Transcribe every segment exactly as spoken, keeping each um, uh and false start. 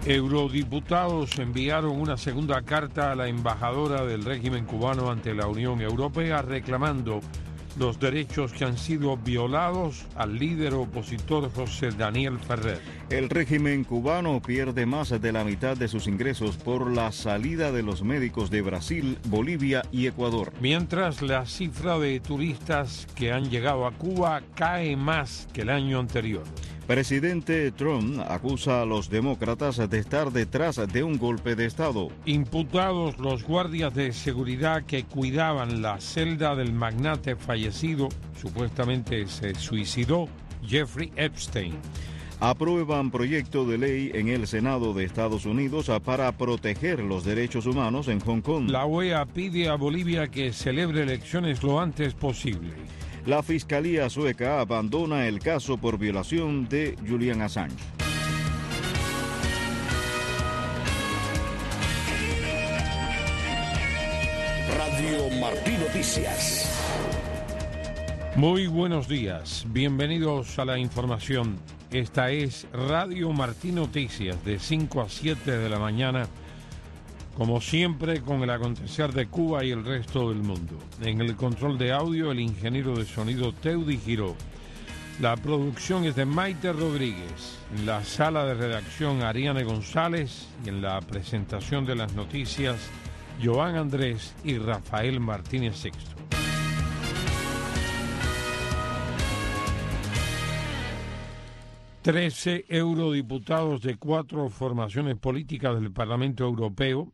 Eurodiputados enviaron una segunda carta a la embajadora del régimen cubano ante la Unión Europea reclamando los derechos que han sido violados al líder opositor José Daniel Ferrer. El régimen cubano pierde más de la mitad de sus ingresos por la salida de los médicos de Brasil, Bolivia y Ecuador. Mientras la cifra de turistas que han llegado a Cuba cae más que el año anterior. Presidente Trump acusa a los demócratas de estar detrás de un golpe de Estado. Imputados los guardias de seguridad que cuidaban la celda del magnate fallecido, supuestamente se suicidó, Jeffrey Epstein. Aprueban proyecto de ley en el Senado de Estados Unidos para proteger los derechos humanos en Hong Kong. La O E A pide a Bolivia que celebre elecciones lo antes posible. La Fiscalía sueca abandona el caso por violación de Julian Assange. Radio Martí Noticias. Muy buenos días, bienvenidos a la información. Esta es Radio Martí Noticias de cinco a siete de la mañana, como siempre con el acontecer de Cuba y el resto del mundo. En el control de audio, el ingeniero de sonido Teudi Giró. La producción es de Maite Rodríguez. En la sala de redacción, Ariane González. Y en la presentación de las noticias, Joan Andrés y Rafael Martínez Sexto. Trece eurodiputados de cuatro formaciones políticas del Parlamento Europeo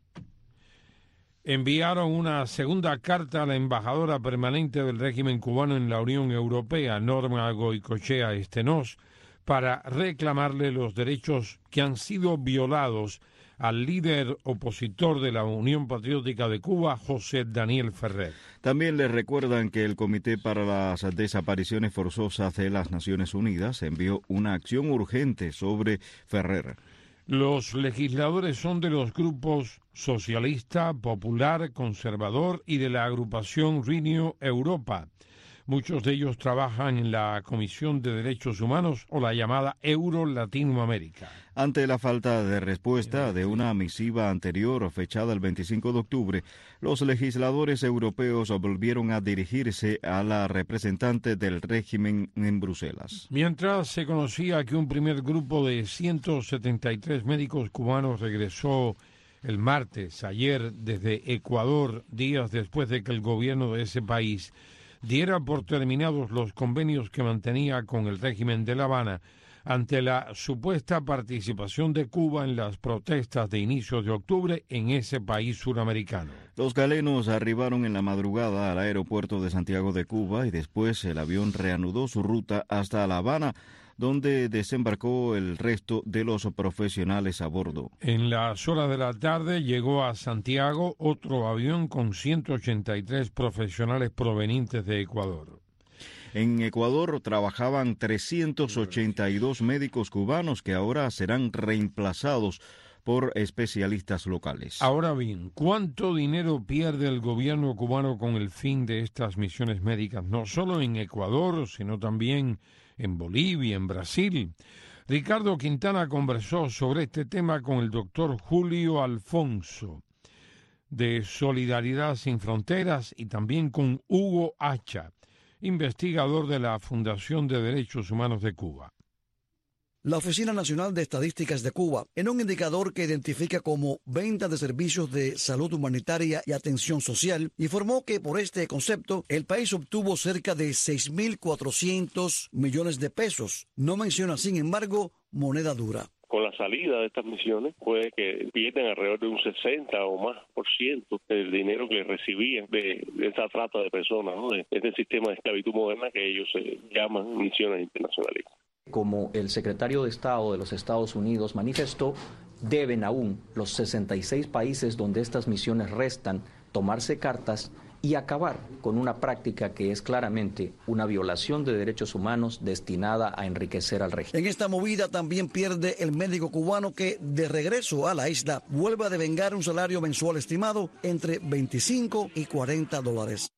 enviaron una segunda carta a la embajadora permanente del régimen cubano en la Unión Europea, Norma Goicoechea Estenós, para reclamarle los derechos que han sido violados al líder opositor de la Unión Patriótica de Cuba, José Daniel Ferrer. También le recuerdan que el Comité para las Desapariciones Forzosas de las Naciones Unidas envió una acción urgente sobre Ferrer. Los legisladores son de los grupos Socialista, Popular, Conservador y de la agrupación Renew Europa. Muchos de ellos trabajan en la Comisión de Derechos Humanos o la llamada Euro Latinoamérica. Ante la falta de respuesta de una misiva anterior fechada el veinticinco de octubre, los legisladores europeos volvieron a dirigirse a la representante del régimen en Bruselas. Mientras se conocía que un primer grupo de ciento setenta y tres médicos cubanos regresó el martes, ayer, desde Ecuador, días después de que el gobierno de ese país diera por terminados los convenios que mantenía con el régimen de La Habana ante la supuesta participación de Cuba en las protestas de inicios de octubre en ese país suramericano. Los galenos arribaron en la madrugada al aeropuerto de Santiago de Cuba y después el avión reanudó su ruta hasta La Habana, donde desembarcó el resto de los profesionales a bordo. En las horas de la tarde llegó a Santiago otro avión con ciento ochenta y tres profesionales provenientes de Ecuador. En Ecuador trabajaban trescientos ochenta y dos médicos cubanos que ahora serán reemplazados por especialistas locales. Ahora bien, ¿cuánto dinero pierde el gobierno cubano con el fin de estas misiones médicas? No solo en Ecuador, sino también en Bolivia, en Brasil. Ricardo Quintana conversó sobre este tema con el doctor Julio Alfonso, de Solidaridad Sin Fronteras, y también con Hugo Hacha, investigador de la Fundación de Derechos Humanos de Cuba. La Oficina Nacional de Estadísticas de Cuba, en un indicador que identifica como venta de servicios de salud humanitaria y atención social, informó que por este concepto el país obtuvo cerca de seis mil cuatrocientos millones de pesos. No menciona, sin embargo, moneda dura. Con la salida de estas misiones, puede que pierdan alrededor de un sesenta o más por ciento del dinero que recibían de, de esa trata de personas, ¿no? De este sistema de esclavitud moderna que ellos eh, llaman misiones internacionalistas. Como el secretario de Estado de los Estados Unidos manifestó, deben aún los sesenta y seis países donde estas misiones restan tomarse cartas y acabar con una práctica que es claramente una violación de derechos humanos destinada a enriquecer al régimen. En esta movida también pierde el médico cubano que, de regreso a la isla, vuelve a devengar un salario mensual estimado entre veinticinco y cuarenta dólares.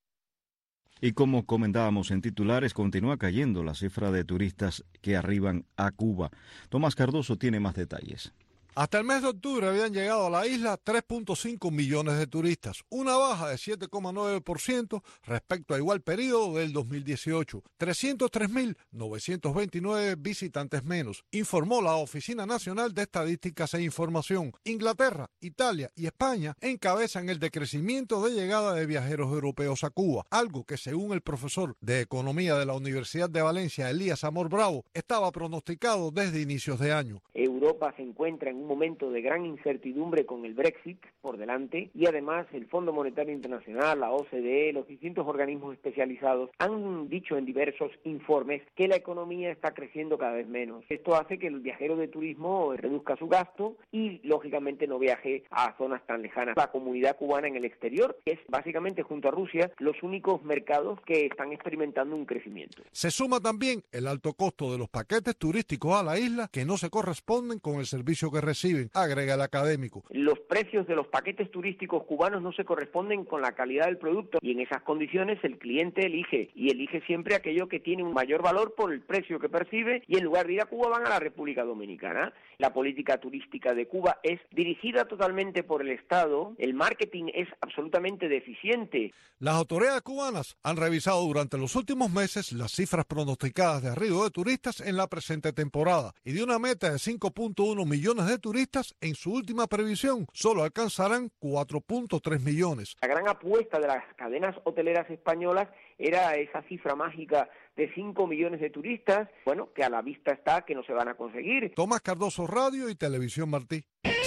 Y como comentábamos en titulares, continúa cayendo la cifra de turistas que arriban a Cuba. Tomás Cardoso tiene más detalles. Hasta el mes de octubre habían llegado a la isla tres punto cinco millones de turistas, una baja de siete coma nueve por ciento respecto a igual periodo del dos mil dieciocho. trescientos tres mil novecientos veintinueve visitantes menos, informó la Oficina Nacional de Estadísticas e Información. Inglaterra, Italia y España encabezan el decrecimiento de llegada de viajeros europeos a Cuba, algo que según el profesor de Economía de la Universidad de Valencia, Elías Amor Bravo, estaba pronosticado desde inicios de año. Europa se encuentra en un momento de gran incertidumbre con el Brexit por delante y además el Fondo Monetario Internacional, la O C D E, los distintos organismos especializados han dicho en diversos informes que la economía está creciendo cada vez menos. Esto hace que el viajero de turismo reduzca su gasto y lógicamente no viaje a zonas tan lejanas. La comunidad cubana en el exterior es básicamente junto a Rusia los únicos mercados que están experimentando un crecimiento. Se suma también el alto costo de los paquetes turísticos a la isla que no se corresponden con el servicio que reciben, agrega el académico. Los precios de los paquetes turísticos cubanos no se corresponden con la calidad del producto y en esas condiciones el cliente elige y elige siempre aquello que tiene un mayor valor por el precio que percibe y en lugar de ir a Cuba van a la República Dominicana. La política turística de Cuba es dirigida totalmente por el Estado, el marketing es absolutamente deficiente. Las autoridades cubanas han revisado durante los últimos meses las cifras pronosticadas de arribo de turistas en la presente temporada y de una meta de cinco punto uno millones de turistas, en su última previsión solo alcanzarán cuatro punto tres millones. La gran apuesta de las cadenas hoteleras españolas era esa cifra mágica de cinco millones de turistas, bueno, que a la vista está que no se van a conseguir. Tomás Cardoso, Radio y Televisión Martí.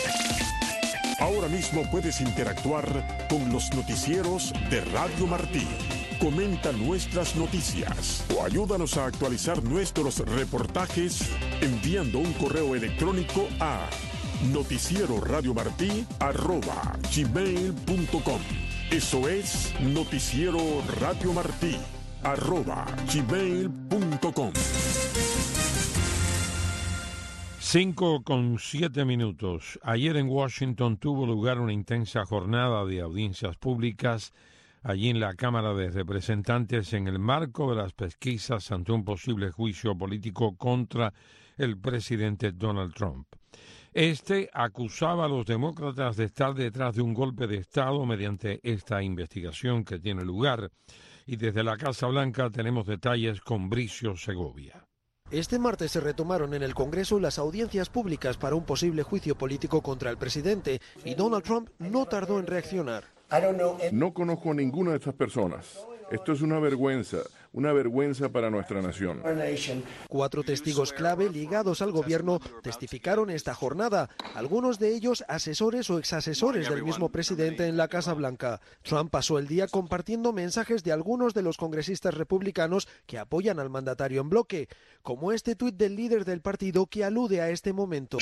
Ahora mismo puedes interactuar con los noticieros de Radio Martí. Comenta nuestras noticias o ayúdanos a actualizar nuestros reportajes enviando un correo electrónico a noticiero radio martí arroba gmail punto com. Eso es noticiero radio martí arroba gmail punto com. Cinco con siete minutos. Ayer en Washington tuvo lugar una intensa jornada de audiencias públicas allí en la Cámara de Representantes en el marco de las pesquisas ante un posible juicio político contra el presidente Donald Trump. Este acusaba a los demócratas de estar detrás de un golpe de Estado mediante esta investigación que tiene lugar. Y desde la Casa Blanca tenemos detalles con Bricio Segovia. Este martes se retomaron en el Congreso las audiencias públicas para un posible juicio político contra el presidente y Donald Trump no tardó en reaccionar. No conozco a ninguna de estas personas. Esto es una vergüenza, una vergüenza para nuestra nación. Cuatro testigos clave ligados al gobierno testificaron esta jornada, algunos de ellos asesores o exasesores del mismo presidente en la Casa Blanca. Trump pasó el día compartiendo mensajes de algunos de los congresistas republicanos que apoyan al mandatario en bloque, como este tuit del líder del partido que alude a este momento.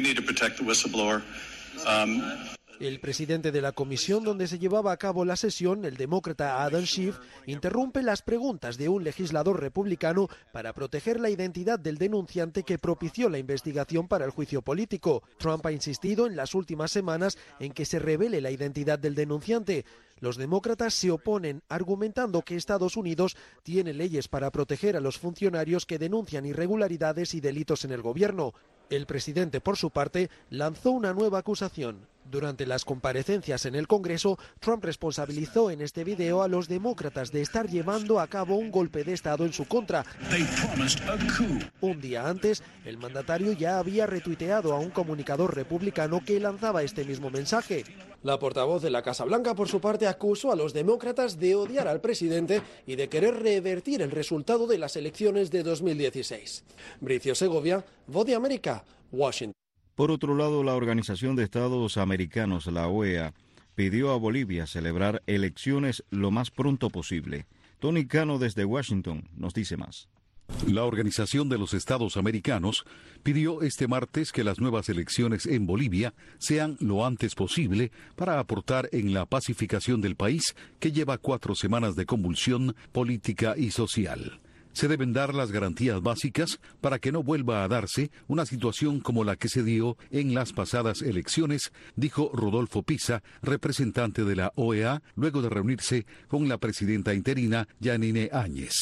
El presidente de la comisión donde se llevaba a cabo la sesión, el demócrata Adam Schiff, interrumpe las preguntas de un legislador republicano para proteger la identidad del denunciante que propició la investigación para el juicio político. Trump ha insistido en las últimas semanas en que se revele la identidad del denunciante. Los demócratas se oponen, argumentando que Estados Unidos tiene leyes para proteger a los funcionarios que denuncian irregularidades y delitos en el gobierno. El presidente, por su parte, lanzó una nueva acusación. Durante las comparecencias en el Congreso, Trump responsabilizó en este video a los demócratas de estar llevando a cabo un golpe de Estado en su contra. Un día antes, el mandatario ya había retuiteado a un comunicador republicano que lanzaba este mismo mensaje. La portavoz de la Casa Blanca, por su parte, acusó a los demócratas de odiar al presidente y de querer revertir el resultado de las elecciones de dos mil dieciséis. Bricio Segovia, Voz de América, Washington. Por otro lado, la Organización de Estados Americanos, la O E A, pidió a Bolivia celebrar elecciones lo más pronto posible. Tony Cano desde Washington nos dice más. La Organización de los Estados Americanos pidió este martes que las nuevas elecciones en Bolivia sean lo antes posible para aportar en la pacificación del país que lleva cuatro semanas de convulsión política y social. Se deben dar las garantías básicas para que no vuelva a darse una situación como la que se dio en las pasadas elecciones, dijo Rodolfo Pisa, representante de la O E A, luego de reunirse con la presidenta interina Yanine Áñez.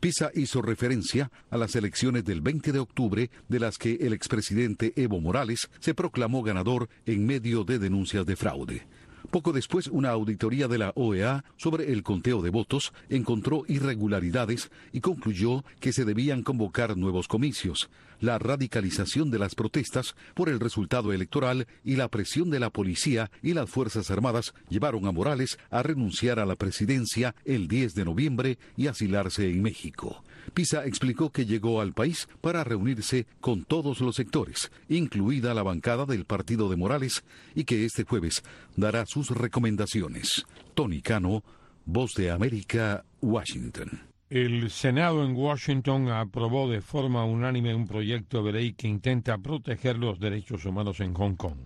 PISA hizo referencia a las elecciones del veinte de octubre, de las que el expresidente Evo Morales se proclamó ganador en medio de denuncias de fraude. Poco después, una auditoría de la O E A sobre el conteo de votos encontró irregularidades y concluyó que se debían convocar nuevos comicios. La radicalización de las protestas por el resultado electoral y la presión de la policía y las Fuerzas Armadas llevaron a Morales a renunciar a la presidencia el diez de noviembre y asilarse en México. PISA explicó que llegó al país para reunirse con todos los sectores, incluida la bancada del partido de Morales, y que este jueves dará sus recomendaciones. Tony Cano, Voz de América, Washington. El Senado en Washington aprobó de forma unánime un proyecto de ley que intenta proteger los derechos humanos en Hong Kong.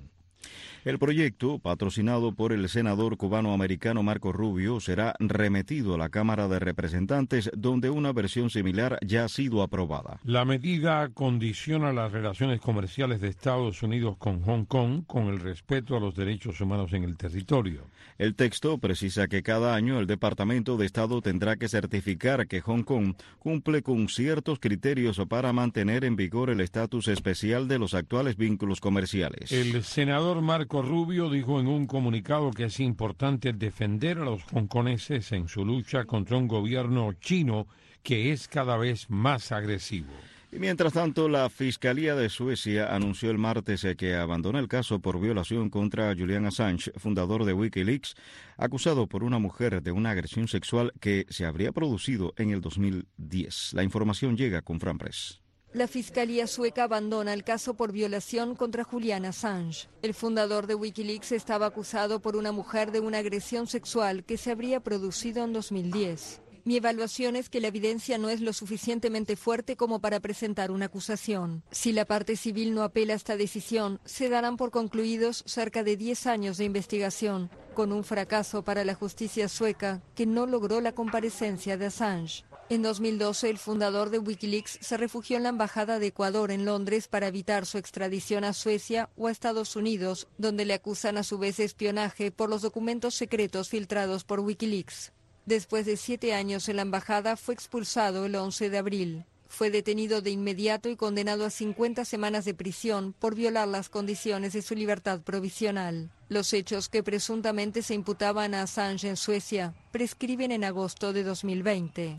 El proyecto, patrocinado por el senador cubano-americano Marco Rubio, será remitido a la Cámara de Representantes, donde una versión similar ya ha sido aprobada. La medida condiciona las relaciones comerciales de Estados Unidos con Hong Kong con el respeto a los derechos humanos en el territorio. El texto precisa que cada año el Departamento de Estado tendrá que certificar que Hong Kong cumple con ciertos criterios para mantener en vigor el estatus especial de los actuales vínculos comerciales. El senador Marco Rubio dijo en un comunicado que es importante defender a los hongkoneses en su lucha contra un gobierno chino que es cada vez más agresivo. Y mientras tanto, la Fiscalía de Suecia anunció el martes que abandona el caso por violación contra Julian Assange, fundador de Wikileaks, acusado por una mujer de una agresión sexual que se habría producido en el dos mil diez. La información llega con Fran Press. La Fiscalía sueca abandona el caso por violación contra Julian Assange. El fundador de Wikileaks estaba acusado por una mujer de una agresión sexual que se habría producido en dos mil diez. Mi evaluación es que la evidencia no es lo suficientemente fuerte como para presentar una acusación. Si la parte civil no apela a esta decisión, se darán por concluidos cerca de diez años de investigación, con un fracaso para la justicia sueca que no logró la comparecencia de Assange. En dos mil doce, el fundador de Wikileaks se refugió en la Embajada de Ecuador en Londres para evitar su extradición a Suecia o a Estados Unidos, donde le acusan a su vez de espionaje por los documentos secretos filtrados por Wikileaks. Después de siete años en la embajada, fue expulsado el once de abril. Fue detenido de inmediato y condenado a cincuenta semanas de prisión por violar las condiciones de su libertad provisional. Los hechos que presuntamente se imputaban a Assange en Suecia prescriben en agosto de dos mil veinte.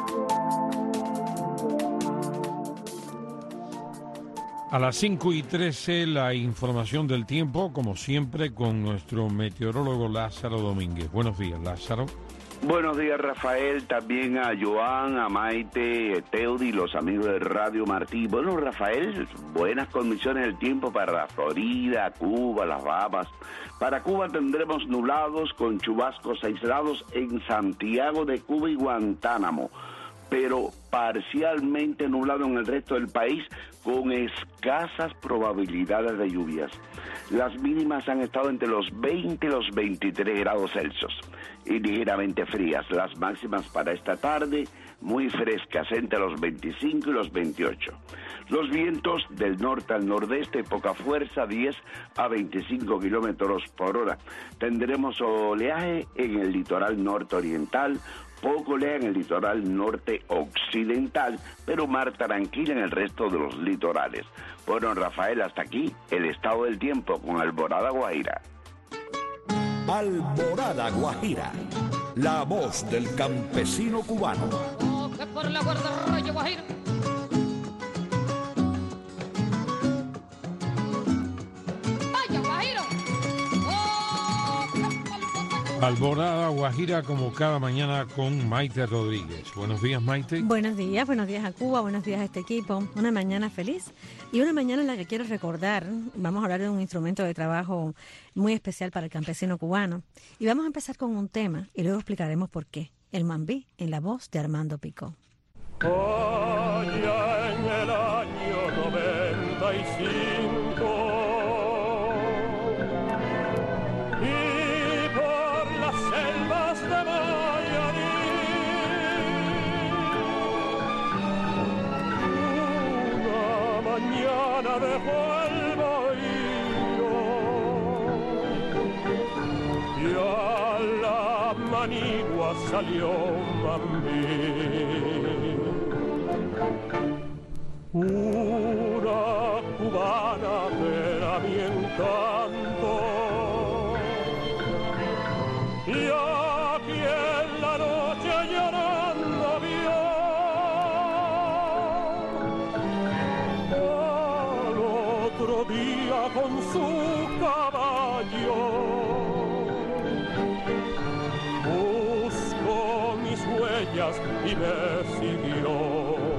A las cinco y trece, la información del tiempo, como siempre, con nuestro meteorólogo Lázaro Domínguez. Buenos días, Lázaro. Buenos días, Rafael, también a Joan, a Maite, Teudi, los amigos de Radio Martí. Bueno, Rafael, buenas condiciones del tiempo para la Florida, Cuba, las Bahamas. Para Cuba tendremos nublados con chubascos aislados en Santiago de Cuba y Guantánamo, pero parcialmente nublado en el resto del país con escasas probabilidades de lluvias. Las mínimas han estado entre los veinte y los veintitrés grados Celsius y ligeramente frías. Las máximas para esta tarde muy frescas entre los veinticinco y los veintiocho. Los vientos del norte al nordeste, poca fuerza, diez a veinticinco kilómetros por hora. Tendremos oleaje en el litoral norte oriental, poco oleaje en el litoral norte occidental, pero mar tranquila en el resto de los litorales. Bueno, Rafael, hasta aquí el estado del tiempo con Alborada Guajira. Alborada Guajira, la voz del campesino cubano. Oh, que por la guarda Rayo Guajira. Vaya Guajiro. Oh, Alborada Guajira, como cada mañana, con Maite Rodríguez. Buenos días, Maite. Buenos días, buenos días a Cuba, buenos días a este equipo. Una mañana feliz y una mañana en la que quiero recordar, vamos a hablar de un instrumento de trabajo muy especial para el campesino cubano. Y vamos a empezar con un tema y luego explicaremos por qué. El mambí, en la voz de Armando Picó. Allá en el año noventa y cinco y por las selvas de Mayarí, una mañana dejó el bahío y a la manigua salió un mambí. Una cubana era mi encanto, y aquí en la noche llorando vio al otro día con su caballo. Buscó mis huellas y me siguió.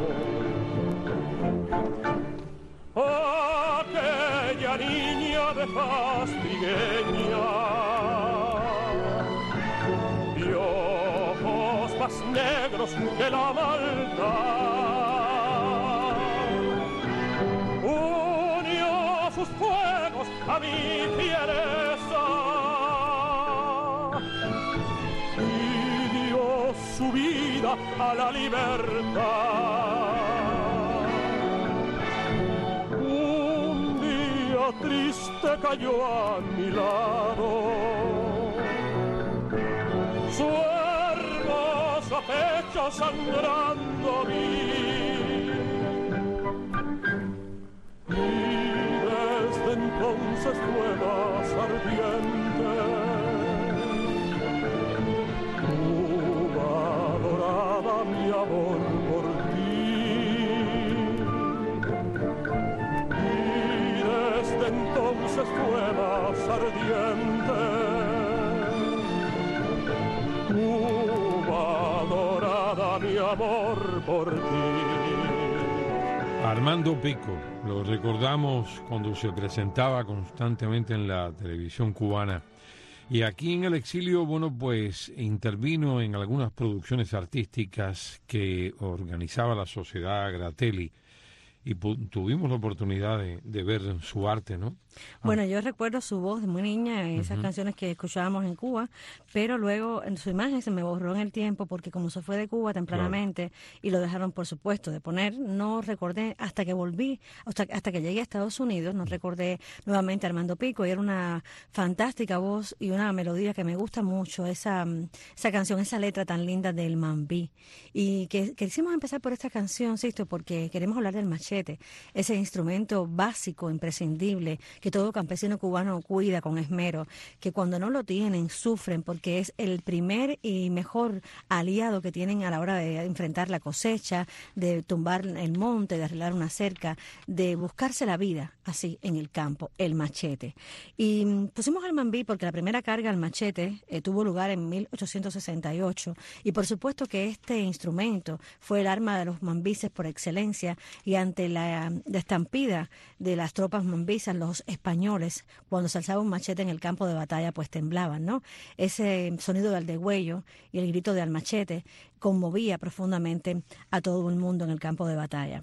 Aquella niña de faz trigueña, de ojos más negros que la maldad, unió sus fuegos a mi fiereza y dio su vida a la libertad. Triste cayó a mi lado, su hermoso pecho sangrando vi, y desde entonces fue más ardiente. Cuba dorada, mi amor por ti. Entonces fue más ardiente. Cuba dorada, mi amor por ti. Armando Pico, lo recordamos cuando se presentaba constantemente en la televisión cubana. Y aquí en el exilio, bueno, pues intervino en algunas producciones artísticas que organizaba la Sociedad Gratelli. Y tuvimos la oportunidad de, de ver su arte, ¿no? Bueno, yo recuerdo su voz de muy niña en esas Uh-huh. canciones que escuchábamos en Cuba, pero luego en su imagen se me borró en el tiempo porque como se fue de Cuba tempranamente y lo dejaron, por supuesto, de poner, no recordé hasta que volví, hasta, hasta que llegué a Estados Unidos, no recordé nuevamente a Armando Pico, y era una fantástica voz y una melodía que me gusta mucho, esa, esa canción, esa letra tan linda del Mambí. Y que quisimos empezar por esta canción, Sisto, porque queremos hablar del machete, ese instrumento básico, imprescindible, que todo campesino cubano cuida con esmero, que cuando no lo tienen sufren porque es el primer y mejor aliado que tienen a la hora de enfrentar la cosecha, de tumbar el monte, de arreglar una cerca, de buscarse la vida así en el campo, el machete. Y pusimos al mambí porque la primera carga al machete eh, tuvo lugar en mil ochocientos sesenta y ocho y por supuesto que este instrumento fue el arma de los mambíes por excelencia, y ante la, la estampida de las tropas mambisas, los españoles, cuando se alzaba un machete en el campo de batalla, pues temblaban, ¿no? Ese sonido del degüello y el grito del machete conmovía profundamente a todo el mundo en el campo de batalla.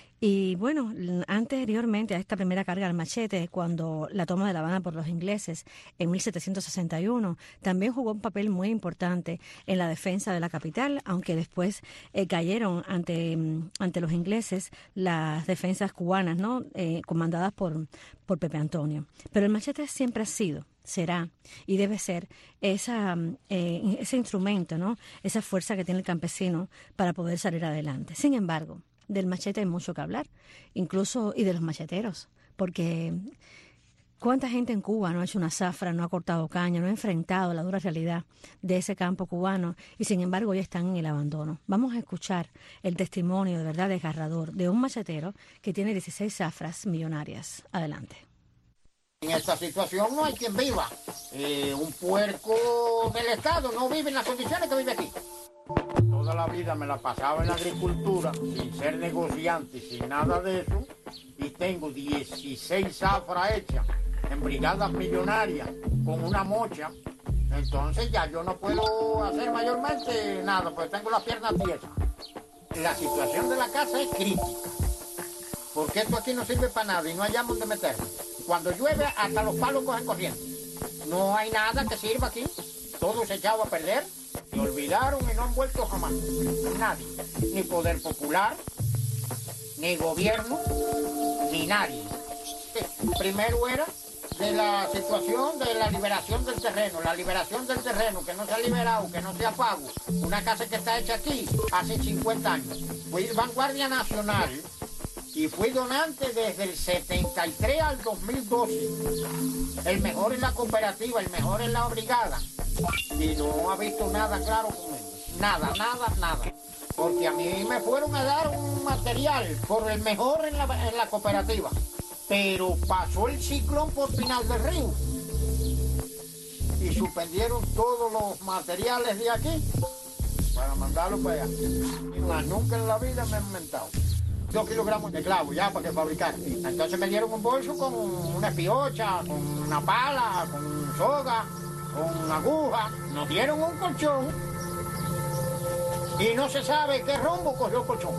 Y bueno, anteriormente a esta primera carga al machete, cuando la toma de La Habana por los ingleses en mil setecientos sesenta y uno, también jugó un papel muy importante en la defensa de la capital, aunque después eh, cayeron ante, ante los ingleses las defensas cubanas, ¿no? Eh, comandadas por, por Pepe Antonio. Pero el machete siempre ha sido, será y debe ser esa, eh, ese instrumento, ¿no? Esa fuerza que tiene el campesino para poder salir adelante. Sin embargo, del machete hay mucho que hablar, incluso y de los macheteros, porque cuánta gente en Cuba no ha hecho una zafra, no ha cortado caña, no ha enfrentado la dura realidad de ese campo cubano y sin embargo ya están en el abandono. Vamos a escuchar el testimonio de verdad desgarrador de un machetero que tiene dieciséis zafras millonarias. Adelante. En esta situación no hay quien viva. Eh, un puerco del Estado no vive en las condiciones que vive aquí. Toda la vida me la pasaba en la agricultura, sin ser negociante, sin nada de eso, y tengo dieciséis zafras hechas en brigadas millonarias, con una mocha. Entonces ya yo no puedo hacer mayormente nada, pues tengo las piernas tiesas. La situación de la casa es crítica, porque esto aquí no sirve para nada y no hallamos donde meterlo. Cuando llueve, hasta los palos cogen corriente. No hay nada que sirva aquí, todo se echaba a perder. Se olvidaron y no han vuelto jamás. Nadie. Ni poder popular, ni gobierno, ni nadie. Primero era de la situación de la liberación del terreno, la liberación del terreno que no se ha liberado, que no se ha pago. Una casa que está hecha aquí hace cincuenta años. Fui vanguardia nacional y fui donante desde el setenta y tres al dos mil doce. El mejor en la cooperativa, el mejor en la brigada. Y no ha visto nada claro con él. Nada, nada, nada. Porque a mí me fueron a dar un material por el mejor en la, en la cooperativa. Pero pasó el ciclón por Pinal del Río. Y suspendieron todos los materiales de aquí para mandarlos para allá. Y más nunca en la vida me han inventado. Dos kilogramos de clavo ya para que fabricar. Entonces me dieron un bolso con una piocha, con una pala, con soga, con aguja. Nos dieron un colchón. Y no se sabe qué rumbo cogió el colchón.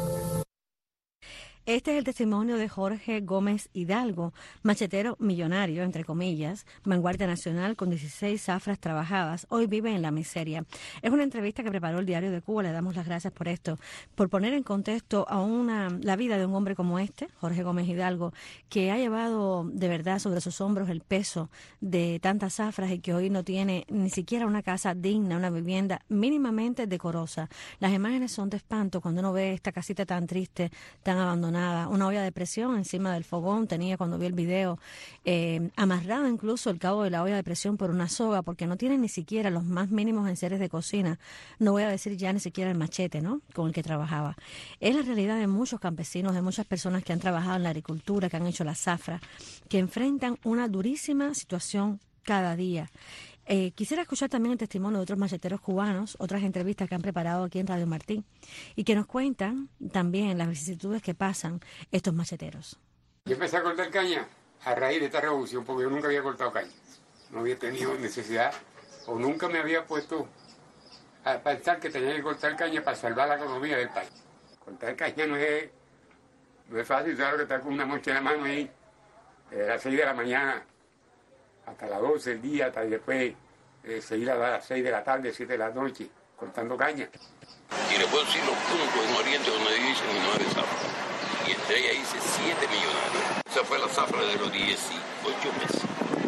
Este es el testimonio de Jorge Gómez Hidalgo, machetero millonario, entre comillas, vanguardia nacional con dieciséis zafras trabajadas. Hoy vive en la miseria. Es una entrevista que preparó el Diario de Cuba. Le damos las gracias por esto, por poner en contexto a una la vida de un hombre como este, Jorge Gómez Hidalgo, que ha llevado de verdad sobre sus hombros el peso de tantas zafras y que hoy no tiene ni siquiera una casa digna, una vivienda mínimamente decorosa. Las imágenes son de espanto cuando uno ve esta casita tan triste, tan abandonada. Una olla de presión encima del fogón tenía cuando vi el video, eh, amarrado incluso el cabo de la olla de presión por una soga, porque no tiene ni siquiera los más mínimos enseres de cocina. No voy a decir ya ni siquiera el machete, ¿no?, con el que trabajaba. Es la realidad de muchos campesinos, de muchas personas que han trabajado en la agricultura, que han hecho la zafra, que enfrentan una durísima situación cada día. Eh, quisiera escuchar también el testimonio de otros macheteros cubanos, otras entrevistas que han preparado aquí en Radio Martí y que nos cuentan también las vicisitudes que pasan estos macheteros. Yo empecé a cortar caña a raíz de esta revolución porque yo nunca había cortado caña. No había tenido necesidad o nunca me había puesto a pensar que tenía que cortar caña para salvar la economía del país. Cortar caña no es, no es fácil, claro que estar con una mocha en la mano ahí desde las seis de la mañana hasta las doce del día, hasta después eh, seguir a las seis de la tarde, siete de la noche, cortando caña. Y le puedo decir los puntos en Oriente donde dicen nueve zafras. Y entre ellas hice siete millonarios. Esa fue la zafra de los dieciocho meses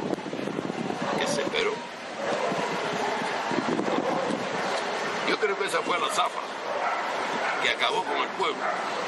que se esperó. Yo creo que esa fue la zafra que acabó con el pueblo.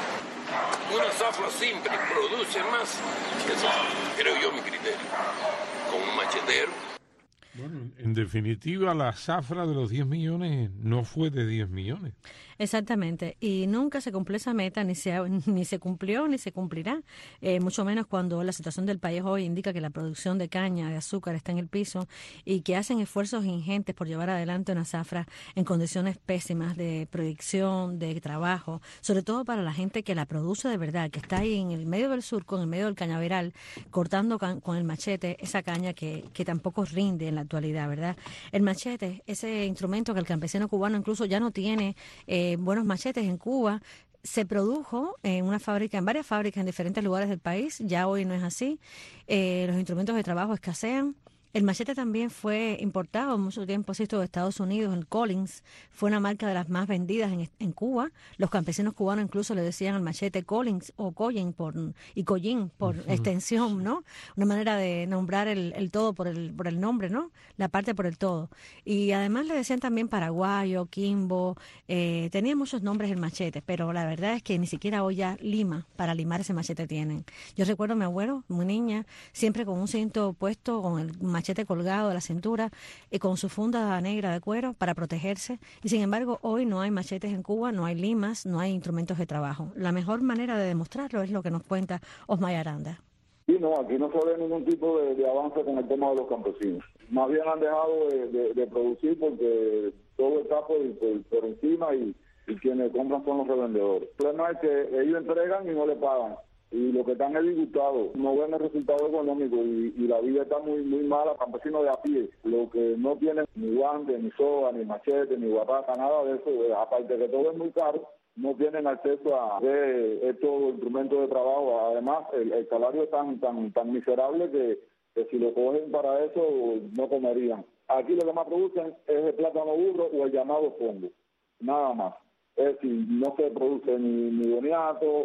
Una zafra simple produce más que esa, creo yo, mi criterio. Con un machetero. Bueno, en definitiva, la zafra de los diez millones no fue de diez millones. Exactamente, y nunca se cumplió esa meta, ni se, ni se cumplió, ni se cumplirá, eh, mucho menos cuando la situación del país hoy indica que la producción de caña, de azúcar está en el piso y que hacen esfuerzos ingentes por llevar adelante una zafra en condiciones pésimas de producción, de trabajo, sobre todo para la gente que la produce de verdad, que está ahí en el medio del surco, en el medio del cañaveral, cortando can, con el machete esa caña que, que tampoco rinde en la actualidad, ¿verdad? El machete, ese instrumento que el campesino cubano incluso ya no tiene eh, buenos machetes en Cuba, se produjo en una fábrica, en varias fábricas en diferentes lugares del país, ya hoy no es así, eh, los instrumentos de trabajo escasean. El machete también fue importado mucho tiempo, esto de Estados Unidos, el Collins, fue una marca de las más vendidas en, en Cuba. Los campesinos cubanos incluso le decían al machete Collins o Collin por, y Collin por uh-huh. extensión, ¿no? Una manera de nombrar el, el todo por el, por el nombre, ¿no? La parte por el todo. Y además le decían también paraguayo, Kimbo, eh, tenía muchos nombres el machete, pero la verdad es que ni siquiera hoy ya lima, para limar ese machete tienen. Yo recuerdo a mi abuelo, muy niña, siempre con un cinto puesto, con el machete machete colgado de la cintura y con su funda negra de cuero para protegerse. Y sin embargo, hoy no hay machetes en Cuba, no hay limas, no hay instrumentos de trabajo. La mejor manera de demostrarlo es lo que nos cuenta Osmay Aranda. Sí, no, aquí no se ve ningún tipo de, de avance con el tema de los campesinos. Más bien han dejado de, de, de producir porque todo está por, por, por encima y, y quienes compran son los revendedores. El problema es que ellos entregan y no le pagan. Y lo que están es disgustados, no ven el resultado económico y, y la vida está muy muy mala, campesinos de a pie, lo que no tienen ni guantes, ni soga, ni machete, ni guataca, nada de eso, aparte de que todo es muy caro, no tienen acceso a de estos instrumentos de trabajo. Además, el, el salario es tan, tan, tan miserable que, que si lo cogen para eso no comerían. Aquí lo que más producen es el plátano burro o el llamado fondo, nada más. Es decir, no se produce ni, ni boniato,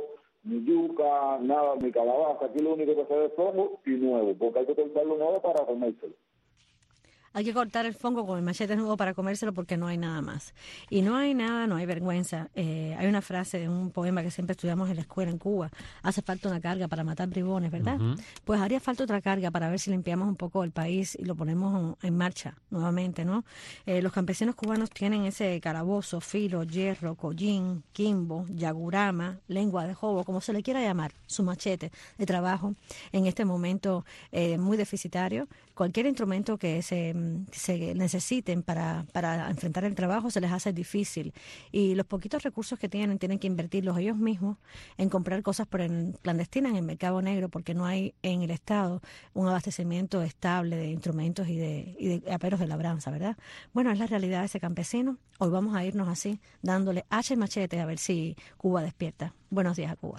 ni yuca, nada, ni calabaza. Aquí lo único que se ve es hongo y nuevo, porque hay que cortarlo nuevo para comérselo. Hay que cortar el fongo con el machete nuevo para comérselo porque no hay nada más. Y no hay nada, no hay vergüenza. Eh, hay una frase de un poema que siempre estudiamos en la escuela en Cuba. Hace falta una carga para matar bribones, ¿verdad? Uh-huh. Pues haría falta otra carga para ver si limpiamos un poco el país y lo ponemos en marcha nuevamente, ¿no? Eh, los campesinos cubanos tienen ese calabozo, filo, hierro, collín, quimbo, yagurama, lengua de jobo, como se le quiera llamar, su machete de trabajo en este momento eh, muy deficitario. Cualquier instrumento que se, se necesiten para, para enfrentar el trabajo se les hace difícil. Y los poquitos recursos que tienen, tienen que invertirlos ellos mismos en comprar cosas por el, clandestinas en el mercado negro, porque no hay en el Estado un abastecimiento estable de instrumentos y de, y de aperos de labranza, ¿verdad? Bueno, es la realidad de ese campesino. Hoy vamos a irnos así, dándole hacha y machete a ver si Cuba despierta. Buenos días a Cuba.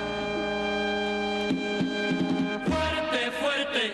Fuerte, fuerte.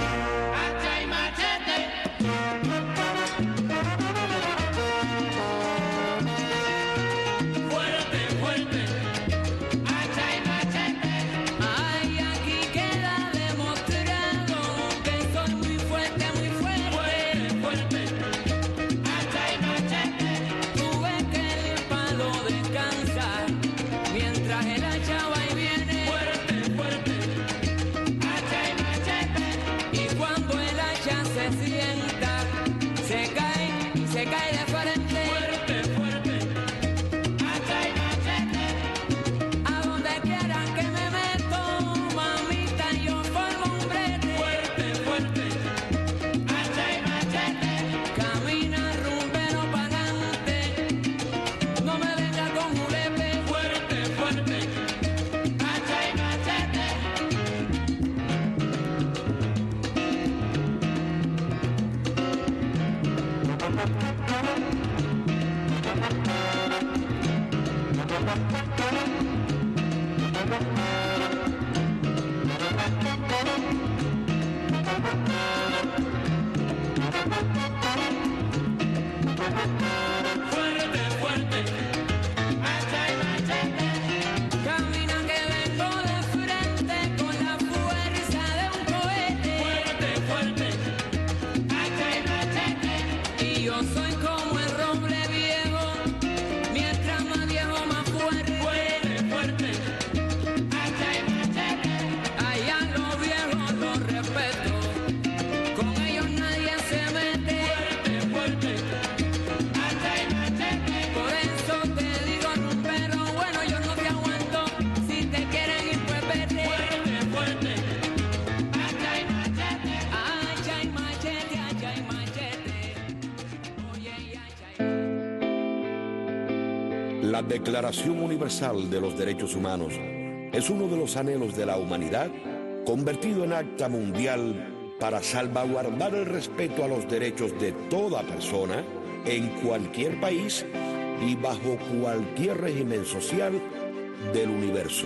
La Declaración Universal de los Derechos Humanos es uno de los anhelos de la humanidad convertido en acta mundial para salvaguardar el respeto a los derechos de toda persona en cualquier país y bajo cualquier régimen social del universo.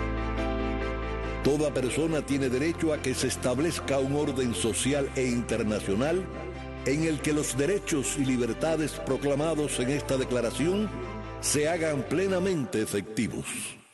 Toda persona tiene derecho a que se establezca un orden social e internacional en el que los derechos y libertades proclamados en esta declaración se hagan plenamente efectivos.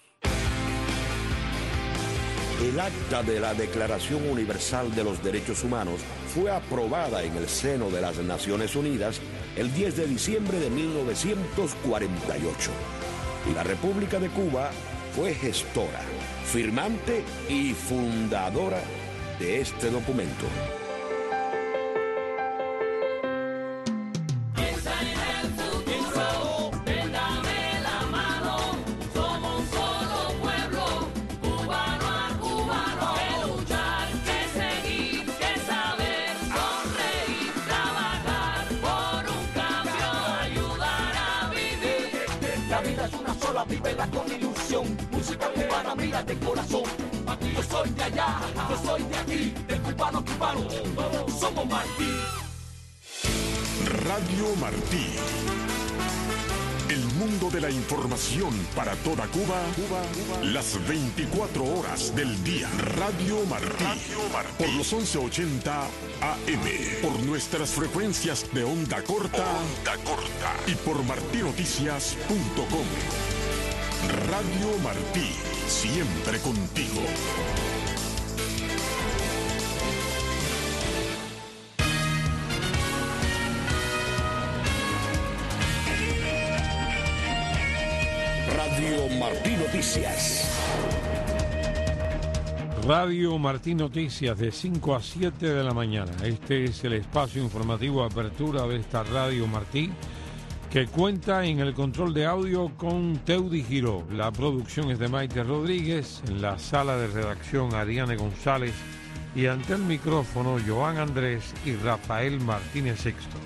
El acta de la Declaración Universal de los Derechos Humanos fue aprobada en el seno de las Naciones Unidas el diez de diciembre de mil novecientos cuarenta y ocho. Y la República de Cuba fue gestora, firmante y fundadora de este documento. Vívela con ilusión, música cubana, mira de corazón. Aquí yo soy de allá, yo soy de aquí, de cubano a cubano, somos Martí. Radio Martí. El mundo de la información para toda Cuba, Cuba, Cuba. Las veinticuatro horas del día. Radio Martí. Radio Martí. Por los once ochenta A M. Por nuestras frecuencias de onda corta. Onda corta. Y por martinoticias punto com. Radio Martí. siempre contigo. Radio Martí Noticias. Radio Martí Noticias de cinco a siete de la mañana. Este es el espacio informativo apertura de esta Radio Martí, que cuenta en el control de audio con Teudi Giró. La producción es de Maite Rodríguez, en la sala de redacción Ariane González y ante el micrófono Joan Andrés y Rafael Martínez Sexto.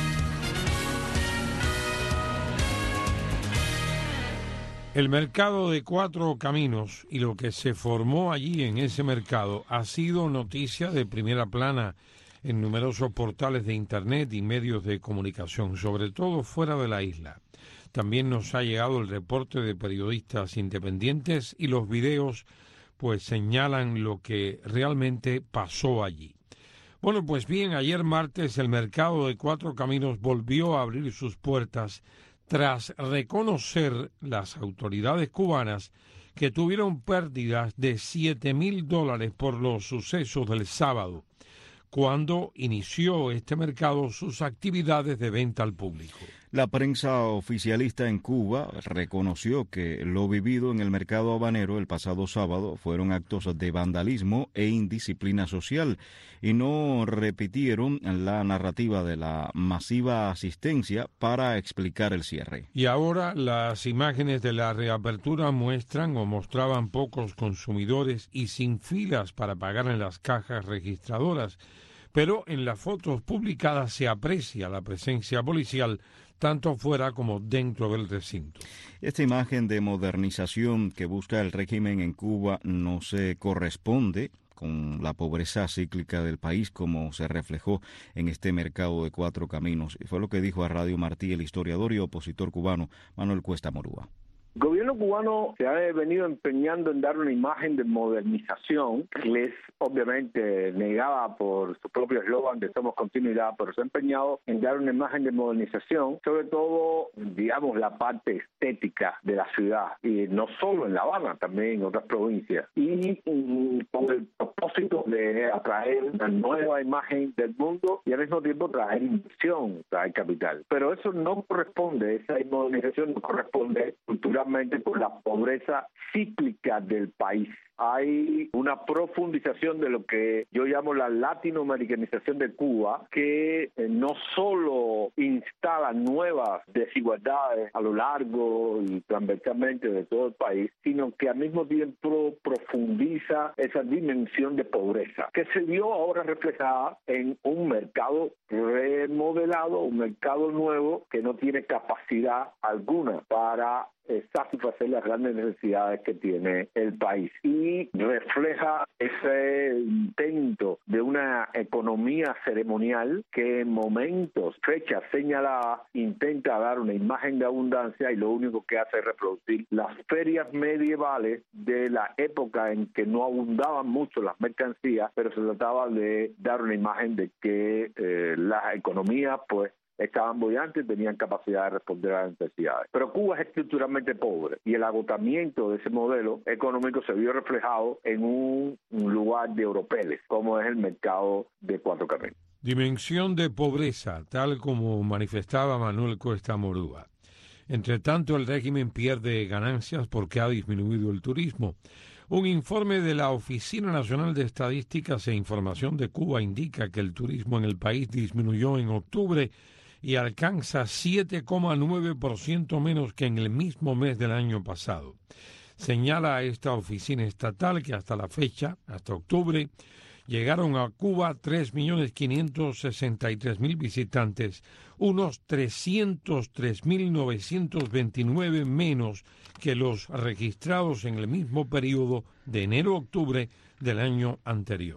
El mercado de Cuatro Caminos y lo que se formó allí en ese mercado ha sido noticia de primera plana en numerosos portales de internet y medios de comunicación, sobre todo fuera de la isla. También nos ha llegado el reporte de periodistas independientes y los videos pues señalan lo que realmente pasó allí. Bueno, pues bien, ayer martes el mercado de Cuatro Caminos volvió a abrir sus puertas tras reconocer las autoridades cubanas que tuvieron pérdidas de siete mil dólares por los sucesos del sábado, cuando inició este mercado sus actividades de venta al público. La prensa oficialista en Cuba reconoció que lo vivido en el mercado habanero el pasado sábado fueron actos de vandalismo e indisciplina social y no repitieron la narrativa de la masiva asistencia para explicar el cierre. Y ahora las imágenes de la reapertura muestran o mostraban pocos consumidores y sin filas para pagar en las cajas registradoras, pero en las fotos publicadas se aprecia la presencia policial tanto fuera como dentro del recinto. Esta imagen de modernización que busca el régimen en Cuba no se corresponde con la pobreza cíclica del país como se reflejó en este mercado de Cuatro Caminos. Y fue lo que dijo a Radio Martí el historiador y opositor cubano Manuel Cuesta Morúa. El gobierno cubano se ha venido empeñando en dar una imagen de modernización, que es obviamente negada por su propio eslogan de somos continuidad, pero se ha empeñado en dar una imagen de modernización, sobre todo, digamos, la parte estética de la ciudad, y no solo en La Habana, también en otras provincias, y, y con el propósito de atraer una nueva imagen del mundo y al mismo tiempo traer inversión, traer capital. Pero eso no corresponde, esa modernización no corresponde culturalmente por la pobreza cíclica del país. Hay una profundización de lo que yo llamo la latinoamericanización de Cuba, que eh, no solo instala nuevas desigualdades a lo largo y transversalmente de todo el país, sino que al mismo tiempo profundiza esa dimensión de pobreza, que se vio ahora reflejada en un mercado remodelado, un mercado nuevo que no tiene capacidad alguna para Eh, satisfacer las grandes necesidades que tiene el país y refleja ese intento de una economía ceremonial que en momentos, fechas señaladas, intenta dar una imagen de abundancia y lo único que hace es reproducir las ferias medievales de la época en que no abundaban mucho las mercancías, pero se trataba de dar una imagen de que eh, las economías pues estaban bollantes y tenían capacidad de responder a las necesidades. Pero Cuba es estructuralmente pobre y el agotamiento de ese modelo económico se vio reflejado en un, un lugar de oropeles, como es el mercado de Cuatro Caminos. Dimensión de pobreza, tal como manifestaba Manuel Cuesta Morúa. Entre tanto, el régimen pierde ganancias porque ha disminuido el turismo. Un informe de la Oficina Nacional de Estadísticas e Información de Cuba indica que el turismo en el país disminuyó en octubre y alcanza siete coma nueve por ciento menos que en el mismo mes del año pasado. Señala esta oficina estatal que hasta la fecha, hasta octubre, llegaron a Cuba tres millones quinientos sesenta y tres mil visitantes, unos trescientos tres mil novecientos veintinueve menos que los registrados en el mismo periodo de enero a octubre del año anterior.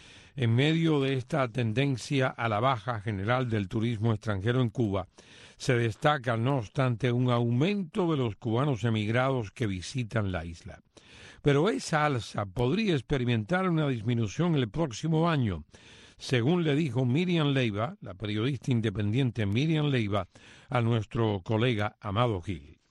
En medio de esta tendencia a la baja general del turismo extranjero en Cuba, se destaca, no obstante, un aumento de los cubanos emigrados que visitan la isla. Pero esa alza podría experimentar una disminución el próximo año, según le dijo Miriam Leiva, la periodista independiente Miriam Leiva, a nuestro colega Amado Gil.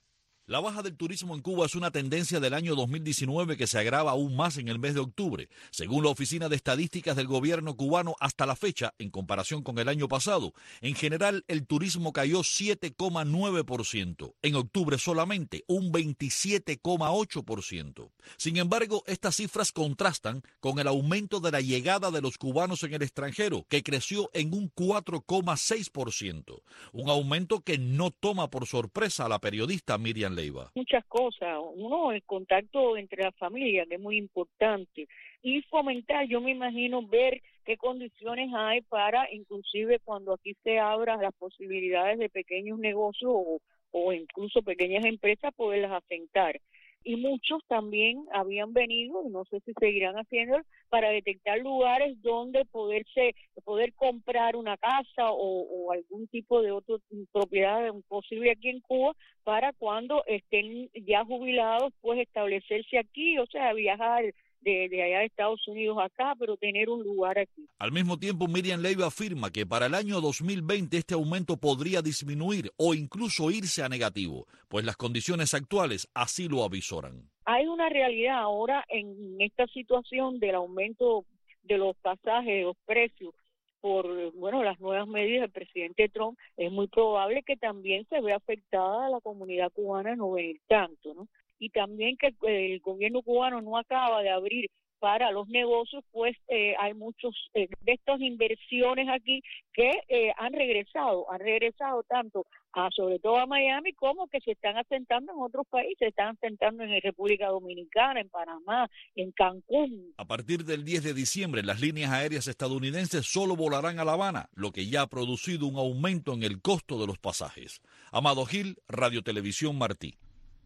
La baja del turismo en Cuba es una tendencia del año dos mil diecinueve que se agrava aún más en el mes de octubre. Según la Oficina de Estadísticas del gobierno cubano, hasta la fecha, en comparación con el año pasado, en general el turismo cayó siete coma nueve por ciento. En octubre solamente un veintisiete coma ocho por ciento. Sin embargo, estas cifras contrastan con el aumento de la llegada de los cubanos en el extranjero, que creció en un cuatro coma seis por ciento. Un aumento que no toma por sorpresa a la periodista Miriam Leiva. Muchas cosas. Uno, el contacto entre la familia, que es muy importante, y fomentar, yo me imagino, ver qué condiciones hay para, inclusive cuando aquí se abran las posibilidades de pequeños negocios o, o incluso pequeñas empresas, poderlas asentar. Y muchos también habían venido, y no sé si seguirán haciendo, para detectar lugares donde poderse, poder comprar una casa o, o algún tipo de otra propiedad posible aquí en Cuba, para cuando estén ya jubilados, pues establecerse aquí, o sea, viajar de, de allá de Estados Unidos acá, pero tener un lugar aquí. Al mismo tiempo, Miriam Leiva afirma que para el año dos mil veinte este aumento podría disminuir o incluso irse a negativo, pues las condiciones actuales así lo avisoran. Hay una realidad ahora en esta situación del aumento de los pasajes, de los precios, por bueno las nuevas medidas del presidente Trump. Es muy probable que también se vea afectada a la comunidad cubana no venir tanto, ¿no? Y también que el gobierno cubano no acaba de abrir para los negocios, pues eh, hay muchos eh, de estas inversiones aquí que eh, han regresado, han regresado tanto a, sobre todo a Miami, como que se están asentando en otros países, se están asentando en República Dominicana, en Panamá, en Cancún. A partir del diez de diciembre, las líneas aéreas estadounidenses solo volarán a La Habana, lo que ya ha producido un aumento en el costo de los pasajes. Amado Gil, Radio Televisión Martí.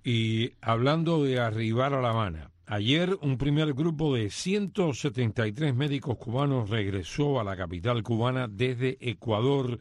Y hablando de arribar a La Habana, ayer un primer grupo de ciento setenta y tres médicos cubanos regresó a la capital cubana desde Ecuador,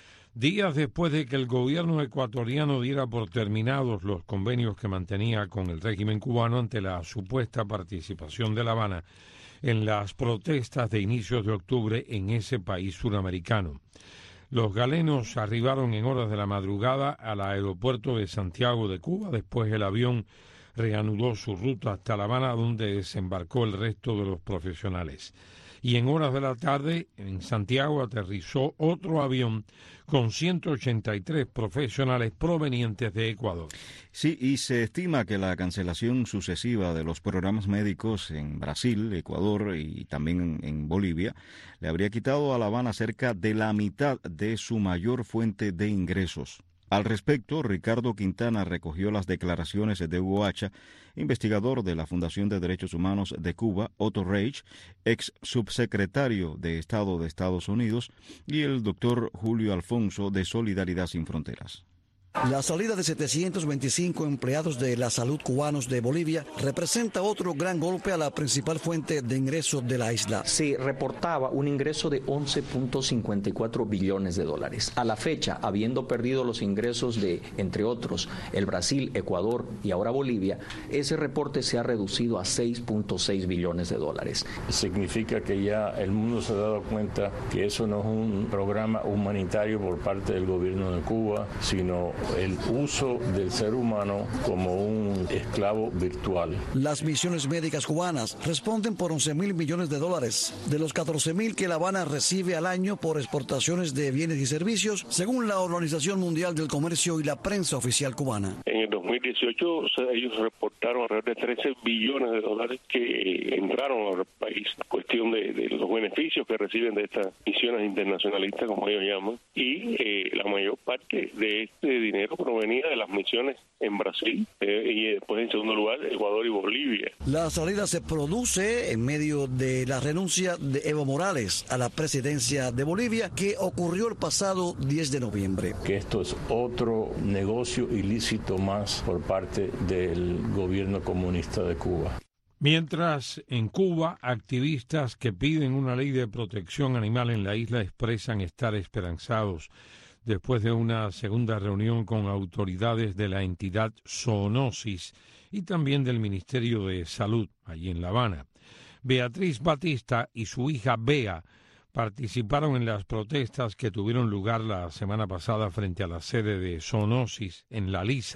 días después de que el gobierno ecuatoriano diera por terminados los convenios que mantenía con el régimen cubano ante la supuesta participación de La Habana en las protestas de inicios de octubre en ese país suramericano. Los galenos arribaron en horas de la madrugada al aeropuerto de Santiago de Cuba. Después el avión reanudó su ruta hasta La Habana, donde desembarcó el resto de los profesionales. Y en horas de la tarde, en Santiago, aterrizó otro avión con ciento ochenta y tres profesionales provenientes de Ecuador. Sí, y se estima que la cancelación sucesiva de los programas médicos en Brasil, Ecuador y también en Bolivia le habría quitado a La Habana cerca de la mitad de su mayor fuente de ingresos. Al respecto, Ricardo Quintana recogió las declaraciones de Hugo Hacha, investigador de la Fundación de Derechos Humanos de Cuba, Otto Reich, ex subsecretario de Estado de Estados Unidos, y el doctor Julio Alfonso de Solidaridad Sin Fronteras. La salida de setecientos veinticinco empleados de la salud cubanos de Bolivia representa otro gran golpe a la principal fuente de ingresos de la isla. Se reportaba un ingreso de once punto cincuenta y cuatro billones de dólares. A la fecha, habiendo perdido los ingresos de, entre otros, el Brasil, Ecuador y ahora Bolivia, ese reporte se ha reducido a seis punto seis billones de dólares. Significa que ya el mundo se ha dado cuenta que eso no es un programa humanitario por parte del gobierno de Cuba, sino el uso del ser humano como un esclavo virtual. Las misiones médicas cubanas responden por once mil millones de dólares, de los catorce mil que La Habana recibe al año por exportaciones de bienes y servicios, según la Organización Mundial del Comercio y la prensa oficial cubana. En el dos mil dieciocho, o sea, ellos reportaron alrededor de trece billones de dólares que entraron al país, cuestión de, de los beneficios que reciben de estas misiones internacionalistas, como ellos llaman, y eh, la mayor parte de este dinero provenía de las misiones en Brasil eh, y después en segundo lugar Ecuador y Bolivia. La salida se produce en medio de la renuncia de Evo Morales a la presidencia de Bolivia, que ocurrió el pasado diez de noviembre. Que esto es otro negocio ilícito más por parte del gobierno comunista de Cuba. Mientras en Cuba, activistas que piden una ley de protección animal en la isla expresan estar esperanzados después de una segunda reunión con autoridades de la entidad Zoonosis y también del Ministerio de Salud, allí en La Habana. Beatriz Batista y su hija Bea participaron en las protestas que tuvieron lugar la semana pasada frente a la sede de Zoonosis en La Lisa,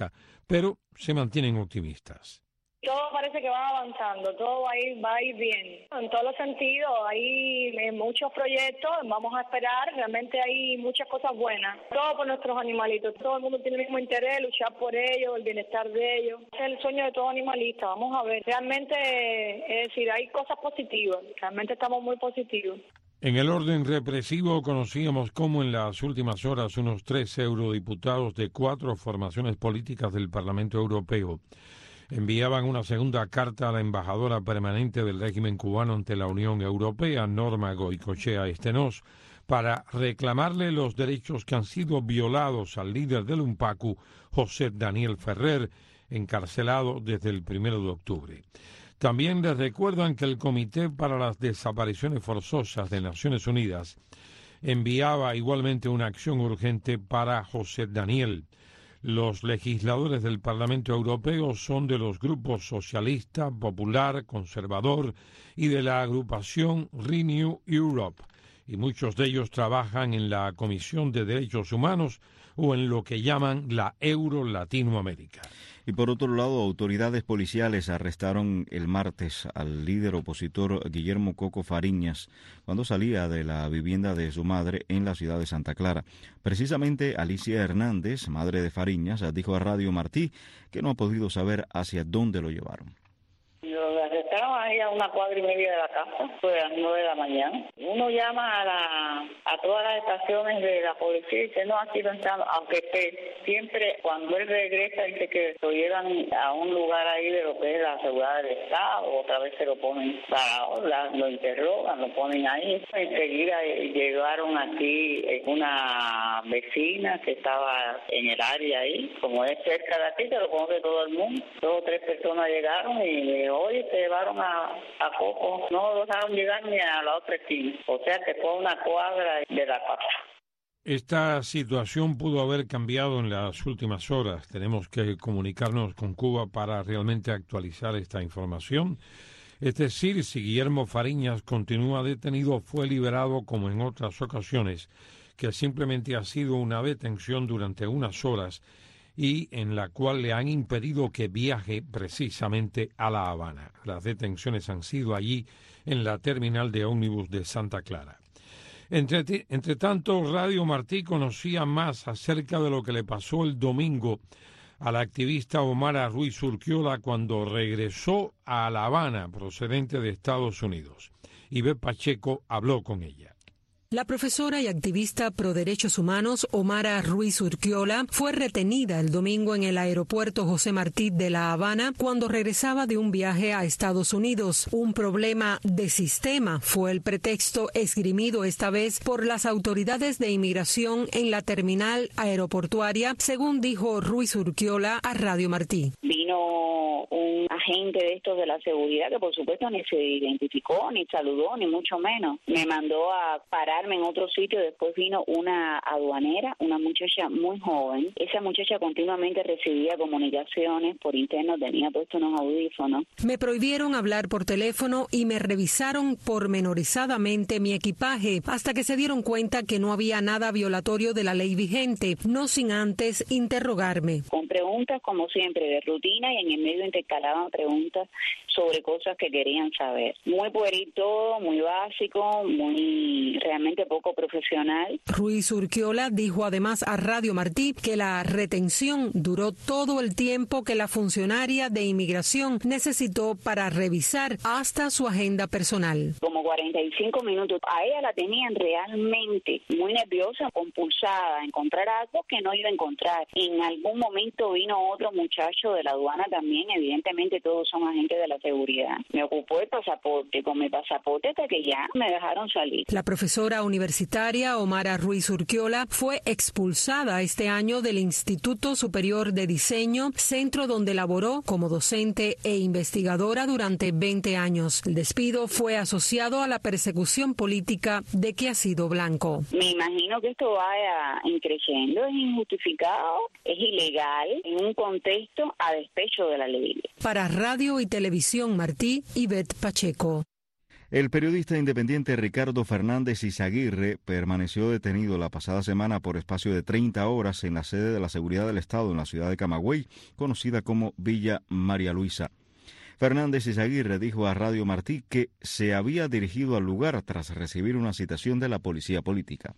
pero se mantienen optimistas. Todo parece que va avanzando, todo va a ir, va a ir bien. En todos los sentidos, hay muchos proyectos, vamos a esperar, realmente hay muchas cosas buenas. Todo por nuestros animalitos, todo el mundo tiene el mismo interés, luchar por ellos, el bienestar de ellos. Es el sueño de todo animalista, vamos a ver. Realmente, es decir, hay cosas positivas, realmente estamos muy positivos. En el orden represivo conocíamos cómo en las últimas horas unos tres eurodiputados de cuatro formaciones políticas del Parlamento Europeo enviaban una segunda carta a la embajadora permanente del régimen cubano ante la Unión Europea, Norma Goicoechea Estenós, para reclamarle los derechos que han sido violados al líder del UNPACU, José Daniel Ferrer, encarcelado desde el primero de octubre. También les recuerdan que el Comité para las Desapariciones Forzosas de Naciones Unidas enviaba igualmente una acción urgente para José Daniel. Los legisladores del Parlamento Europeo son de los grupos socialista, popular, conservador y de la agrupación Renew Europe, y muchos de ellos trabajan en la Comisión de Derechos Humanos o en lo que llaman la Euro Latinoamérica. Y por otro lado, autoridades policiales arrestaron el martes al líder opositor Guillermo Coco Fariñas cuando salía de la vivienda de su madre en la ciudad de Santa Clara. Precisamente Alicia Hernández, madre de Fariñas, dijo a Radio Martí que no ha podido saber hacia dónde lo llevaron. Lo arrestaron ahí a una cuadra y media de la casa, fue a las nueve de la mañana. Uno llama a la a todas las estaciones de la policía y dice, no, aquí no están, aunque esté. Siempre cuando él regresa dice que lo llevan a un lugar ahí de lo que es la seguridad del Estado, otra vez se lo ponen parado, la, lo interrogan, lo ponen ahí. Enseguida llegaron aquí una vecina que estaba en el área ahí, como es cerca de aquí, se lo conoce todo el mundo. Dos o tres personas llegaron y le dijo, oye, te llevaron a, a Coco, no lo dejaron llegar ni a la otra esquina, o sea que fue una cuadra de la casa. Esta situación pudo haber cambiado en las últimas horas. Tenemos que comunicarnos con Cuba para realmente actualizar esta información. Es decir, si Guillermo Fariñas continúa detenido, fue liberado como en otras ocasiones, que simplemente ha sido una detención durante unas horas y en la cual le han impedido que viaje precisamente a La Habana. Las detenciones han sido allí en la terminal de ómnibus de Santa Clara. Entre, entre tanto, Radio Martí conocía más acerca de lo que le pasó el domingo a la activista Omara Ruiz Urquiola cuando regresó a La Habana procedente de Estados Unidos. Ivette Pacheco habló con ella. La profesora y activista pro derechos humanos Omara Ruiz Urquiola fue retenida el domingo en el aeropuerto José Martí de La Habana cuando regresaba de un viaje a Estados Unidos. Un problema de sistema fue el pretexto esgrimido esta vez por las autoridades de inmigración en la terminal aeroportuaria, según dijo Ruiz Urquiola a Radio Martí. Vino un agente de estos de la seguridad que por supuesto ni se identificó, ni saludó, ni mucho menos. Me mandó a parar en otro sitio. Después vino una aduanera, una muchacha muy joven. Esa muchacha continuamente recibía comunicaciones por interno, tenía puesto unos audífonos. Me prohibieron hablar por teléfono y me revisaron pormenorizadamente mi equipaje hasta que se dieron cuenta que no había nada violatorio de la ley vigente, no sin antes interrogarme. Con preguntas como siempre de rutina y en el medio intercalaban preguntas sobre cosas que querían saber. Muy pueril todo, muy básico, muy realmente poco profesional. Ruiz Urquiola dijo además a Radio Martí que la retención duró todo el tiempo que la funcionaria de inmigración necesitó para revisar hasta su agenda personal. Como cuarenta y cinco minutos. A ella la tenían realmente muy nerviosa, compulsada a encontrar algo que no iba a encontrar. En algún momento vino otro muchacho de la aduana también, evidentemente todos son agentes de la seguridad. Me ocupó el pasaporte, con mi pasaporte hasta que ya me dejaron salir. La profesora universitaria Omara Ruiz Urquiola fue expulsada este año del Instituto Superior de Diseño, centro donde laboró como docente e investigadora durante veinte años. El despido fue asociado a la persecución política de que ha sido blanco. Me imagino que esto vaya creciendo, es injustificado, es ilegal en un contexto a despecho de la ley. Para Radio y Televisión Martí, Ivette Pacheco. El periodista independiente Ricardo Fernández Izaguirre permaneció detenido la pasada semana por espacio de treinta horas en la sede de la Seguridad del Estado en la ciudad de Camagüey, conocida como Villa María Luisa. Fernández Izaguirre dijo a Radio Martí que se había dirigido al lugar tras recibir una citación de la policía política.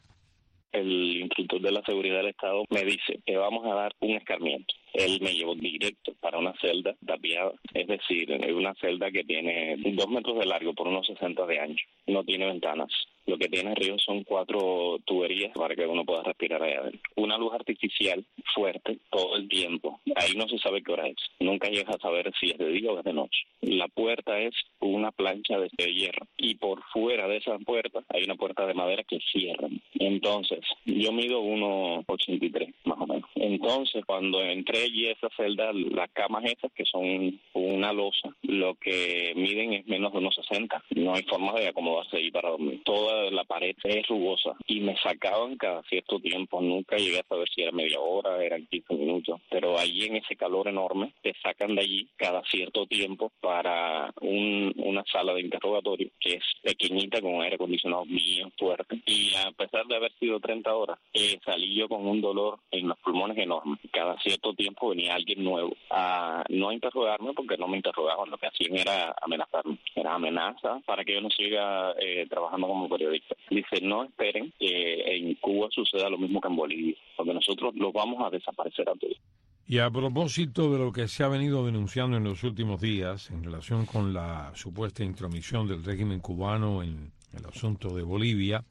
El instructor de la Seguridad del Estado me dice que vamos a dar un escarmiento. Él me llevó directo para una celda tapiada, es decir, una celda que tiene dos metros de largo por unos sesenta de ancho. No tiene ventanas. Lo que tiene arriba son cuatro tuberías para que uno pueda respirar allá adentro. Una luz artificial fuerte todo el tiempo. Ahí no se sabe qué hora es. Nunca llegas a saber si es de día o es de noche. La puerta es una plancha de hierro. Y por fuera de esa puerta hay una puerta de madera que cierran. Entonces, yo mido uno ochenta y tres más o menos. Entonces, cuando entré allí a esa celda, las camas esas que son una losa, lo que miden es menos de unos sesenta. No hay forma de acomodarse ahí para dormir. Toda la pared es rugosa y me sacaban cada cierto tiempo. Nunca llegué a saber si era media hora, eran quince minutos. Pero allí en ese calor enorme te sacan de allí cada cierto tiempo para un, una sala de interrogatorio que es pequeñita con aire acondicionado bien fuerte. Y a pesar de haber sido treinta horas, eh, salí yo con un dolor en los pulmones enorme. Cada cierto tiempo venía alguien nuevo a no interrogarme porque no me interrogaban. Lo que hacían era amenazarme. Era amenaza para que yo no siga eh, trabajando como periodista. Dice, no esperen que en Cuba suceda lo mismo que en Bolivia, porque nosotros los vamos a desaparecer a todos. Y a propósito de lo que se ha venido denunciando en los últimos días en relación con la supuesta intromisión del régimen cubano en el asunto de Bolivia,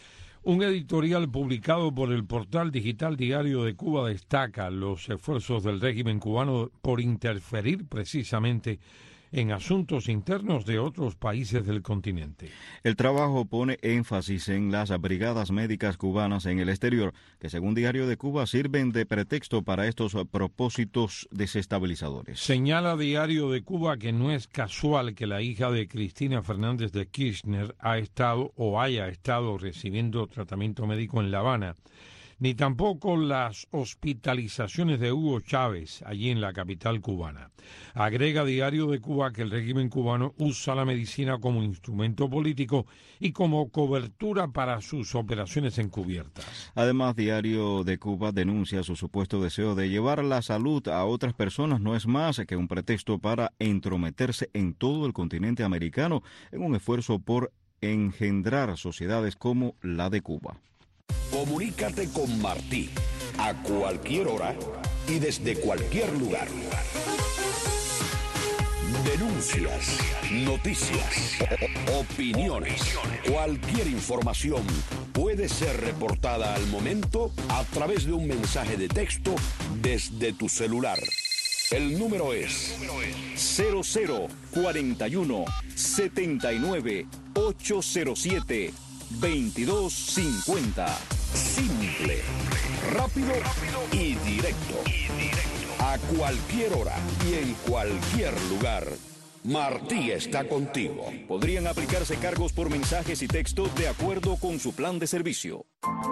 un editorial publicado por el portal digital Diario de Cuba destaca los esfuerzos del régimen cubano por interferir precisamente en asuntos internos de otros países del continente. El trabajo pone énfasis en las brigadas médicas cubanas en el exterior, que según Diario de Cuba sirven de pretexto para estos propósitos desestabilizadores. Señala Diario de Cuba que no es casual que la hija de Cristina Fernández de Kirchner ha estado o haya estado recibiendo tratamiento médico en La Habana, ni tampoco las hospitalizaciones de Hugo Chávez allí en la capital cubana. Agrega Diario de Cuba que el régimen cubano usa la medicina como instrumento político y como cobertura para sus operaciones encubiertas. Además, Diario de Cuba denuncia su supuesto deseo de llevar la salud a otras personas no es más que un pretexto para entrometerse en todo el continente americano en un esfuerzo por engendrar sociedades como la de Cuba. Comunícate con Martí a cualquier hora y desde cualquier lugar. Denuncias, noticias, opiniones, cualquier información puede ser reportada al momento a través de un mensaje de texto desde tu celular. El número es cero cero cuarenta y uno setenta y nueve ochocientos siete veintidós cincuenta. Simple, rápido y directo. A cualquier hora y en cualquier lugar. Martí está contigo. Podrían aplicarse cargos por mensajes y texto de acuerdo con su plan de servicio.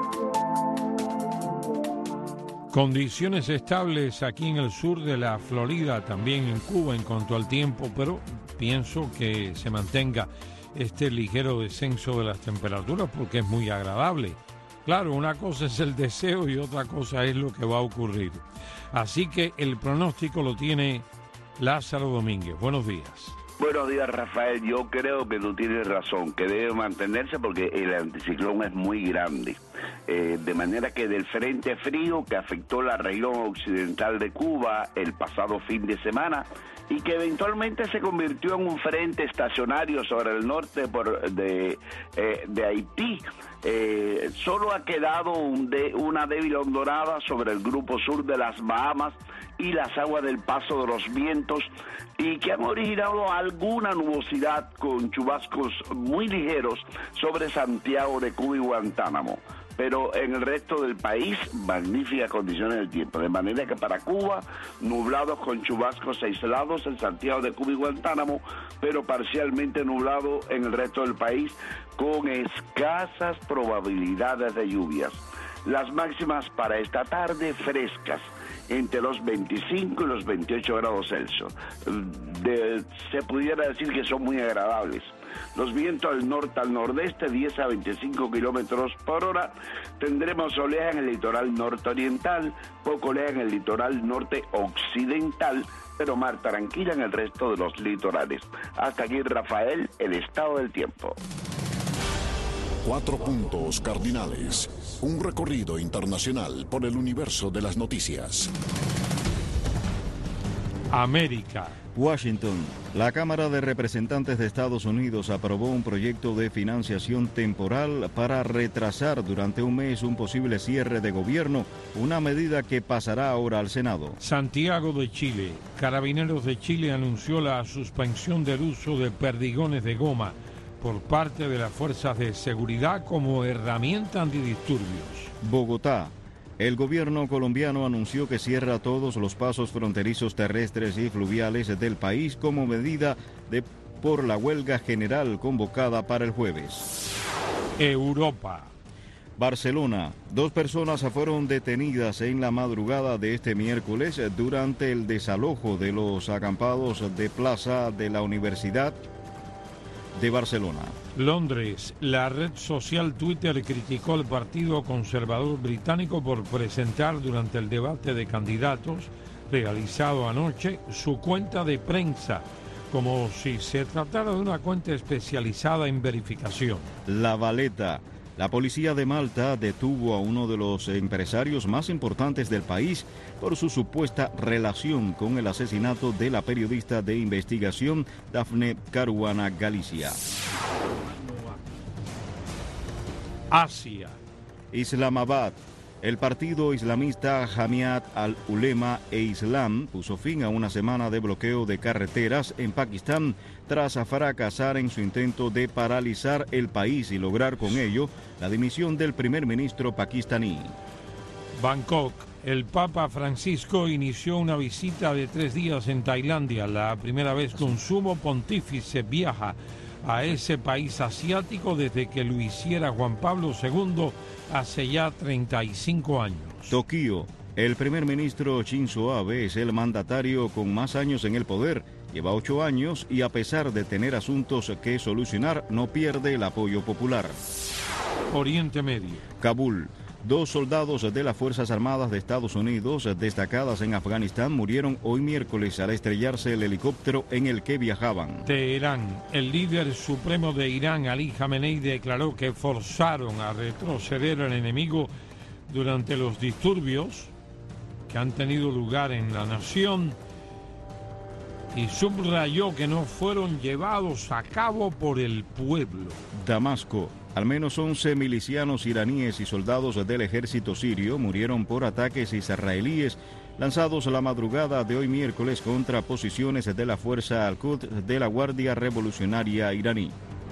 Condiciones estables aquí en el sur de la Florida, también en Cuba en cuanto al tiempo, pero pienso que se mantenga este ligero descenso de las temperaturas porque es muy agradable. Claro, una cosa es el deseo y otra cosa es lo que va a ocurrir. Así que el pronóstico lo tiene Lázaro Domínguez. Buenos días. Buenos días, Rafael. Yo creo que tú tienes razón, que debe mantenerse porque el anticiclón es muy grande. Eh, de manera que del frente frío que afectó la región occidental de Cuba el pasado fin de semana y que eventualmente se convirtió en un frente estacionario sobre el norte por, de, eh, de Haití, eh, solo ha quedado un de, una débil ondorada sobre el grupo sur de las Bahamas y las aguas del paso de los vientos y que han originado alguna nubosidad con chubascos muy ligeros sobre Santiago de Cuba y Guantánamo. Pero en el resto del país, magníficas condiciones del tiempo. De manera que para Cuba, nublados con chubascos aislados en Santiago de Cuba y Guantánamo, pero parcialmente nublado en el resto del país, con escasas probabilidades de lluvias. Las máximas para esta tarde frescas entre los veinticinco y los veintiocho grados Celsius. De, se pudiera decir que son muy agradables. Los vientos al norte al nordeste, diez a veinticinco kilómetros por hora. Tendremos oleaje en el litoral norte-oriental, poco oleaje en el litoral norte-occidental, pero mar tranquila en el resto de los litorales. Hasta aquí, Rafael, el estado del tiempo. Cuatro puntos cardinales. Un recorrido internacional por el universo de las noticias. América. Washington. La Cámara de Representantes de Estados Unidos aprobó un proyecto de financiación temporal para retrasar durante un mes un posible cierre de gobierno, una medida que pasará ahora al Senado. Santiago de Chile. Carabineros de Chile anunció la suspensión del uso de perdigones de goma por parte de las fuerzas de seguridad como herramienta antidisturbios. Bogotá. El gobierno colombiano anunció que cierra todos los pasos fronterizos terrestres y fluviales del país como medida de por la huelga general convocada para el jueves. Europa. Barcelona. Dos personas fueron detenidas en la madrugada de este miércoles durante el desalojo de los acampados de plaza de la Universidad de Barcelona. Londres. La red social Twitter criticó al Partido Conservador Británico por presentar durante el debate de candidatos realizado anoche su cuenta de prensa, como si se tratara de una cuenta especializada en verificación. La Valeta. La policía de Malta detuvo a uno de los empresarios más importantes del país por su supuesta relación con el asesinato de la periodista de investigación Daphne Caruana Galizia. Asia. Islamabad. El partido islamista Jamiat al-Ulema e Islam puso fin a una semana de bloqueo de carreteras en Pakistán tras fracasar en su intento de paralizar el país y lograr con ello la dimisión del primer ministro pakistaní. Bangkok. El Papa Francisco inició una visita de tres días en Tailandia, la primera vez que un sumo pontífice viaja a ese país asiático desde que lo hiciera Juan Pablo segundo hace ya treinta y cinco años. Tokio. El primer ministro Shinzo Abe es el mandatario con más años en el poder. Lleva ocho años y a pesar de tener asuntos que solucionar, no pierde el apoyo popular. Oriente Medio. Kabul. Dos soldados de las Fuerzas Armadas de Estados Unidos destacadas en Afganistán murieron hoy miércoles al estrellarse el helicóptero en el que viajaban. Teherán. El líder supremo de Irán, Ali Khamenei, declaró que forzaron a retroceder al enemigo durante los disturbios que han tenido lugar en la nación y subrayó que no fueron llevados a cabo por el pueblo. Damasco. Al menos once milicianos iraníes y soldados del ejército sirio murieron por ataques israelíes lanzados la madrugada de hoy miércoles contra posiciones de la fuerza Al-Quds de la Guardia Revolucionaria iraní.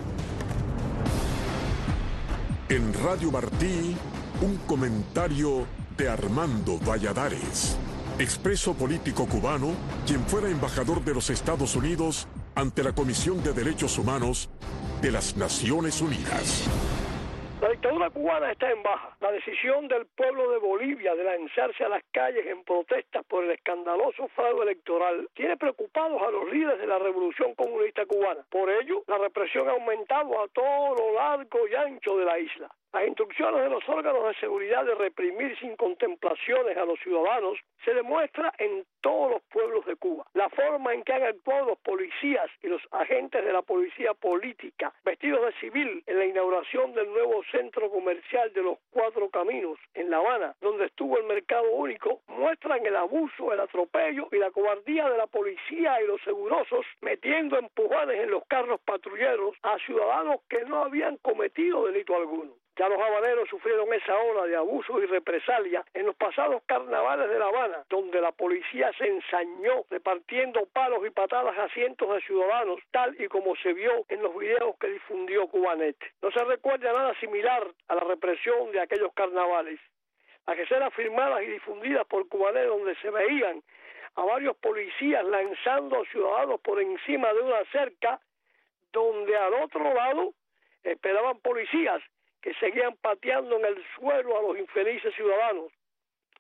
En Radio Martí, un comentario de Armando Valladares, expreso político cubano, quien fuera embajador de los Estados Unidos ante la Comisión de Derechos Humanos de las Naciones Unidas. La dictadura cubana está en baja. La decisión del pueblo de Bolivia de lanzarse a las calles en protestas por el escandaloso fraude electoral tiene preocupados a los líderes de la revolución comunista cubana. Por ello, la represión ha aumentado a todo lo largo y ancho de la isla. Las instrucciones de los órganos de seguridad de reprimir sin contemplaciones a los ciudadanos se demuestra en todos los pueblos de Cuba. La forma en que han actuado los policías y los agentes de la policía política vestidos de civil en la inauguración del nuevo centro comercial de los Cuatro Caminos en La Habana, donde estuvo el mercado único, muestran el abuso, el atropello y la cobardía de la policía y los segurosos metiendo empujones en los carros patrulleros a ciudadanos que no habían cometido delito alguno. Ya los habaneros sufrieron esa ola de abuso y represalia en los pasados carnavales de La Habana, donde la policía se ensañó repartiendo palos y patadas a cientos de ciudadanos, tal y como se vio en los videos que difundió Cubanet. No se recuerda nada similar a la represión de aquellos carnavales. Las escenas filmadas y difundidas por Cubanet, donde se veían a varios policías lanzando a ciudadanos por encima de una cerca, donde al otro lado esperaban policías que seguían pateando en el suelo a los infelices ciudadanos.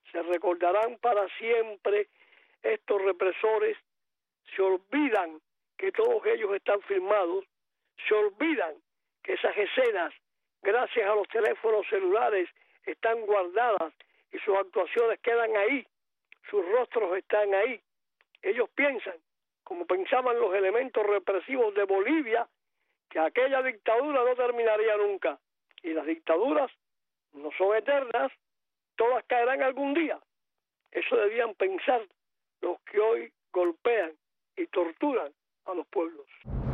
Se recordarán para siempre estos represores, se olvidan que todos ellos están firmados, se olvidan que esas escenas, gracias a los teléfonos celulares, están guardadas y sus actuaciones quedan ahí, sus rostros están ahí. Ellos piensan, como pensaban los elementos represivos de Bolivia, que aquella dictadura no terminaría nunca. Y las dictaduras no son eternas, todas caerán algún día. Eso debían pensar los que hoy golpean y torturan a los pueblos.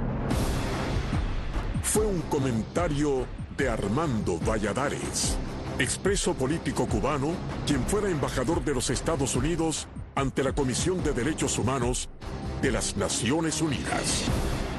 Fue un comentario de Armando Valladares, expreso político cubano, quien fuera embajador de los Estados Unidos ante la Comisión de Derechos Humanos de las Naciones Unidas.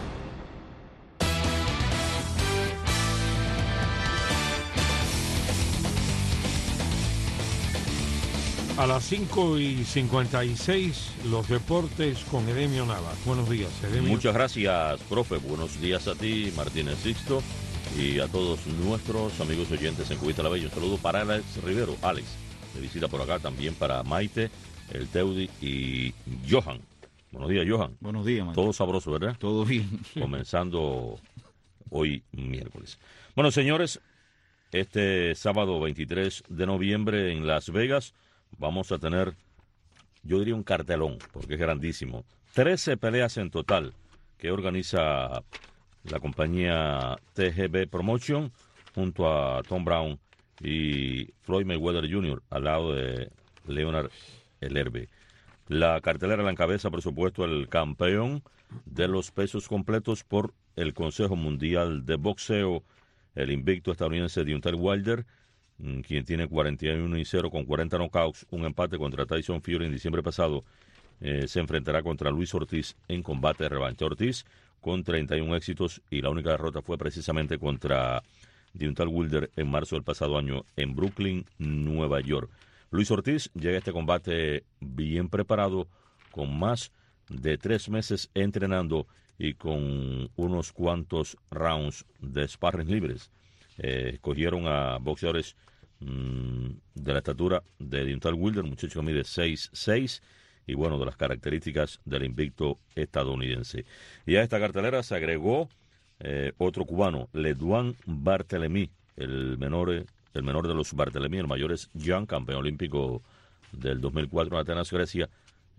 A las cinco y cincuenta y seis, los deportes con Edemio Navas. Buenos días, Edemio. Muchas gracias, profe. Buenos días a ti, Martínez Sixto, y a todos nuestros amigos oyentes en Cubita la Bella. Un saludo para Alex Rivero. Alex, de visita por acá, también para Maite, el Teudi y Johan. Buenos días, Johan. Buenos días, man. Todo sabroso, ¿verdad? Todo bien. Comenzando hoy miércoles. Bueno, señores, este sábado veintitrés de noviembre en Las Vegas vamos a tener, yo diría un cartelón, porque es grandísimo. trece peleas en total que organiza la compañía T G B Promotion junto a Tom Brown y Floyd Mayweather junior al lado de Leonard Ellerbe. La cartelera la encabeza, por supuesto, el campeón de los pesos completos por el Consejo Mundial de Boxeo, el invicto estadounidense Deontay Wilder, quien tiene cuarenta y uno y cero con cuarenta knockouts, un empate contra Tyson Fury en diciembre pasado. Eh, se enfrentará contra Luis Ortiz en combate de revancha. Ortiz con treinta y uno éxitos y la única derrota fue precisamente contra Deontay Wilder en marzo del pasado año en Brooklyn, Nueva York. Luis Ortiz llega a este combate bien preparado, con más de tres meses entrenando y con unos cuantos rounds de sparring libres. Eh, escogieron a boxeadores mmm, de la estatura de Deontay Wilder, muchacho que mide seis seis, y bueno, de las características del invicto estadounidense. Y a esta cartelera se agregó eh, otro cubano, Ledouan Barthélemy, el menor, el menor de los Barthélemy, el mayor es Jan, campeón olímpico del dos mil cuatro en Atenas, Grecia,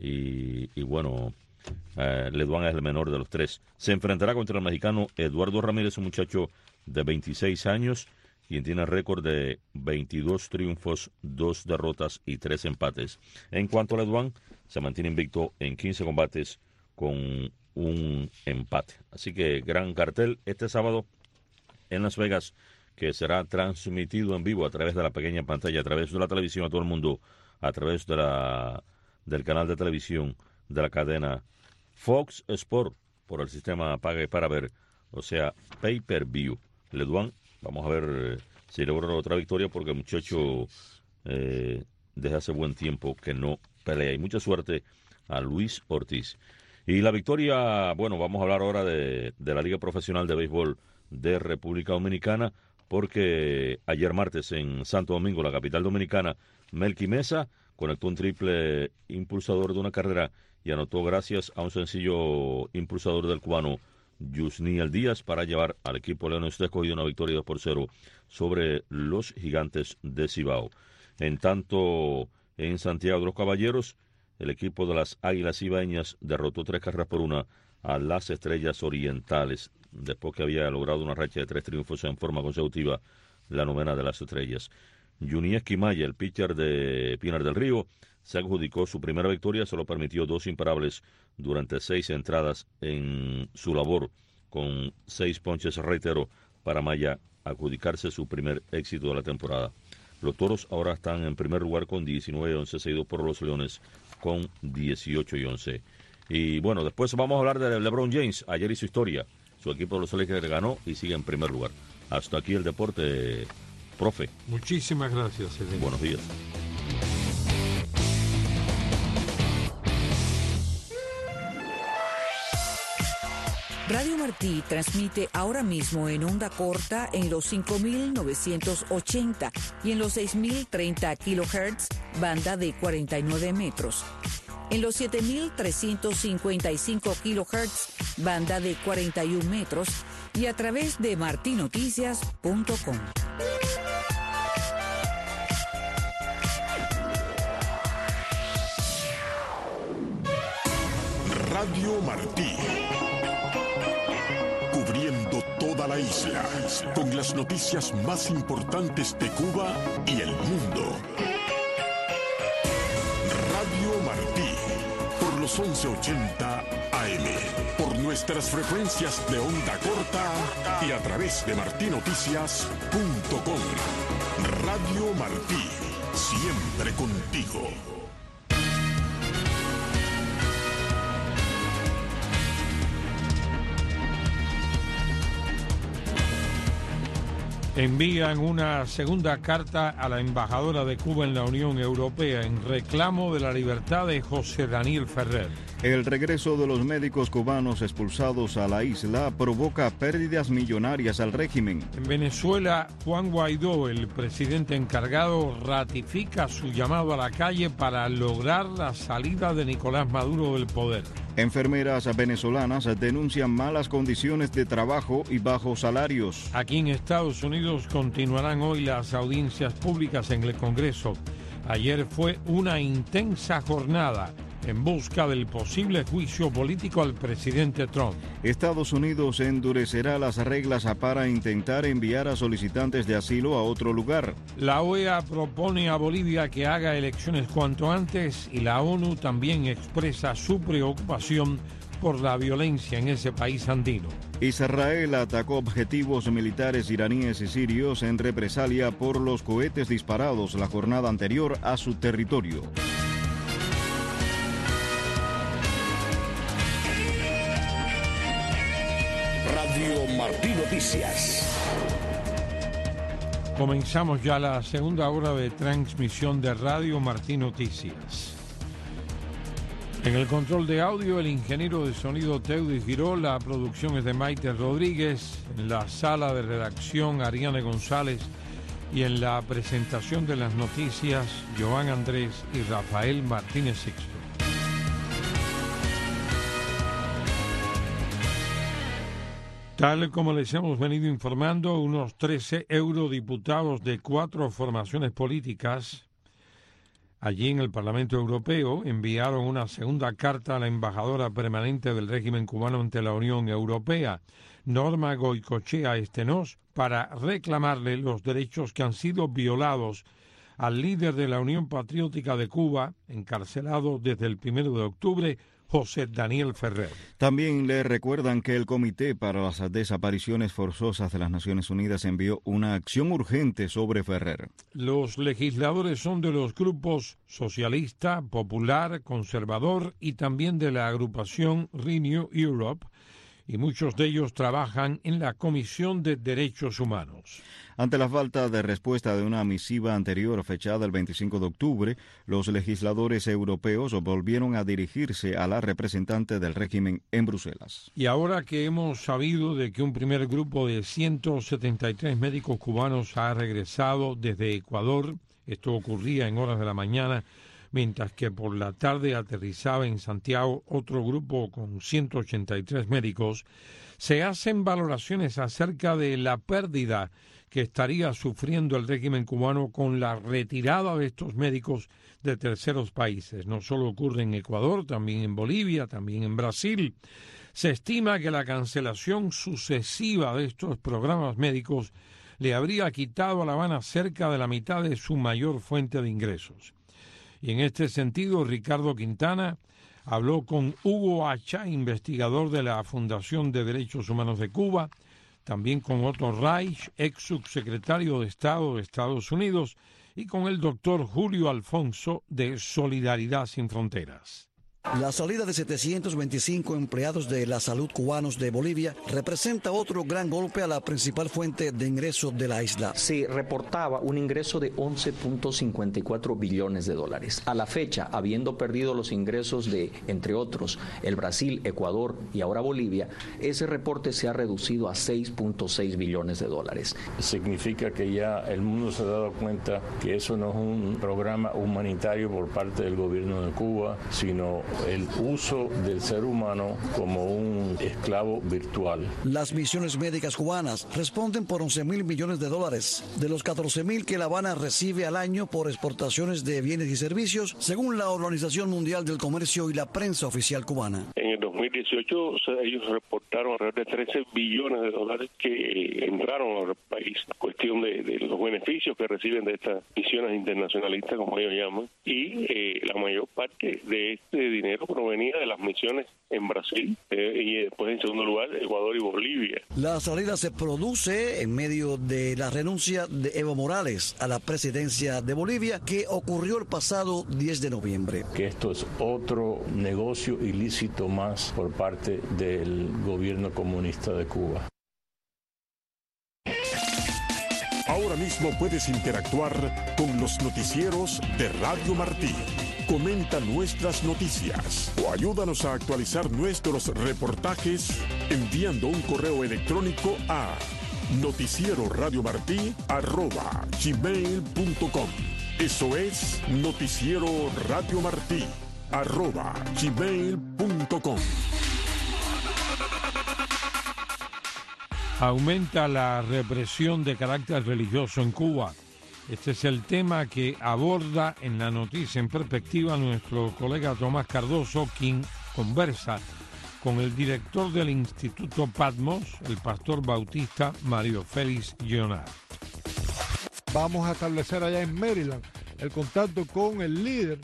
y, y bueno, eh, Ledouan es el menor de los tres. Se enfrentará contra el mexicano Eduardo Ramírez, un muchacho de veintiséis años, quien tiene récord de veintidós triunfos, dos derrotas y tres empates. En cuanto a Ledouan, se mantiene invicto en quince combates con un empate. Así que gran cartel este sábado en Las Vegas, que será transmitido en vivo a través de la pequeña pantalla, a través de la televisión a todo el mundo, a través de la del canal de televisión de la cadena Fox Sport por el sistema Pague para Ver, o sea, pay-per-view. Ledouan, vamos a ver eh, si logra otra victoria, porque el muchacho eh, desde hace buen tiempo que no pelea. Y mucha suerte a Luis Ortiz. Y la victoria, bueno, vamos a hablar ahora de, de la Liga Profesional de Béisbol de República Dominicana, porque ayer martes en Santo Domingo, la capital dominicana, Melky Mesa conectó un triple impulsador de una carrera y anotó gracias a un sencillo impulsador del cubano Yusniel Díaz para llevar al equipo Leones de Escogido una victoria dos por cero sobre los Gigantes de Cibao. En tanto, en Santiago de los Caballeros, el equipo de las Águilas Ibaeñas derrotó tres carreras por una a las Estrellas Orientales, después que había logrado una racha de tres triunfos en forma consecutiva, la novena de las Estrellas. Juniel Esquimaya, el pitcher de Pinar del Río, se adjudicó su primera victoria, solo permitió dos imparables durante seis entradas en su labor, con seis ponches, reitero, para Maya adjudicarse su primer éxito de la temporada. Los Toros ahora están en primer lugar con diecinueve y once, seguidos por los Leones con dieciocho y once. Y bueno, después vamos a hablar de LeBron James. Ayer hizo historia, su equipo de los Lakers ganó y sigue en primer lugar. Hasta aquí el deporte, profe. Muchísimas gracias, Edén. Buenos días. Radio Martí transmite ahora mismo en onda corta en los cinco mil novecientos ochenta y en los seis mil treinta kilohertz banda de cuarenta y nueve metros. En los siete mil trescientos cincuenta y cinco kilohertz, banda de cuarenta y un metros, y a través de martinoticias punto com. Radio Martí. Cubriendo toda la isla, con las noticias más importantes de Cuba y el mundo. Radio Martí, por los once ochenta A M, por nuestras frecuencias de onda corta y a través de martinoticias punto com. Radio Martí, siempre contigo. Envían una segunda carta a la embajadora de Cuba en la Unión Europea en reclamo de la libertad de José Daniel Ferrer. El regreso de los médicos cubanos expulsados a la isla provoca pérdidas millonarias al régimen. En Venezuela, Juan Guaidó, el presidente encargado, ratifica su llamado a la calle para lograr la salida de Nicolás Maduro del poder. Enfermeras venezolanas denuncian malas condiciones de trabajo y bajos salarios. Aquí en Estados Unidos continuarán hoy las audiencias públicas en el Congreso. Ayer fue una intensa jornada en busca del posible juicio político al presidente Trump. Estados Unidos endurecerá las reglas para intentar enviar a solicitantes de asilo a otro lugar. La O E A propone a Bolivia que haga elecciones cuanto antes y la ONU también expresa su preocupación por la violencia en ese país andino. Israel atacó objetivos militares iraníes y sirios en represalia por los cohetes disparados la jornada anterior a su territorio. Radio Martí Noticias. Comenzamos ya la segunda hora de transmisión de Radio Martí Noticias. En el control de audio, el ingeniero de sonido Teudis Giró, la producción es de Maite Rodríguez, en la sala de redacción Ariane González y en la presentación de las noticias Joan Andrés y Rafael Martínez Sixto. Tal como les hemos venido informando, unos trece eurodiputados de cuatro formaciones políticas allí en el Parlamento Europeo enviaron una segunda carta a la embajadora permanente del régimen cubano ante la Unión Europea, Norma Goicoechea Stenós, para reclamarle los derechos que han sido violados al líder de la Unión Patriótica de Cuba, encarcelado desde el primero de octubre, José Daniel Ferrer. También le recuerdan que el Comité para las Desapariciones Forzosas de las Naciones Unidas envió una acción urgente sobre Ferrer. Los legisladores son de los grupos socialista, popular, conservador y también de la agrupación Renew Europe, y muchos de ellos trabajan en la Comisión de Derechos Humanos. Ante la falta de respuesta de una misiva anterior fechada el veinticinco de octubre, los legisladores europeos volvieron a dirigirse a la representante del régimen en Bruselas. Y ahora que hemos sabido de que un primer grupo de ciento setenta y tres médicos cubanos ha regresado desde Ecuador, esto ocurría en horas de la mañana, mientras que por la tarde aterrizaba en Santiago otro grupo con ciento ochenta y tres médicos, se hacen valoraciones acerca de la pérdida que estaría sufriendo el régimen cubano con la retirada de estos médicos de terceros países. No solo ocurre en Ecuador, también en Bolivia, también en Brasil. Se estima que la cancelación sucesiva de estos programas médicos le habría quitado a La Habana cerca de la mitad de su mayor fuente de ingresos. Y en este sentido, Ricardo Quintana habló con Hugo Hacha, investigador de la Fundación de Derechos Humanos de Cuba, también con Otto Reich, ex subsecretario de Estado de Estados Unidos, y con el doctor Julio Alfonso de Solidaridad Sin Fronteras. La salida de setecientos veinticinco empleados de la salud cubanos de Bolivia representa otro gran golpe a la principal fuente de ingresos de la isla. Se reportaba un ingreso de once punto cincuenta y cuatro billones de dólares. A la fecha, habiendo perdido los ingresos de, entre otros, el Brasil, Ecuador y ahora Bolivia, ese reporte se ha reducido a seis punto seis billones de dólares. Significa que ya el mundo se ha dado cuenta que eso no es un programa humanitario por parte del gobierno de Cuba, sino el uso del ser humano como un esclavo virtual. Las misiones médicas cubanas responden por once mil millones de dólares, de los catorce mil que La Habana recibe al año por exportaciones de bienes y servicios, según la Organización Mundial del Comercio y la prensa oficial cubana. En el dos mil dieciocho ellos reportaron alrededor de trece billones de dólares que entraron al país, cuestión de, de los beneficios que reciben de estas misiones internacionalistas, como ellos llaman, y eh, la mayor parte de este dinero provenía de las misiones en Brasil eh, y después en segundo lugar Ecuador y Bolivia. La salida se produce en medio de la renuncia de Evo Morales a la presidencia de Bolivia, que ocurrió el pasado diez de noviembre. Que esto es otro negocio ilícito más por parte del gobierno comunista de Cuba. Ahora mismo puedes interactuar con los noticieros de Radio Martí. Comenta nuestras noticias o ayúdanos a actualizar nuestros reportajes enviando un correo electrónico a noticieroradiomartí arroba gmail punto com. Eso es noticieroradiomartí arroba gmail punto com. Aumenta la represión de carácter religioso en Cuba. Este es el tema que aborda en la noticia en perspectiva nuestro colega Tomás Cardoso, quien conversa con el director del Instituto Patmos, el pastor bautista Mario Félix Leonard. Vamos a establecer allá en Maryland el contacto con el líder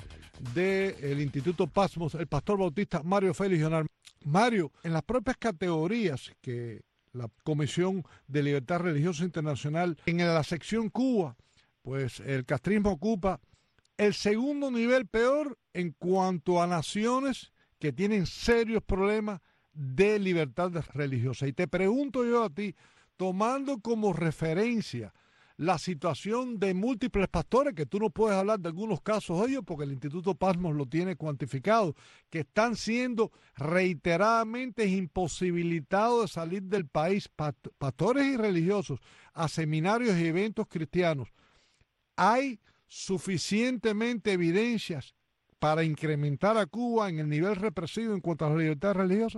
del Instituto Patmos, el pastor bautista Mario Félix Leonard. Mario, en las propias categorías que la Comisión de Libertad Religiosa Internacional, en la sección Cuba, pues el castrismo ocupa el segundo nivel peor en cuanto a naciones que tienen serios problemas de libertad religiosa. Y te pregunto yo a ti, tomando como referencia la situación de múltiples pastores, que tú no puedes hablar de algunos casos de ellos porque el Instituto Patmos lo tiene cuantificado, que están siendo reiteradamente imposibilitados de salir del país, pastores y religiosos, a seminarios y eventos cristianos. ¿Hay suficientemente evidencias para incrementar a Cuba en el nivel represivo en cuanto a la libertad religiosa?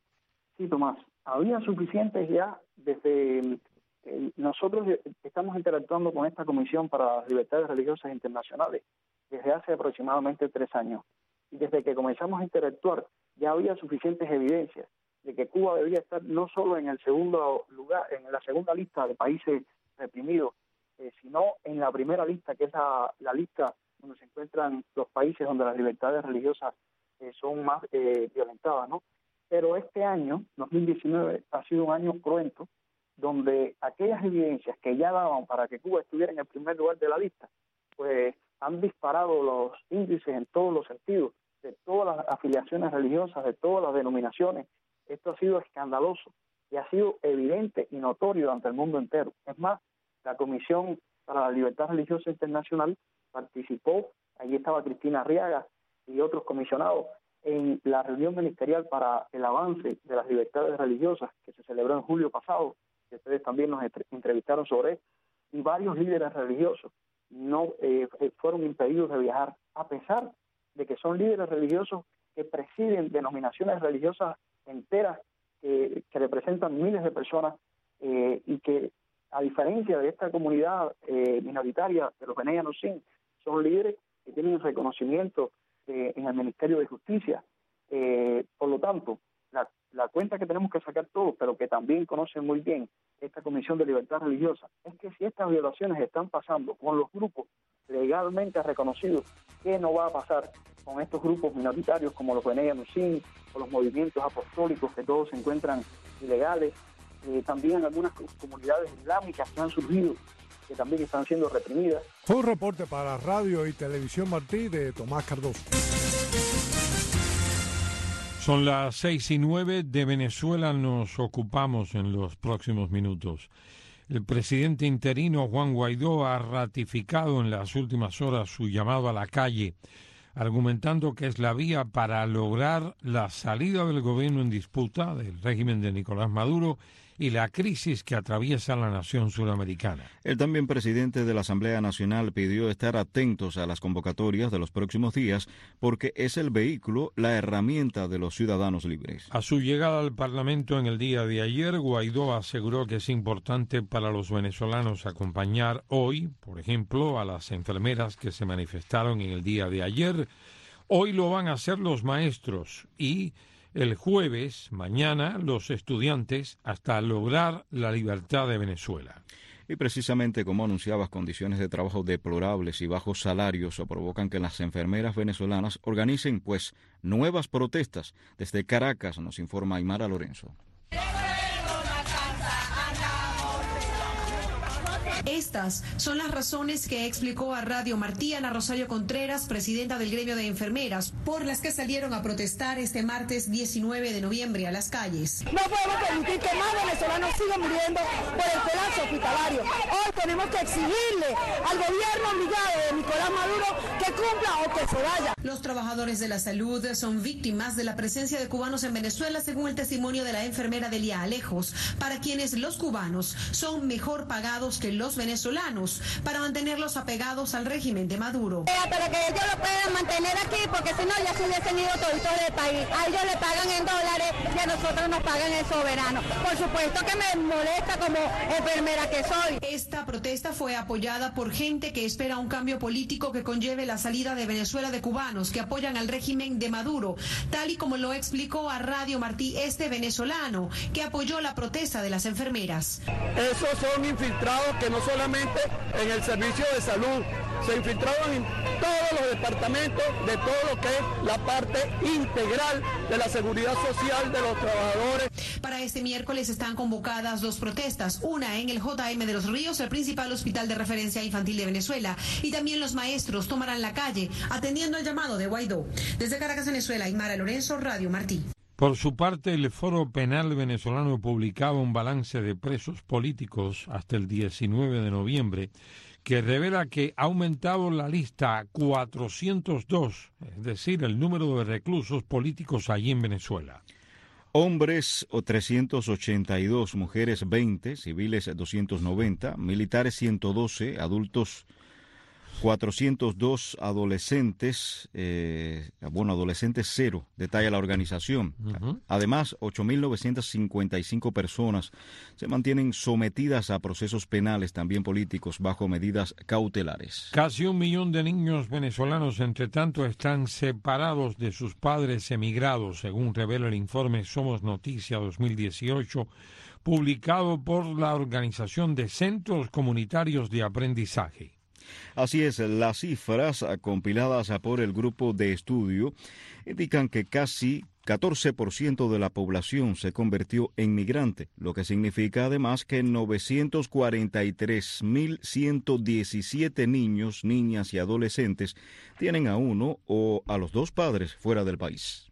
Sí, Tomás. Había suficientes ya desde... Eh, nosotros estamos interactuando con esta Comisión para las Libertades Religiosas Internacionales desde hace aproximadamente tres años. Y desde que comenzamos a interactuar ya había suficientes evidencias de que Cuba debía estar no solo en el segundo lugar, en la segunda lista de países reprimidos, eh, sino en la primera lista, que es la, la lista donde se encuentran los países donde las libertades religiosas eh, son más eh, violentadas, ¿no? Pero este año, dos mil diecinueve, ha sido un año cruento, donde aquellas evidencias que ya daban para que Cuba estuviera en el primer lugar de la lista, pues han disparado los índices en todos los sentidos, de todas las afiliaciones religiosas, de todas las denominaciones. Esto ha sido escandaloso y ha sido evidente y notorio ante el mundo entero. Es más, la Comisión para la Libertad Religiosa Internacional participó, allí estaba Cristina Arriaga y otros comisionados, en la reunión ministerial para el avance de las libertades religiosas que se celebró en julio pasado, que ustedes también nos entrevistaron sobre esto, y varios líderes religiosos no eh, fueron impedidos de viajar, a pesar de que son líderes religiosos que presiden denominaciones religiosas enteras eh, que representan miles de personas eh, y que, a diferencia de esta comunidad eh, minoritaria de los Bnei Anusim, son líderes que tienen reconocimiento eh, en el Ministerio de Justicia. Eh, por lo tanto, la, la cuenta que tenemos que sacar todos, pero que también conocen muy bien esta Comisión de Libertad Religiosa, es que si estas violaciones están pasando con los grupos legalmente reconocidos, ¿qué no va a pasar con estos grupos minoritarios como los Bnei Anusim o los movimientos apostólicos, que todos se encuentran ilegales? Eh, también algunas comunidades islámicas que han surgido, que también están siendo reprimidas. Fue un reporte para Radio y Televisión Martí de Tomás Cardoso. Son las seis y nueve. De Venezuela nos ocupamos en los próximos minutos. El presidente interino Juan Guaidó ha ratificado en las últimas horas su llamado a la calle, argumentando que es la vía para lograr la salida del gobierno en disputa del régimen de Nicolás Maduro y la crisis que atraviesa la nación suramericana. El también presidente de la Asamblea Nacional pidió estar atentos a las convocatorias de los próximos días porque es el vehículo, la herramienta de los ciudadanos libres. A su llegada al Parlamento en el día de ayer, Guaidó aseguró que es importante para los venezolanos acompañar hoy, por ejemplo, a las enfermeras que se manifestaron en el día de ayer. Hoy lo van a hacer los maestros y el jueves, mañana, los estudiantes, hasta lograr la libertad de Venezuela. Y precisamente como anunciabas, condiciones de trabajo deplorables y bajos salarios provocan que las enfermeras venezolanas organicen, pues, nuevas protestas. Desde Caracas nos informa Aymara Lorenzo. Estas son las razones que explicó a Radio Martí Ana Rosario Contreras, presidenta del gremio de enfermeras, por las que salieron a protestar este martes diecinueve de noviembre a las calles. No podemos permitir que más venezolanos sigan muriendo por el colapso hospitalario. Hoy tenemos que exigirle al gobierno obligado de Nicolás Maduro que cumpla o que se vaya. Los trabajadores de la salud son víctimas de la presencia de cubanos en Venezuela, según el testimonio de la enfermera Delia Alejos, para quienes los cubanos son mejor pagados que los venezolanos para mantenerlos apegados al régimen de Maduro. Para que ellos lo puedan mantener aquí, porque si no ya se hubiesen ido toditos del país. A ellos le pagan en dólares y a nosotros nos pagan en soberano. Por supuesto que me molesta como enfermera que soy. Esta protesta fue apoyada por gente que espera un cambio político que conlleve la salida de Venezuela de cubanos que apoyan al régimen de Maduro, tal y como lo explicó a Radio Martí este venezolano que apoyó la protesta de las enfermeras. Esos son infiltrados que no solamente en el servicio de salud, se infiltraron en todos los departamentos de todo lo que es la parte integral de la seguridad social de los trabajadores. Para este miércoles están convocadas dos protestas, una en el J M de los Ríos, el principal hospital de referencia infantil de Venezuela, y también los maestros tomarán la calle atendiendo el llamado de Guaidó. Desde Caracas, Venezuela, Aymara Lorenzo, Radio Martí. Por su parte, el Foro Penal venezolano publicaba un balance de presos políticos hasta el diecinueve de noviembre que revela que ha aumentado la lista a cuatrocientos dos, es decir, el número de reclusos políticos allí en Venezuela. Hombres trescientos ochenta y dos, mujeres veinte, civiles doscientos noventa, militares ciento doce, adultos cuatrocientos dos, adolescentes, eh, bueno, adolescentes cero, detalla la organización. Uh-huh. Además, ocho mil novecientas cincuenta y cinco personas se mantienen sometidas a procesos penales, también políticos, bajo medidas cautelares. Casi un millón de niños venezolanos, entre tanto, están separados de sus padres emigrados, según revela el informe Somos Noticia dos mil dieciocho, publicado por la Organización de Centros Comunitarios de Aprendizaje. Así es, las cifras compiladas por el grupo de estudio indican que casi catorce por ciento de la población se convirtió en migrante, lo que significa además que novecientos cuarenta y tres mil ciento diecisiete niños, niñas y adolescentes tienen a uno o a los dos padres fuera del país.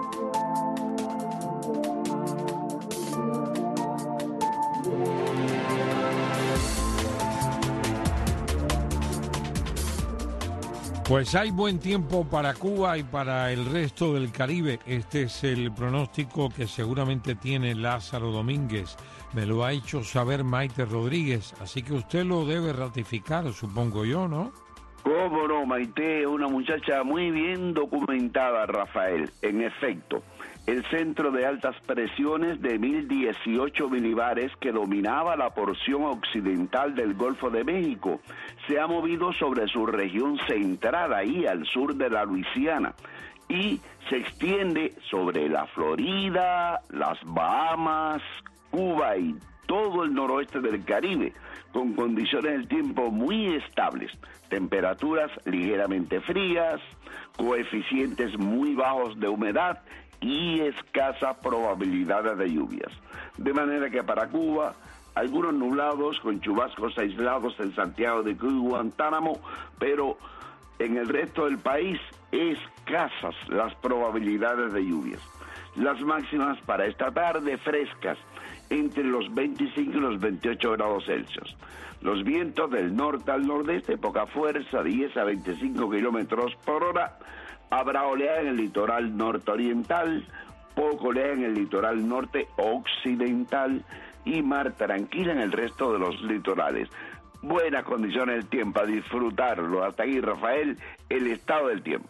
Pues hay buen tiempo para Cuba y para el resto del Caribe. Este es el pronóstico que seguramente tiene Lázaro Domínguez. Me lo ha hecho saber Maite Rodríguez, así que usted lo debe ratificar, supongo yo, ¿no? Cómo no, Maite es una muchacha muy bien documentada, Rafael. En efecto, el centro de altas presiones de mil dieciocho milibares que dominaba la porción occidental del Golfo de México se ha movido sobre su región central, ahí al sur de la Luisiana, y se extiende sobre la Florida, las Bahamas, Cuba y todo el noroeste del Caribe, con condiciones del tiempo muy estables, temperaturas ligeramente frías, coeficientes muy bajos de humedad y escasas probabilidades de lluvias. De manera que para Cuba, algunos nublados con chubascos aislados en Santiago de Cuba y Guantánamo, pero en el resto del país escasas las probabilidades de lluvias. Las máximas para esta tarde frescas, entre los veinticinco y los veintiocho grados Celsius. Los vientos del norte al nordeste, poca fuerza, diez a veinticinco kilómetros por hora. Habrá oleada en el litoral norteoriental, poco oleada en el litoral norte occidental y mar tranquila en el resto de los litorales. Buenas condiciones del tiempo, a disfrutarlo. Hasta aquí, Rafael, el estado del tiempo.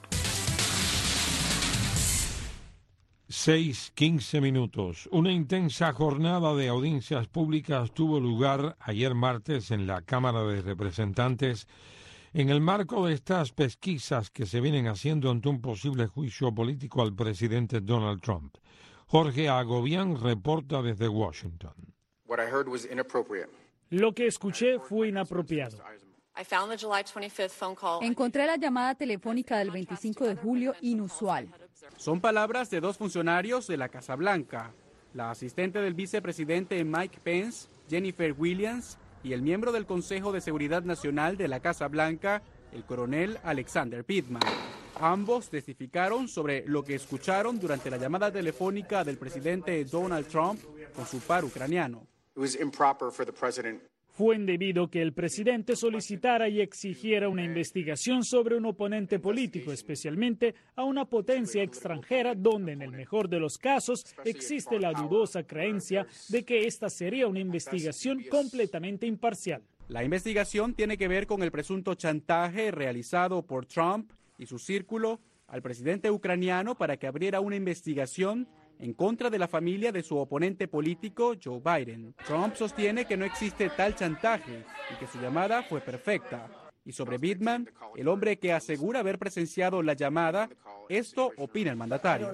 seis quince minutos. Una intensa jornada de audiencias públicas tuvo lugar ayer martes en la Cámara de Representantes en el marco de estas pesquisas que se vienen haciendo ante un posible juicio político al presidente Donald Trump. Jorge Agobián reporta desde Washington. Lo que escuché fue inapropiado. Encontré la llamada telefónica del veinticinco de julio inusual. Son palabras de dos funcionarios de la Casa Blanca, la asistente del vicepresidente Mike Pence, Jennifer Williams, y el miembro del Consejo de Seguridad Nacional de la Casa Blanca, el coronel Alexander Pittman. Ambos testificaron sobre lo que escucharon durante la llamada telefónica del presidente Donald Trump con su par ucraniano. Fue indebido que el presidente solicitara y exigiera una investigación sobre un oponente político, especialmente a una potencia extranjera donde, en el mejor de los casos, existe la dudosa creencia de que esta sería una investigación completamente imparcial. La investigación tiene que ver con el presunto chantaje realizado por Trump y su círculo al presidente ucraniano para que abriera una investigación en contra de la familia de su oponente político, Joe Biden. Trump sostiene que no existe tal chantaje y que su llamada fue perfecta. Y sobre Bittman, el hombre que asegura haber presenciado la llamada, esto opina el mandatario.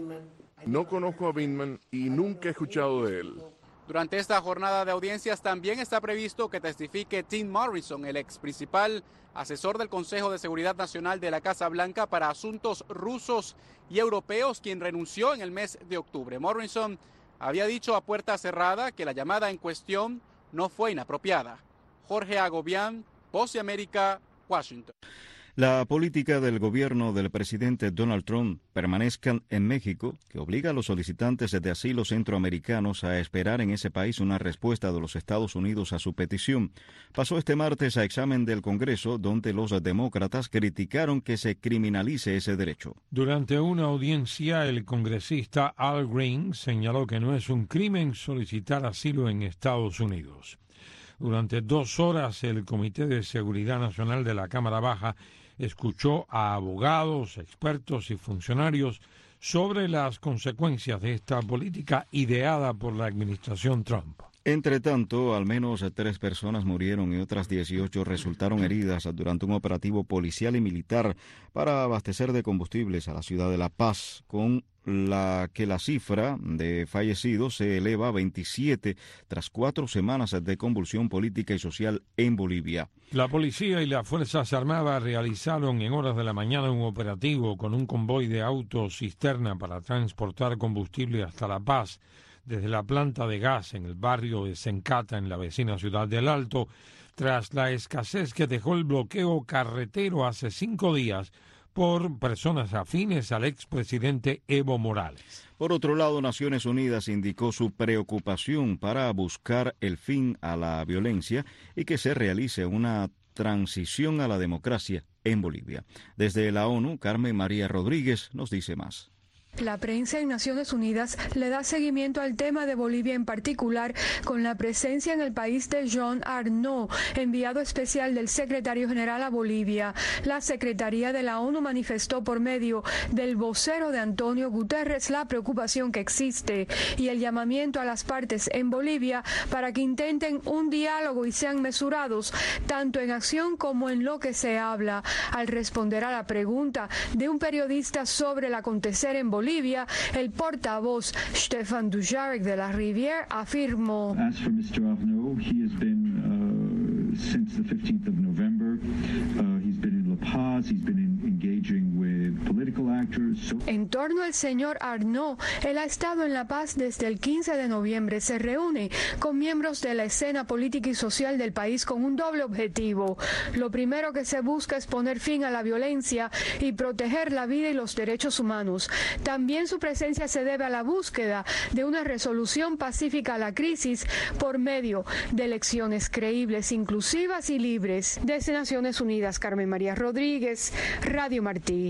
No conozco a Bittman y nunca he escuchado de él. Durante esta jornada de audiencias también está previsto que testifique Tim Morrison, el ex principal asesor del Consejo de Seguridad Nacional de la Casa Blanca para asuntos rusos y europeos, quien renunció en el mes de octubre. Morrison había dicho a puerta cerrada que la llamada en cuestión no fue inapropiada. Jorge Agobián, Voz de América, Washington. La política del gobierno del presidente Donald Trump permanezca en México, que obliga a los solicitantes de asilo centroamericanos a esperar en ese país una respuesta de los Estados Unidos a su petición, pasó este martes a examen del Congreso, donde los demócratas criticaron que se criminalice ese derecho. Durante una audiencia, el congresista Al Green señaló que no es un crimen solicitar asilo en Estados Unidos. Durante dos horas, el Comité de Seguridad Nacional de la Cámara Baja escuchó a abogados, expertos y funcionarios sobre las consecuencias de esta política ideada por la administración Trump. Entre tanto, al menos tres personas murieron y otras dieciocho resultaron heridas durante un operativo policial y militar para abastecer de combustibles a la ciudad de La Paz, con la que la cifra de fallecidos se eleva a veintisiete tras cuatro semanas de convulsión política y social en Bolivia. La policía y las Fuerzas Armadas realizaron en horas de la mañana un operativo con un convoy de autos cisterna para transportar combustible hasta La Paz, desde la planta de gas en el barrio de Sencata, en la vecina ciudad del Alto, tras la escasez que dejó el bloqueo carretero hace cinco días por personas afines al expresidente Evo Morales. Por otro lado, Naciones Unidas indicó su preocupación para buscar el fin a la violencia y que se realice una transición a la democracia en Bolivia. Desde la ONU, Carmen María Rodríguez nos dice más. La prensa en Naciones Unidas le da seguimiento al tema de Bolivia en particular, con la presencia en el país de Jean Arnaud, enviado especial del secretario general a Bolivia. La Secretaría de la ONU manifestó por medio del vocero de Antonio Guterres la preocupación que existe y el llamamiento a las partes en Bolivia para que intenten un diálogo y sean mesurados, tanto en acción como en lo que se habla. Al responder a la pregunta de un periodista sobre el acontecer en Bolivia, Bolivia, el portavoz Stefan Dujarric de la Rivière afirmó: As for mister Arnaud, he has been uh, since the fifteenth of November. Uh, he's been in La Paz. He's been in, engaging with En torno al señor Arnault, él ha estado en La Paz desde el quince de noviembre. Se reúne con miembros de la escena política y social del país con un doble objetivo. Lo primero que se busca es poner fin a la violencia y proteger la vida y los derechos humanos. También su presencia se debe a la búsqueda de una resolución pacífica a la crisis por medio de elecciones creíbles, inclusivas y libres. Desde Naciones Unidas, Carmen María Rodríguez, Radio Martí.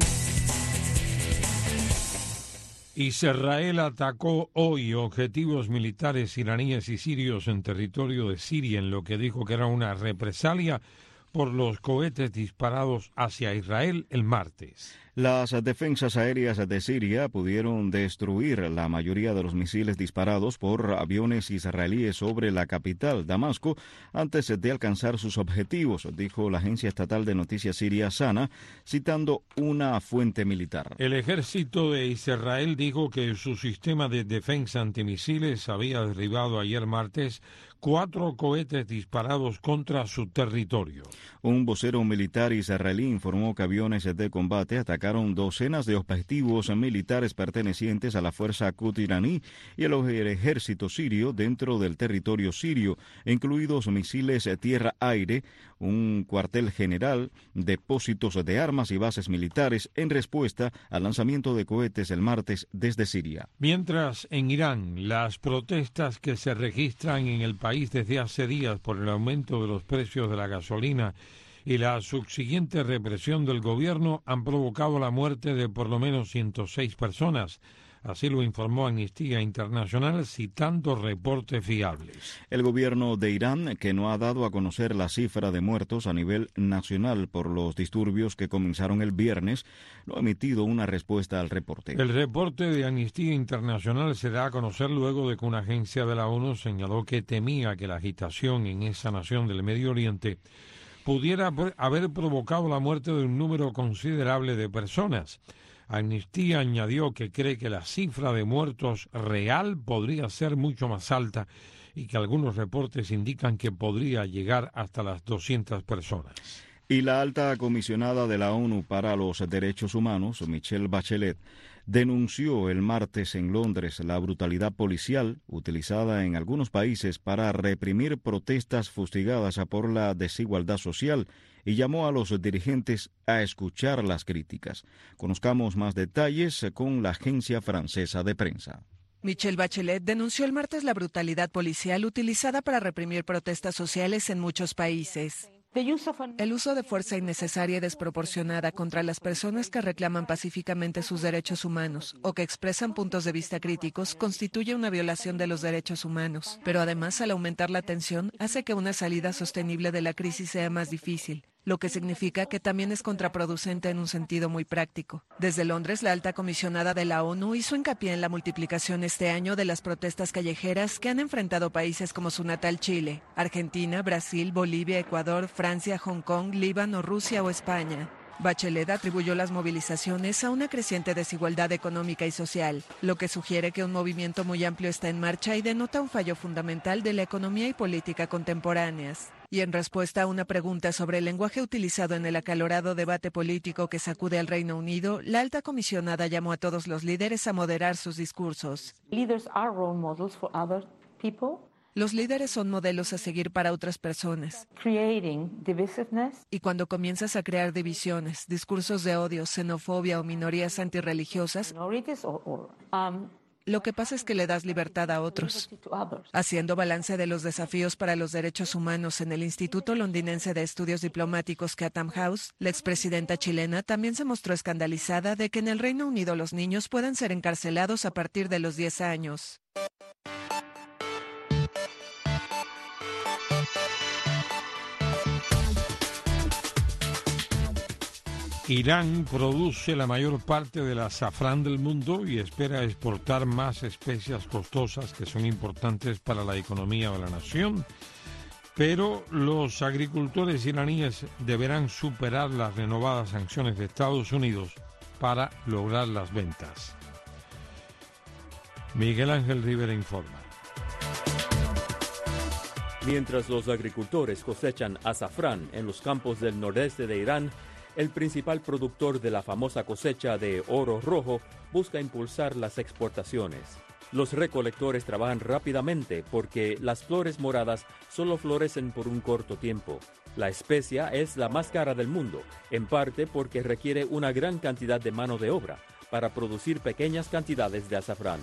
Israel atacó hoy objetivos militares iraníes y sirios en territorio de Siria, en lo que dijo que era una represalia por los cohetes disparados hacia Israel el martes. Las defensas aéreas de Siria pudieron destruir la mayoría de los misiles disparados por aviones israelíes sobre la capital, Damasco, antes de alcanzar sus objetivos, dijo la agencia estatal de noticias siria SANA, citando una fuente militar. El ejército de Israel dijo que su sistema de defensa antimisiles había derribado ayer martes cuatro cohetes disparados contra su territorio. Un vocero militar israelí informó que aviones de combate atacaron docenas de objetivos militares pertenecientes a la fuerza Quds iraní y el ejército sirio dentro del territorio sirio, incluidos misiles tierra-aire, un cuartel general, depósitos de armas y bases militares en respuesta al lanzamiento de cohetes el martes desde Siria. Mientras en Irán, las protestas que se registran en el país desde hace días por el aumento de los precios de la gasolina y la subsiguiente represión del gobierno han provocado la muerte de por lo menos ciento seis personas. Así lo informó Amnistía Internacional citando reportes fiables. El gobierno de Irán, que no ha dado a conocer la cifra de muertos a nivel nacional por los disturbios que comenzaron el viernes, no ha emitido una respuesta al reporte. El reporte de Amnistía Internacional se da a conocer luego de que una agencia de la ONU señaló que temía que la agitación en esa nación del Medio Oriente pudiera haber provocado la muerte de un número considerable de personas. Amnistía añadió que cree que la cifra de muertos real podría ser mucho más alta y que algunos reportes indican que podría llegar hasta las doscientas personas. Y la alta comisionada de la ONU para los Derechos Humanos, Michelle Bachelet, denunció el martes en Londres la brutalidad policial utilizada en algunos países para reprimir protestas fustigadas por la desigualdad social y llamó a los dirigentes a escuchar las críticas. Conozcamos más detalles con la agencia francesa de prensa. Michelle Bachelet denunció el martes la brutalidad policial utilizada para reprimir protestas sociales en muchos países. El uso de fuerza innecesaria y desproporcionada contra las personas que reclaman pacíficamente sus derechos humanos o que expresan puntos de vista críticos constituye una violación de los derechos humanos, pero además al aumentar la tensión hace que una salida sostenible de la crisis sea más difícil, lo que significa que también es contraproducente en un sentido muy práctico. Desde Londres, la alta comisionada de la ONU hizo hincapié en la multiplicación este año de las protestas callejeras que han enfrentado países como su natal Chile, Argentina, Brasil, Bolivia, Ecuador, Francia, Hong Kong, Líbano, Rusia o España. Bachelet atribuyó las movilizaciones a una creciente desigualdad económica y social, lo que sugiere que un movimiento muy amplio está en marcha y denota un fallo fundamental de la economía y política contemporáneas. Y en respuesta a una pregunta sobre el lenguaje utilizado en el acalorado debate político que sacude al Reino Unido, la alta comisionada llamó a todos los líderes a moderar sus discursos. Los líderes son modelos a seguir para otras personas. Y cuando comienzas a crear divisiones, discursos de odio, xenofobia o minorías antirreligiosas, lo que pasa es que le das libertad a otros. Haciendo balance de los desafíos para los derechos humanos en el Instituto Londinense de Estudios Diplomáticos Chatham House, la expresidenta chilena también se mostró escandalizada de que en el Reino Unido los niños puedan ser encarcelados a partir de los diez años. Irán produce la mayor parte del azafrán del mundo y espera exportar más especias costosas que son importantes para la economía de la nación, pero los agricultores iraníes deberán superar las renovadas sanciones de Estados Unidos para lograr las ventas. Miguel Ángel Rivera informa. Mientras los agricultores cosechan azafrán en los campos del nordeste de Irán, el principal productor de la famosa cosecha de oro rojo, busca impulsar las exportaciones. Los recolectores trabajan rápidamente porque las flores moradas solo florecen por un corto tiempo. La especia es la más cara del mundo, en parte porque requiere una gran cantidad de mano de obra para producir pequeñas cantidades de azafrán.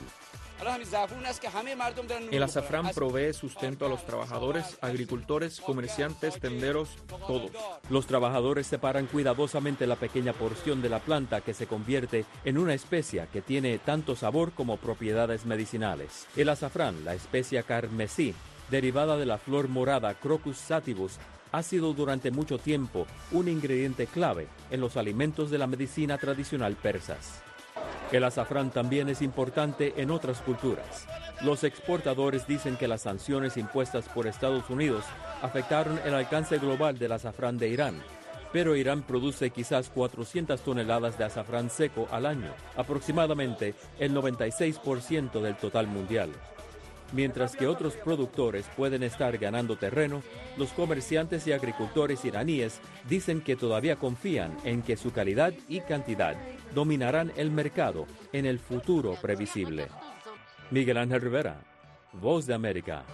El azafrán provee sustento a los trabajadores, agricultores, comerciantes, tenderos, todos. Los trabajadores separan cuidadosamente la pequeña porción de la planta que se convierte en una especia que tiene tanto sabor como propiedades medicinales. El azafrán, la especia carmesí, derivada de la flor morada Crocus sativus, ha sido durante mucho tiempo un ingrediente clave en los alimentos de la medicina tradicional persas. El azafrán también es importante en otras culturas. Los exportadores dicen que las sanciones impuestas por Estados Unidos afectaron el alcance global del azafrán de Irán, pero Irán produce quizás cuatrocientas toneladas de azafrán seco al año, aproximadamente el noventa y seis por ciento del total mundial. Mientras que otros productores pueden estar ganando terreno, los comerciantes y agricultores iraníes dicen que todavía confían en que su calidad y cantidad dominarán el mercado en el futuro previsible. Miguel Ángel Rivera, Voz de América.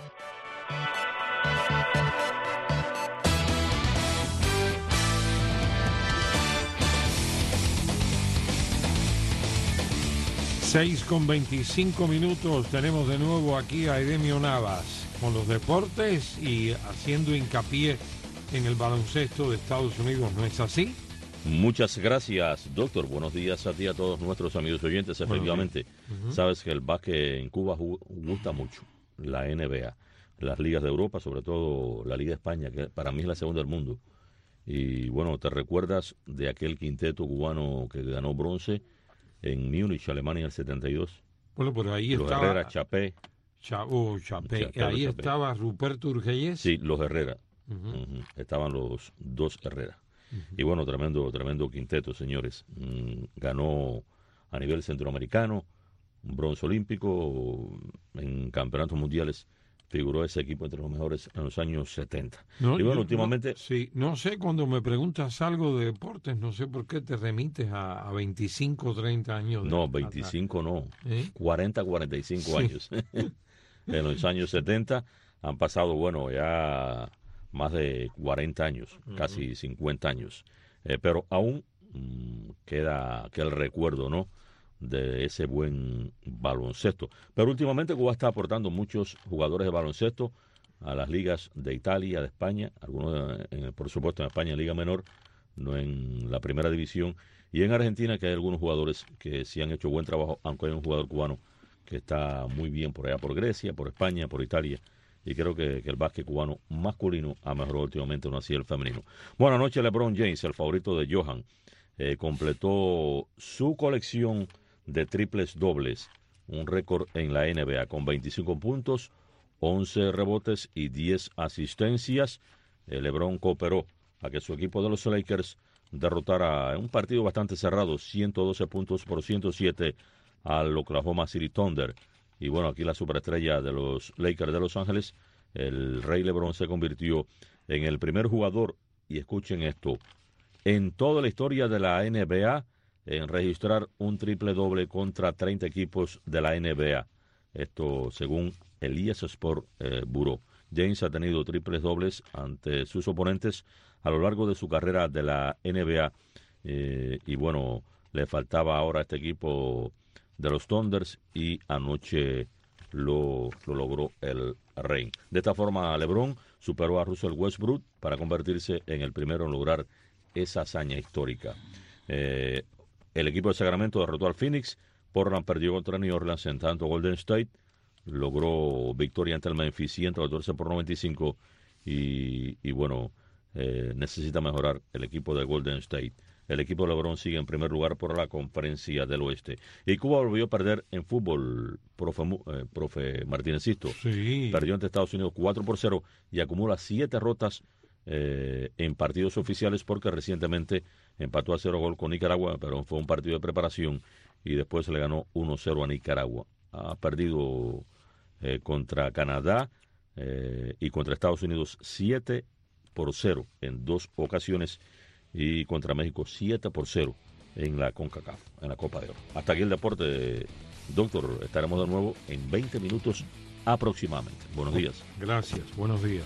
seis con veinticinco minutos, tenemos de nuevo aquí a Edemio Navas con los deportes y haciendo hincapié en el baloncesto de Estados Unidos, ¿no es así? Muchas gracias, doctor. Buenos días a ti y a todos nuestros amigos oyentes. Efectivamente, uh-huh. Sabes que el básquet en Cuba gusta mucho, la N B A, las ligas de Europa, sobre todo la Liga de España, que para mí es la segunda del mundo. Y bueno, ¿te recuerdas de aquel quinteto cubano que ganó bronce en Múnich, Alemania, en el setenta y dos? Bueno, pero ahí los estaba... Herrera, Chapé. Cha... Oh, Chapé. Chapé. Ahí Chapé. Estaba Ruperto Urgelles. Sí, los Herrera. Uh-huh. Uh-huh. Estaban los dos Herrera. Uh-huh. Y bueno, tremendo, tremendo quinteto, señores. Mm, ganó a nivel centroamericano, un bronce olímpico, en campeonatos mundiales. Figuró ese equipo entre los mejores en los años setenta. No, y bueno, yo, últimamente... No, sí, no sé, cuando me preguntas algo de deportes, no sé por qué te remites a, a veinticinco, treinta años. De no, veinticinco no, ¿Eh? cuarenta, cuarenta y cinco sí. años. En los años setenta han pasado, bueno, ya más de cuarenta años, uh-huh. casi cincuenta años. Eh, pero aún mmm, queda, queda el recuerdo, ¿no?, de ese buen baloncesto. Pero últimamente Cuba está aportando muchos jugadores de baloncesto a las ligas de Italia, de España, algunos en, por supuesto en España en Liga Menor, no en la primera división, y en Argentina, que hay algunos jugadores que sí han hecho buen trabajo, aunque hay un jugador cubano que está muy bien por allá, por Grecia, por España, por Italia, y creo que, que el básquet cubano masculino ha mejorado últimamente, no así el femenino. Buenas noches, LeBron James, el favorito de Johan, eh, completó su colección de triples dobles, un récord en la N B A con veinticinco puntos, once rebotes y diez asistencias. El LeBron cooperó a que su equipo de los Lakers derrotara en un partido bastante cerrado, ciento doce puntos por ciento siete al Oklahoma City Thunder. Y bueno, aquí la superestrella de los Lakers de Los Ángeles, el Rey LeBron, se convirtió en el primer jugador, y escuchen esto, en toda la historia de la N B A, en registrar un triple doble contra treinta equipos de la N B A. Esto según el E S Sport eh, Bureau. James ha tenido triples dobles ante sus oponentes a lo largo de su carrera de la N B A. Eh, y bueno, le faltaba ahora a este equipo de los Thunders y anoche lo, lo logró el Rey. De esta forma, LeBron superó a Russell Westbrook para convertirse en el primero en lograr esa hazaña histórica. Eh, El equipo de Sacramento derrotó al Phoenix, Portland perdió contra New Orleans, en tanto Golden State logró victoria ante el Memphis ciento catorce por noventa y cinco y, y bueno, eh, necesita mejorar el equipo de Golden State. El equipo de LeBron sigue en primer lugar por la Conferencia del Oeste. Y Cuba volvió a perder en fútbol, profe, eh, profe Martínezito. Sí. Perdió ante Estados Unidos cuatro por cero y acumula siete derrotas Eh, en partidos oficiales, porque recientemente empató a cero gol con Nicaragua, pero fue un partido de preparación y después le ganó uno cero a Nicaragua. Ha perdido eh, contra Canadá eh, y contra Estados Unidos siete por cero en dos ocasiones, y contra México siete por cero en la CONCACAF, en la Copa de Oro. Hasta aquí el deporte, doctor. Estaremos de nuevo en veinte minutos aproximadamente. Buenos días. Gracias, buenos días.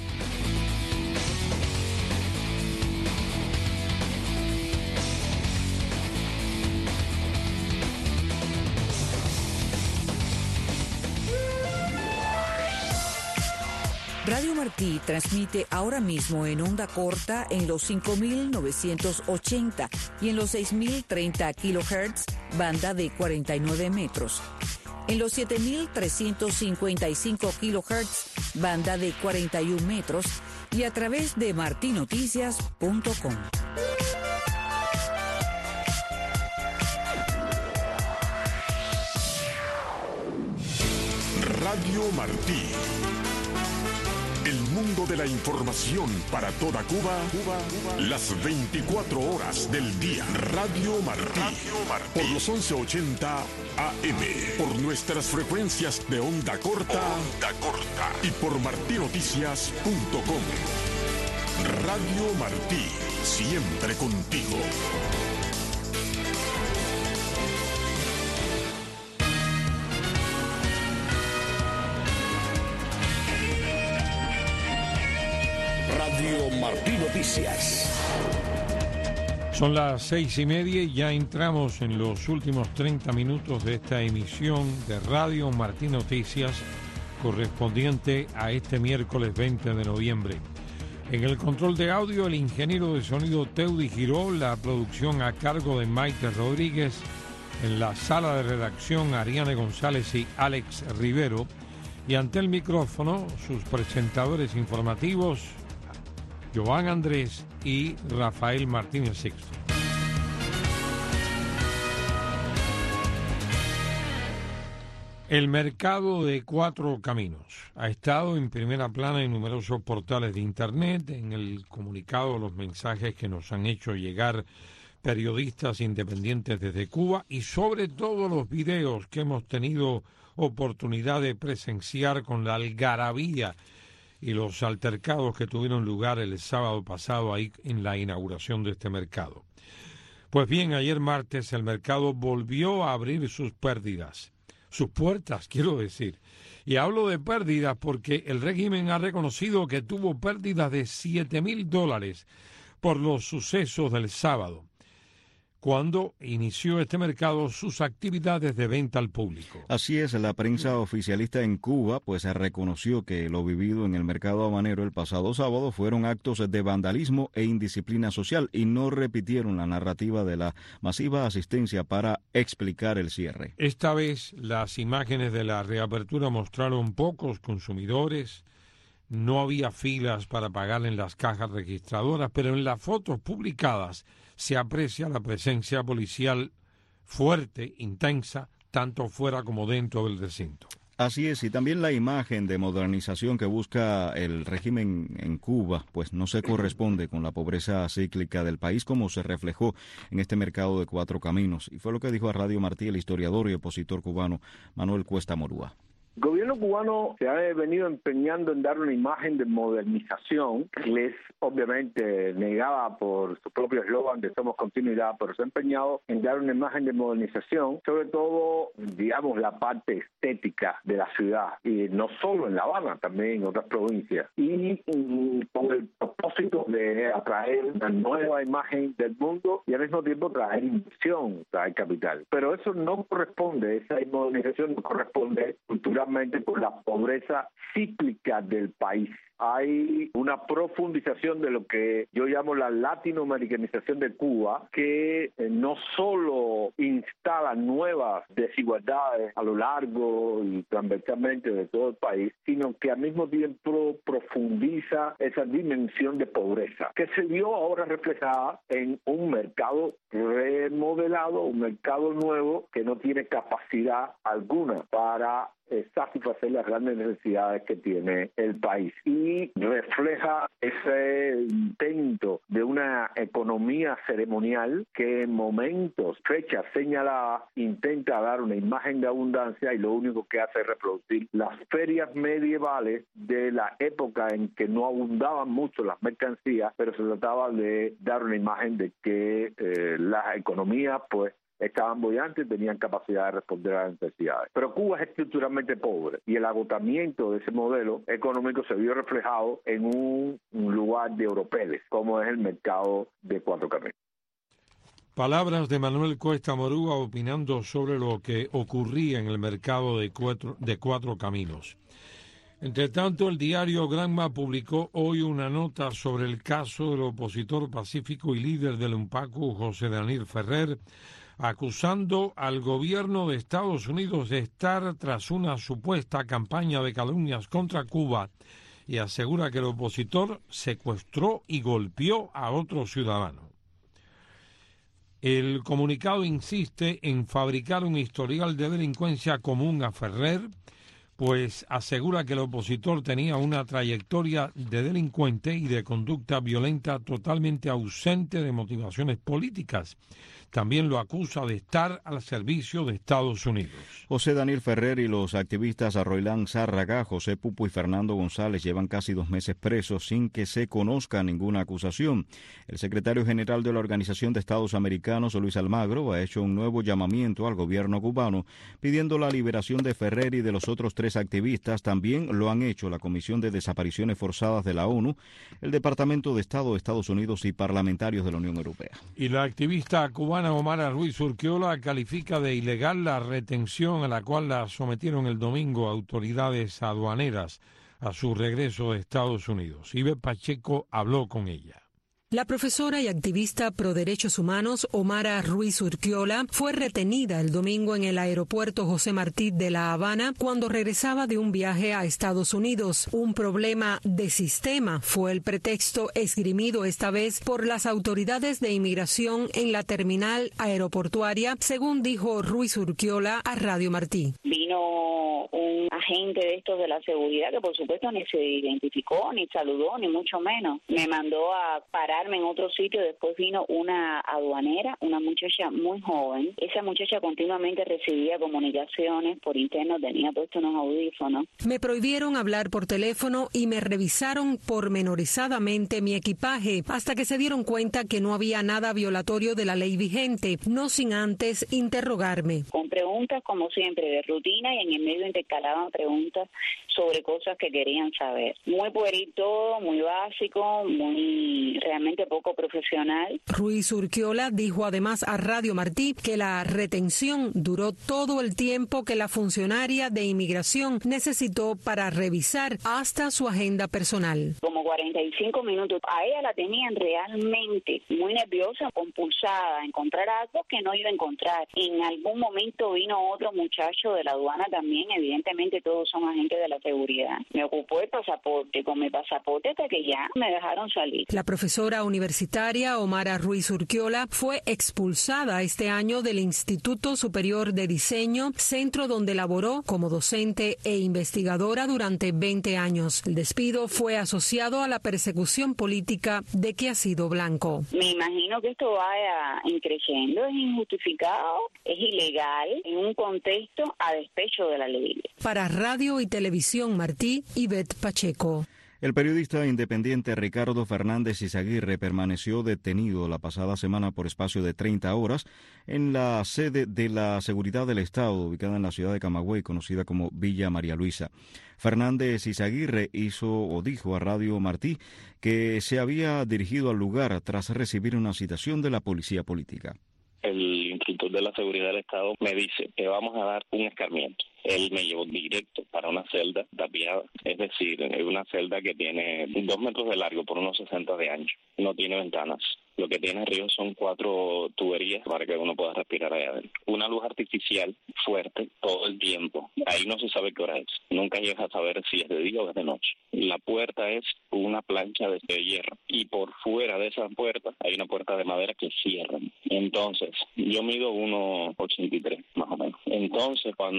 Radio Martí transmite ahora mismo en onda corta en los cinco mil novecientos ochenta y en los seis mil treinta kilohertz, banda de cuarenta y nueve metros. En los siete mil trescientos cincuenta y cinco kilohertz, banda de cuarenta y uno metros y a través de marti noticias punto com. Radio Martí. El mundo de la información para toda Cuba, Cuba, Cuba, las veinticuatro horas del día. Radio Martí, Radio Martí. Por los once ochenta A M, por nuestras frecuencias de onda corta, onda corta y por marti noticias punto com. Radio Martí, siempre contigo. Radio Martí Noticias. Son las seis y media y ya entramos en los últimos treinta minutos de esta emisión de Radio Martí Noticias correspondiente a este miércoles veinte de noviembre. En el control de audio, el ingeniero de sonido Teudi Giró, la producción a cargo de Maite Rodríguez, en la sala de redacción Ariane González y Alex Rivero, y ante el micrófono sus presentadores informativos Joan Andrés y Rafael Martínez Sixto. El mercado de Cuatro Caminos ha estado en primera plana en numerosos portales de internet, en el comunicado, los mensajes que nos han hecho llegar periodistas independientes desde Cuba y sobre todo los videos que hemos tenido oportunidad de presenciar con la algarabía y los altercados que tuvieron lugar el sábado pasado ahí en la inauguración de este mercado. Pues bien, ayer martes el mercado volvió a abrir sus pérdidas, sus puertas, quiero decir. Y hablo de pérdidas porque el régimen ha reconocido que tuvo pérdidas de siete mil dólares por los sucesos del sábado, cuando inició este mercado sus actividades de venta al público. Así es, la prensa oficialista en Cuba pues reconoció que lo vivido en el mercado habanero el pasado sábado fueron actos de vandalismo e indisciplina social y no repitieron la narrativa de la masiva asistencia para explicar el cierre. Esta vez las imágenes de la reapertura mostraron pocos consumidores, no había filas para pagar en las cajas registradoras, pero en las fotos publicadas se aprecia la presencia policial fuerte, intensa, tanto fuera como dentro del recinto. Así es, y también la imagen de modernización que busca el régimen en Cuba, pues no se corresponde con la pobreza cíclica del país como se reflejó en este mercado de Cuatro Caminos. Y fue lo que dijo a Radio Martí el historiador y opositor cubano Manuel Cuesta Morúa. El gobierno cubano se ha venido empeñando en dar una imagen de modernización que es obviamente negada por su propio eslogan de Somos Continuidad, pero se ha empeñado en dar una imagen de modernización, sobre todo, digamos, la parte estética de la ciudad, y no solo en La Habana, también en otras provincias, y, y con el propósito de atraer una nueva imagen del mundo y al mismo tiempo traer inversión, traer capital. Pero eso no corresponde, esa modernización no corresponde culturalmente por la pobreza cíclica del país. Hay una profundización de lo que yo llamo la latinoamericanización de Cuba, que no solo instala nuevas desigualdades a lo largo y transversalmente de todo el país, sino que al mismo tiempo profundiza esa dimensión de pobreza, que se vio ahora reflejada en un mercado remodelado, un mercado nuevo que no tiene capacidad alguna para eh, satisfacer las grandes necesidades que tiene el país. Y refleja ese intento de una economía ceremonial que en momentos, fechas señaladas, intenta dar una imagen de abundancia y lo único que hace es reproducir las ferias medievales de la época en que no abundaban mucho las mercancías, pero se trataba de dar una imagen de que eh, las economías pues estaban bollantes y tenían capacidad de responder a las necesidades. Pero Cuba es estructuralmente pobre y el agotamiento de ese modelo económico se vio reflejado en un, un lugar de europeles, como es el mercado de Cuatro Caminos. Palabras de Manuel Cuesta Morúa opinando sobre lo que ocurría en el mercado de Cuatro, de Cuatro Caminos. Entre tanto, el diario Granma publicó hoy una nota sobre el caso del opositor pacífico y líder del UNPACU, José Daniel Ferrer, acusando al gobierno de Estados Unidos de estar tras una supuesta campaña de calumnias contra Cuba y asegura que el opositor secuestró y golpeó a otro ciudadano. El comunicado insiste en fabricar un historial de delincuencia común a Ferrer, pues asegura que el opositor tenía una trayectoria de delincuente y de conducta violenta totalmente ausente de motivaciones políticas. También lo acusa de estar al servicio de Estados Unidos. José Daniel Ferrer y los activistas Roilán Zárraga, José Pupo y Fernando González llevan casi dos meses presos sin que se conozca ninguna acusación. El secretario general de la Organización de Estados Americanos, Luis Almagro, ha hecho un nuevo llamamiento al gobierno cubano pidiendo la liberación de Ferrer y de los otros tres activistas. También lo han hecho la Comisión de Desapariciones Forzadas de la ONU, el Departamento de Estado de Estados Unidos y parlamentarios de la Unión Europea. Y la activista cubana Omara Ruiz Urquiola califica de ilegal la retención a la cual la sometieron el domingo autoridades aduaneras a su regreso de Estados Unidos. Ibe Pacheco habló con ella. La profesora y activista pro derechos humanos Omara Ruiz Urquiola fue retenida el domingo en el aeropuerto José Martí de La Habana cuando regresaba de un viaje a Estados Unidos. Un problema de sistema fue el pretexto esgrimido esta vez por las autoridades de inmigración en la terminal aeroportuaria, según dijo Ruiz Urquiola a Radio Martí. Vino un agente de estos de la seguridad que por supuesto ni se identificó, ni saludó, ni mucho menos. Me mandó a parar en otro sitio. Después vino una aduanera, una muchacha muy joven. Esa muchacha continuamente recibía comunicaciones por interno, tenía puesto unos audífonos. Me prohibieron hablar por teléfono y me revisaron pormenorizadamente mi equipaje hasta que se dieron cuenta que no había nada violatorio de la ley vigente, no sin antes interrogarme. Con preguntas como siempre de rutina y en el medio intercalaban preguntas sobre cosas que querían saber. Muy pueril todo, muy básico, muy realmente poco profesional. Ruiz Urquiola dijo además a Radio Martí que la retención duró todo el tiempo que la funcionaria de inmigración necesitó para revisar hasta su agenda personal. Como cuarenta y cinco minutos. A ella la tenían realmente muy nerviosa, compulsada a encontrar algo que no iba a encontrar. En algún momento vino otro muchacho de la aduana también, evidentemente todos son agentes de la seguridad. Me ocupó el pasaporte, con mi pasaporte hasta que ya me dejaron salir. La profesora universitaria Omara Ruiz Urquiola fue expulsada este año del Instituto Superior de Diseño, centro donde laboró como docente e investigadora durante veinte años. El despido fue asociado a la persecución política de que ha sido blanco. Me imagino que esto vaya increciendo, es injustificado, es ilegal en un contexto a despecho de la ley. Para Radio y Televisión Martí, Ivette Pacheco. El periodista independiente Ricardo Fernández Izaguirre permaneció detenido la pasada semana por espacio de treinta horas en la sede de la Seguridad del Estado, ubicada en la ciudad de Camagüey, conocida como Villa María Luisa. Fernández Izaguirre hizo o dijo a Radio Martí que se había dirigido al lugar tras recibir una citación de la policía política. El instructor de la Seguridad del Estado me dice que vamos a dar un escarmiento. Él me llevó directo para una celda tapiada, es decir, una celda que tiene dos metros de largo por unos sesenta de ancho. No tiene ventanas. Lo que tiene arriba son cuatro tuberías para que uno pueda respirar allá adentro. Una luz artificial fuerte todo el tiempo. Ahí no se sabe qué hora es. Nunca llegas a saber si es de día o es de noche. La puerta es una plancha de hierro. Y por fuera de esa puerta hay una puerta de madera que cierran. Entonces, yo mido uno ochenta y tres más o menos. Entonces, cuando entré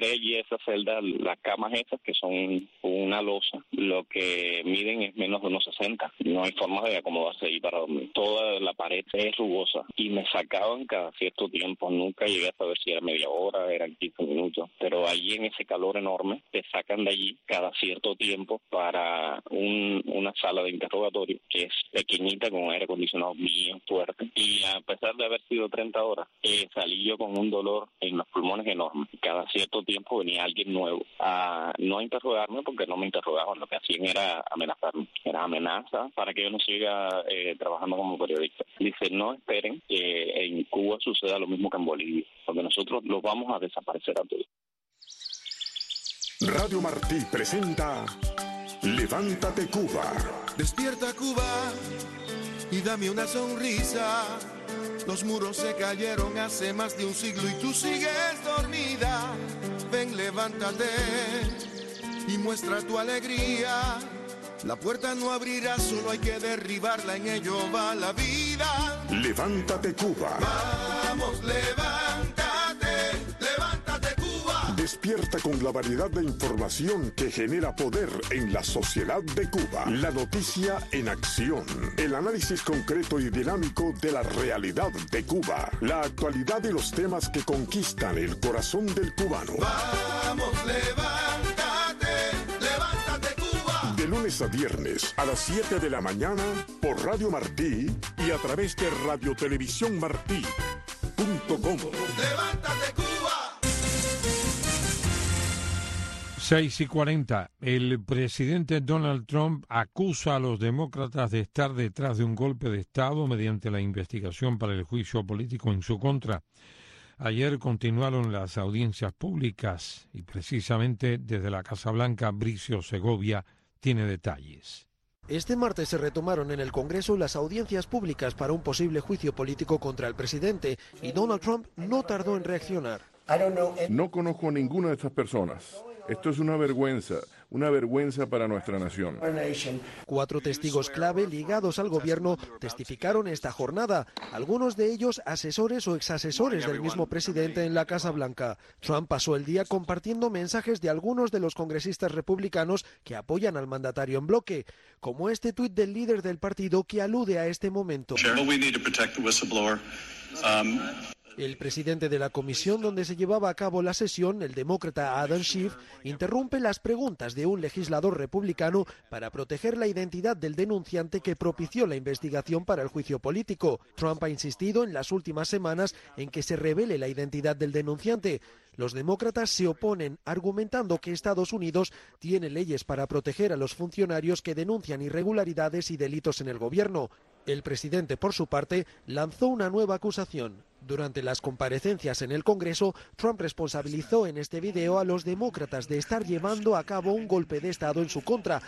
allí a esa celda, las camas esas que son una losa, lo que miden es menos de unos sesenta. No hay forma de acomodarse ahí para dormir. Toda la pared es rugosa y me sacaban cada cierto tiempo. Nunca llegué a saber si era media hora, eran quince minutos. Pero allí en ese calor enorme te sacan de allí cada cierto tiempo para un, una sala de interrogatorio que es pequeñita con aire acondicionado bien fuerte. Y a pesar de haber sido treinta horas, eh, salí yo con un dolor en los pulmones enorme. Cada cierto tiempo venía alguien nuevo a no interrogarme porque no me interrogaban. Lo que hacían era amenazarme. Era amenaza para que yo no siga eh, trabajando como periodista. Dice, no esperen que en Cuba suceda lo mismo que en Bolivia, porque nosotros los vamos a desaparecer a todos. Radio Martí presenta Levántate Cuba. Despierta Cuba y dame una sonrisa. Los muros se cayeron hace más de un siglo y tú sigues dormida. Ven, levántate y muestra tu alegría. La puerta no abrirá, solo hay que derribarla, en ello va la vida. Levántate Cuba. Vamos, levántate, levántate Cuba. Despierta con la variedad de información que genera poder en la sociedad de Cuba. La noticia en acción. El análisis concreto y dinámico de la realidad de Cuba. La actualidad y los temas que conquistan el corazón del cubano. Vamos, levántate, levántate Cuba. De lunes a viernes a las siete de la mañana por Radio Martí y a través de radio televisión martí punto com. Levántate Cuba. seis y cuarenta. El presidente Donald Trump acusa a los demócratas de estar detrás de un golpe de Estado mediante la investigación para el juicio político en su contra. Ayer continuaron las audiencias públicas y precisamente desde la Casa Blanca, Bricio Segovia tiene detalles. Este martes se retomaron en el Congreso las audiencias públicas para un posible juicio político contra el presidente y Donald Trump no tardó en reaccionar. No conozco a ninguna de estas personas. Esto es una vergüenza, una vergüenza para nuestra nación. Cuatro testigos clave ligados al gobierno testificaron esta jornada, algunos de ellos asesores o exasesores del mismo presidente en la Casa Blanca. Trump pasó el día compartiendo mensajes de algunos de los congresistas republicanos que apoyan al mandatario en bloque, como este tuit del líder del partido que alude a este momento. El presidente de la comisión donde se llevaba a cabo la sesión, el demócrata Adam Schiff, interrumpe las preguntas de un legislador republicano para proteger la identidad del denunciante que propició la investigación para el juicio político. Trump ha insistido en las últimas semanas en que se revele la identidad del denunciante. Los demócratas se oponen, argumentando que Estados Unidos tiene leyes para proteger a los funcionarios que denuncian irregularidades y delitos en el gobierno. El presidente, por su parte, lanzó una nueva acusación. Durante las comparecencias en el Congreso, Trump responsabilizó en este video a los demócratas de estar llevando a cabo un golpe de Estado en su contra.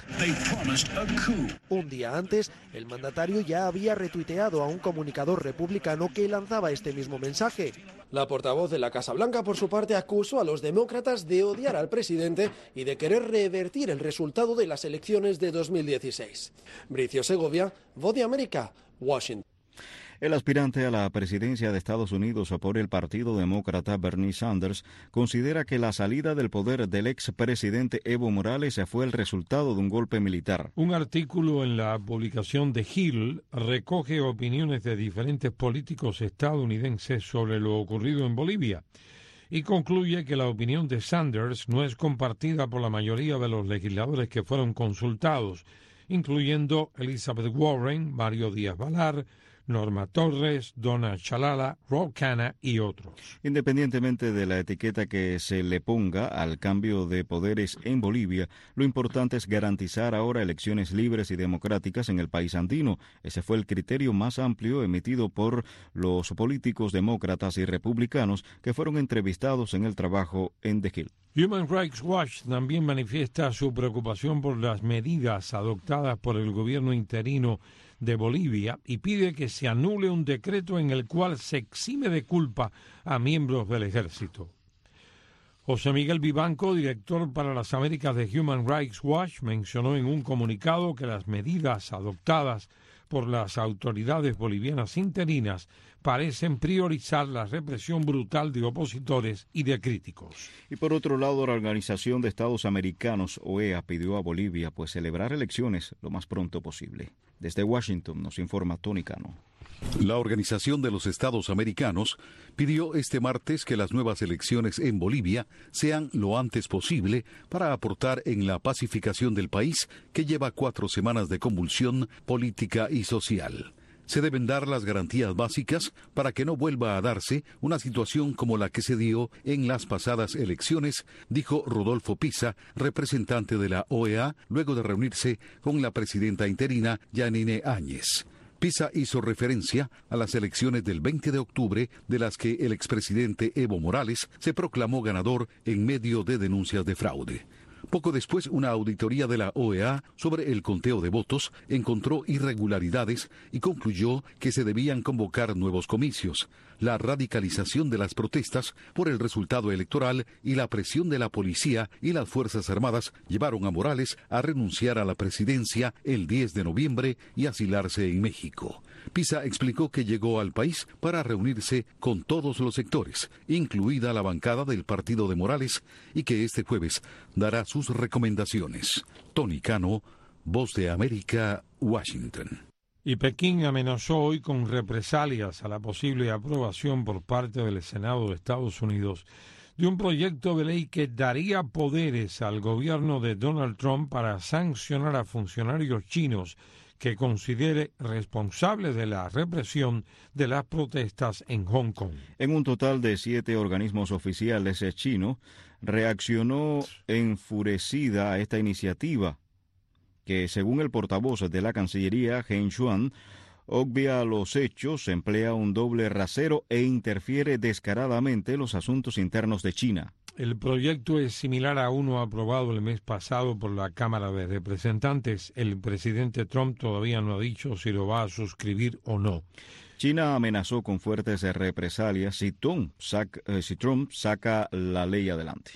Un día antes, el mandatario ya había retuiteado a un comunicador republicano que lanzaba este mismo mensaje. La portavoz de la Casa Blanca, por su parte, acusó a los demócratas de odiar al presidente y de querer revertir el resultado de las elecciones de dos mil dieciséis. Bricio Segovia, Voz de América, Washington. El aspirante a la presidencia de Estados Unidos por el Partido Demócrata, Bernie Sanders, considera que la salida del poder del expresidente Evo Morales fue el resultado de un golpe militar. Un artículo en la publicación de Hill recoge opiniones de diferentes políticos estadounidenses sobre lo ocurrido en Bolivia y concluye que la opinión de Sanders no es compartida por la mayoría de los legisladores que fueron consultados, incluyendo Elizabeth Warren, Mario Díaz-Balart, Norma Torres, Donna Chalala, Ro Khanna y otros. Independientemente de la etiqueta que se le ponga al cambio de poderes en Bolivia, lo importante es garantizar ahora elecciones libres y democráticas en el país andino. Ese fue el criterio más amplio emitido por los políticos demócratas y republicanos que fueron entrevistados en el trabajo en The Hill. Human Rights Watch también manifiesta su preocupación por las medidas adoptadas por el gobierno interino de Bolivia y pide que se anule un decreto en el cual se exime de culpa a miembros del ejército. José Miguel Vivanco, director para las Américas de Human Rights Watch, mencionó en un comunicado que las medidas adoptadas por las autoridades bolivianas interinas parecen priorizar la represión brutal de opositores y de críticos. Y por otro lado, la Organización de Estados Americanos, O E A, pidió a Bolivia pues celebrar elecciones lo más pronto posible. Desde Washington nos informa Tony Cano. La Organización de los Estados Americanos pidió este martes que las nuevas elecciones en Bolivia sean lo antes posible para aportar en la pacificación del país, que lleva cuatro semanas de convulsión política y social. Se deben dar las garantías básicas para que no vuelva a darse una situación como la que se dio en las pasadas elecciones, dijo Rodolfo Pisa, representante de la O E A, luego de reunirse con la presidenta interina Yanine Áñez. Pisa hizo referencia a las elecciones del veinte de octubre, de las que el expresidente Evo Morales se proclamó ganador en medio de denuncias de fraude. Poco después, una auditoría de la O E A sobre el conteo de votos encontró irregularidades y concluyó que se debían convocar nuevos comicios. La radicalización de las protestas por el resultado electoral y la presión de la policía y las Fuerzas Armadas llevaron a Morales a renunciar a la presidencia el diez de noviembre y asilarse en México. Pisa explicó que llegó al país para reunirse con todos los sectores, incluida la bancada del partido de Morales, y que este jueves dará sus recomendaciones. Tony Cano, Voz de América, Washington. Y Pekín amenazó hoy con represalias a la posible aprobación por parte del Senado de Estados Unidos de un proyecto de ley que daría poderes al gobierno de Donald Trump para sancionar a funcionarios chinos que considere responsables de la represión de las protestas en Hong Kong. En un total de siete organismos oficiales chinos reaccionó enfurecida a esta iniciativa, que según el portavoz de la Cancillería, Geng Shuang, obvia los hechos, emplea un doble rasero e interfiere descaradamente en los asuntos internos de China. El proyecto es similar a uno aprobado el mes pasado por la Cámara de Representantes. El presidente Trump todavía no ha dicho si lo va a suscribir o no. China amenazó con fuertes represalias si Trump saca, eh, si Trump saca la ley adelante.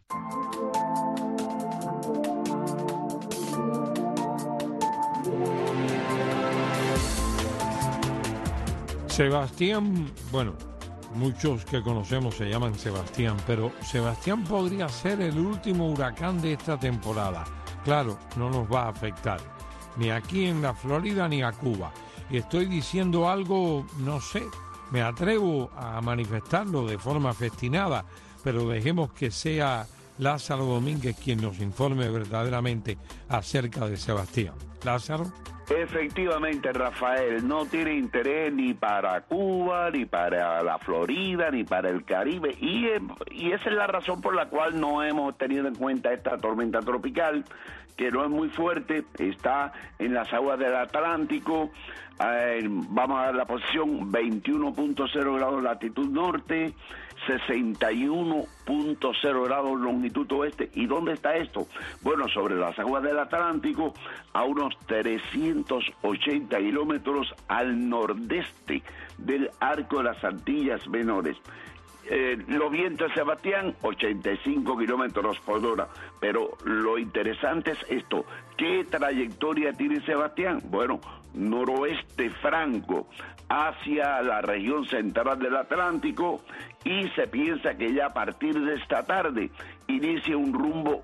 Sebastián, bueno, muchos que conocemos se llaman Sebastián, pero Sebastián podría ser el último huracán de esta temporada. Claro, no nos va a afectar, ni aquí en la Florida ni a Cuba. Y estoy diciendo algo, no sé, me atrevo a manifestarlo de forma festinada, pero dejemos que sea Lázaro Domínguez quien nos informe verdaderamente acerca de Sebastián. Lázaro. Efectivamente, Rafael, no tiene interés ni para Cuba, ni para la Florida, ni para el Caribe, y, y esa es la razón por la cual no hemos tenido en cuenta esta tormenta tropical, que no es muy fuerte, está en las aguas del Atlántico. Eh, vamos a dar la posición veintiuno punto cero grados latitud norte, sesenta y uno punto cero grados longitud oeste. ¿Y dónde está esto? Bueno, sobre las aguas del Atlántico, a unos trescientos ochenta kilómetros al nordeste del arco de las Antillas Menores. Eh, los vientos, Sebastián, ochenta y cinco kilómetros por hora. Pero lo interesante es esto. ¿Qué trayectoria tiene Sebastián? Bueno, noroeste franco hacia la región central del Atlántico, y se piensa que ya a partir de esta tarde inicia un rumbo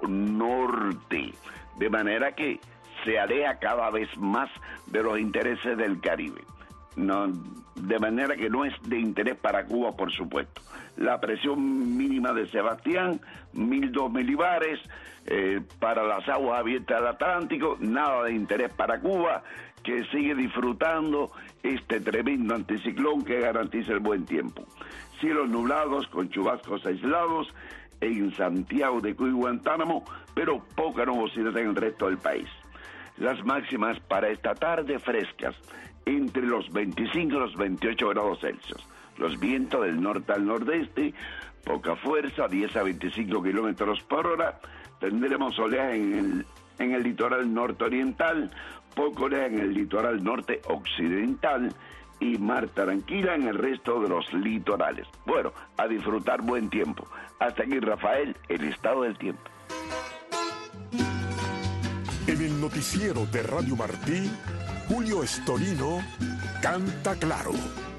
norte, de manera que se aleja cada vez más de los intereses del Caribe. No, de manera que no es de interés para Cuba, por supuesto. La presión mínima de Sebastián, mil dos milibares, eh, para las aguas abiertas del Atlántico, nada de interés para Cuba, que sigue disfrutando este tremendo anticiclón que garantiza el buen tiempo. Cielos nublados con chubascos aislados en Santiago de Cuba y Guantánamo, pero poca nubosidad en el resto del país. Las máximas para esta tarde frescas, entre los veinticinco y los veintiocho grados Celsius. Los vientos del norte al nordeste, poca fuerza, diez a veinticinco kilómetros por hora. Tendremos oleaje en el, en el litoral norte-oriental, poco oleaje en el litoral norte-occidental y mar tranquila en el resto de los litorales. Bueno, a disfrutar buen tiempo. Hasta aquí, Rafael, el estado del tiempo. En el noticiero de Radio Martí, Julio Estorino canta claro.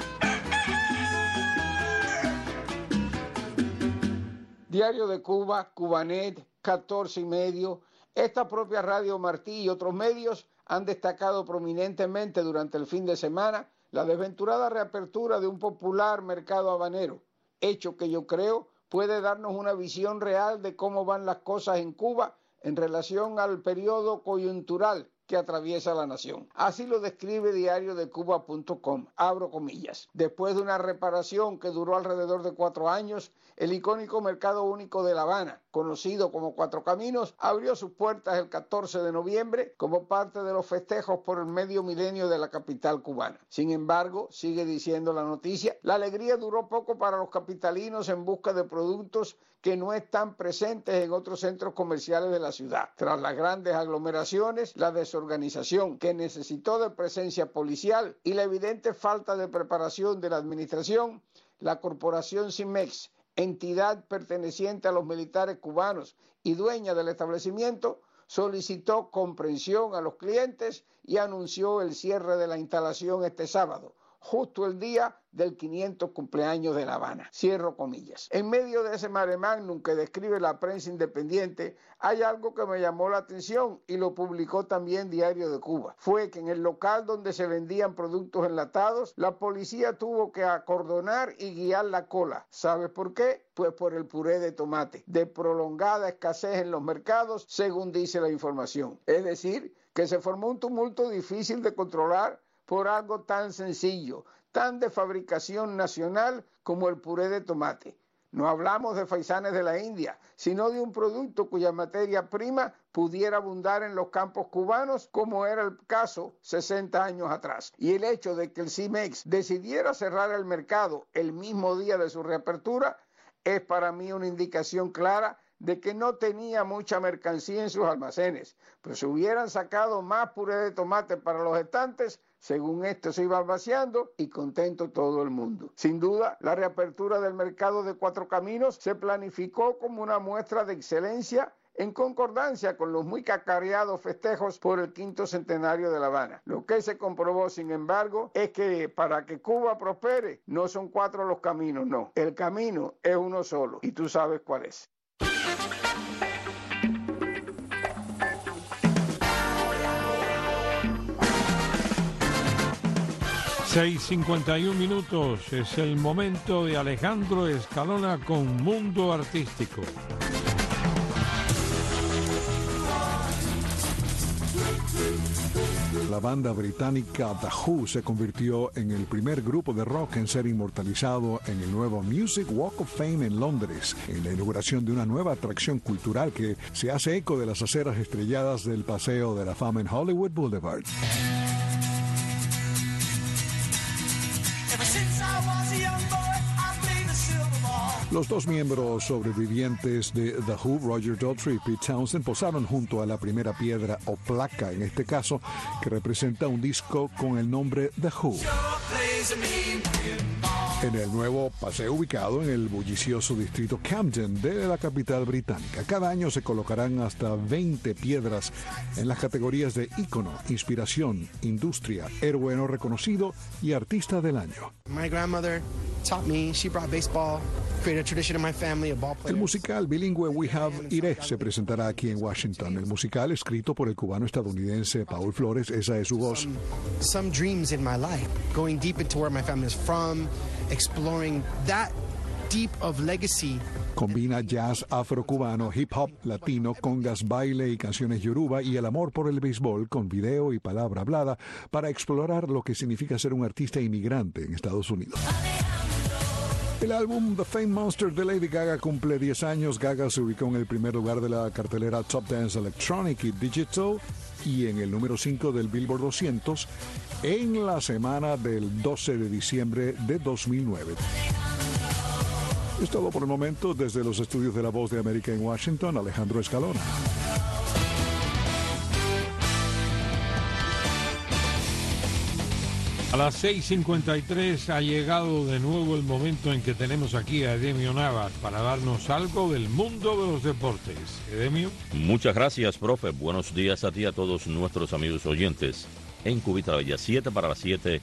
Diario de Cuba, Cubanet, catorce y medio. Esta propia Radio Martí y otros medios han destacado prominentemente durante el fin de semana la desventurada reapertura de un popular mercado habanero, hecho que yo creo puede darnos una visión real de cómo van las cosas en Cuba en relación al periodo coyuntural que atraviesa la nación. Así lo describe diario de cuba punto com, abro comillas. Después de una reparación que duró alrededor de cuatro años, el icónico Mercado Único de La Habana, conocido como Cuatro Caminos, abrió sus puertas el catorce de noviembre como parte de los festejos por el medio milenio de la capital cubana. Sin embargo, sigue diciendo la noticia, la alegría duró poco para los capitalinos en busca de productos que no están presentes en otros centros comerciales de la ciudad. Tras las grandes aglomeraciones, la desorganización que necesitó de presencia policial y la evidente falta de preparación de la administración, la corporación Cimex, entidad perteneciente a los militares cubanos y dueña del establecimiento, solicitó comprensión a los clientes y anunció el cierre de la instalación este sábado, justo el día del quinientos cumpleaños de La Habana. Cierro comillas. En medio de ese mare magnum que describe la prensa independiente, hay algo que me llamó la atención y lo publicó también Diario de Cuba. Fue que en el local donde se vendían productos enlatados, la policía tuvo que acordonar y guiar la cola. ¿Sabes por qué? Pues por el puré de tomate, de prolongada escasez en los mercados, según dice la información. Es decir, que se formó un tumulto difícil de controlar por algo tan sencillo, tan de fabricación nacional como el puré de tomate. No hablamos de faisanes de la India, sino de un producto cuya materia prima pudiera abundar en los campos cubanos, como era el caso sesenta años atrás. Y el hecho de que el Cimex decidiera cerrar el mercado el mismo día de su reapertura es para mí una indicación clara de que no tenía mucha mercancía en sus almacenes, pues si hubieran sacado más puré de tomate para los estantes, según esto se iba vaciando y contento todo el mundo. Sin duda, la reapertura del mercado de Cuatro Caminos se planificó como una muestra de excelencia en concordancia con los muy cacareados festejos por el quinto centenario de La Habana. Lo que se comprobó, sin embargo, es que para que Cuba prospere, no son cuatro los caminos, no. El camino es uno solo y tú sabes cuál es. seis cincuenta y un minutos, es el momento de Alejandro Escalona con Mundo Artístico. La banda británica The Who se convirtió en el primer grupo de rock en ser inmortalizado en el nuevo Music Walk of Fame en Londres, en la inauguración de una nueva atracción cultural que se hace eco de las aceras estrelladas del Paseo de la Fama en Hollywood Boulevard. Los dos miembros sobrevivientes de The Who, Roger Daltrey y Pete Townshend, posaron junto a la primera piedra o placa, en este caso, que representa un disco con el nombre The Who. En el nuevo paseo ubicado en el bullicioso distrito Camden de la capital británica. Cada año se colocarán hasta veinte piedras en las categorías de ícono, inspiración, industria, héroe no reconocido y artista del año. My grandmother taught me, she brought baseball, created a tradition in my family of ball players. El musical bilingüe We Have Iré se presentará aquí en Washington. El musical, escrito por el cubano estadounidense Paul Flores, esa es su voz. Some, some dreams in my life, going deep into where my family is from, exploring that deep of legacy. Combina jazz afrocubano, hip hop latino, congas, baile y canciones yoruba y el amor por el béisbol con video y palabra hablada para explorar lo que significa ser un artista inmigrante en Estados Unidos. El álbum The Fame Monster de Lady Gaga cumple diez años. Gaga se ubicó en el primer lugar de la cartelera Top Dance Electronic y Digital y en el número cinco del Billboard doscientos en la semana del doce de diciembre de dos mil nueve. Es todo por el momento. Desde los estudios de La Voz de América en Washington, Alejandro Escalona. A las seis cincuenta y tres ha llegado de nuevo el momento en que tenemos aquí a Edemio Navas para darnos algo del mundo de los deportes. Edemio. Muchas gracias, profe. Buenos días a ti y a todos nuestros amigos oyentes en Cubita Bella, siete para las siete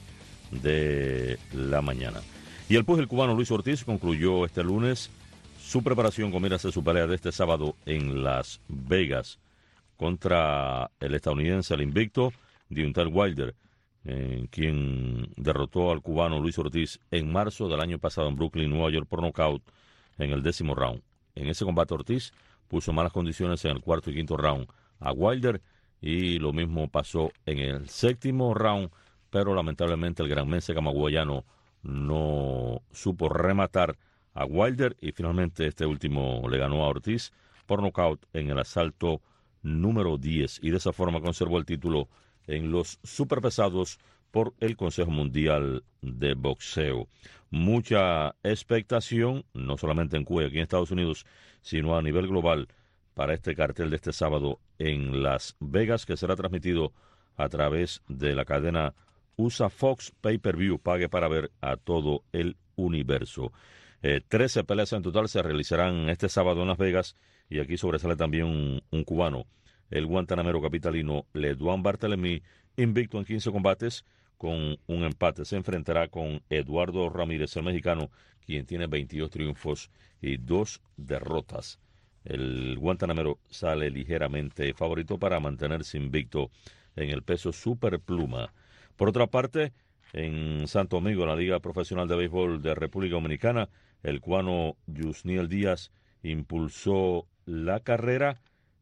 de la mañana. Y el pugil cubano Luis Ortiz concluyó este lunes su preparación con miras a su pelea de este sábado en Las Vegas contra el estadounidense, el invicto Deontay Wilder, Eh, quien derrotó al cubano Luis Ortiz en marzo del año pasado en Brooklyn, Nueva York, por nocaut en el décimo round. En ese combate Ortiz puso malas condiciones en el cuarto y quinto round a Wilder y lo mismo pasó en el séptimo round, pero lamentablemente el granmense camagüeyano no supo rematar a Wilder y finalmente este último le ganó a Ortiz por nocaut en el asalto número diez y de esa forma conservó el título en los superpesados por el Consejo Mundial de Boxeo. Mucha expectación, no solamente en Cuba y aquí en Estados Unidos, sino a nivel global para este cartel de este sábado en Las Vegas, que será transmitido a través de la cadena U S A Fox Pay-Per-View, pague para ver a todo el universo. Eh, trece peleas en total se realizarán este sábado en Las Vegas y aquí sobresale también un, un cubano, el guantanamero capitalino Leduán Bartolomé, invicto en quince combates con un empate. Se enfrentará con Eduardo Ramírez, el mexicano, quien tiene veintidós triunfos y dos derrotas. El guantanamero sale ligeramente favorito para mantenerse invicto en el peso superpluma. Por otra parte, en Santo Domingo, en la Liga Profesional de Béisbol de República Dominicana, el cubano Yusniel Díaz impulsó la carrera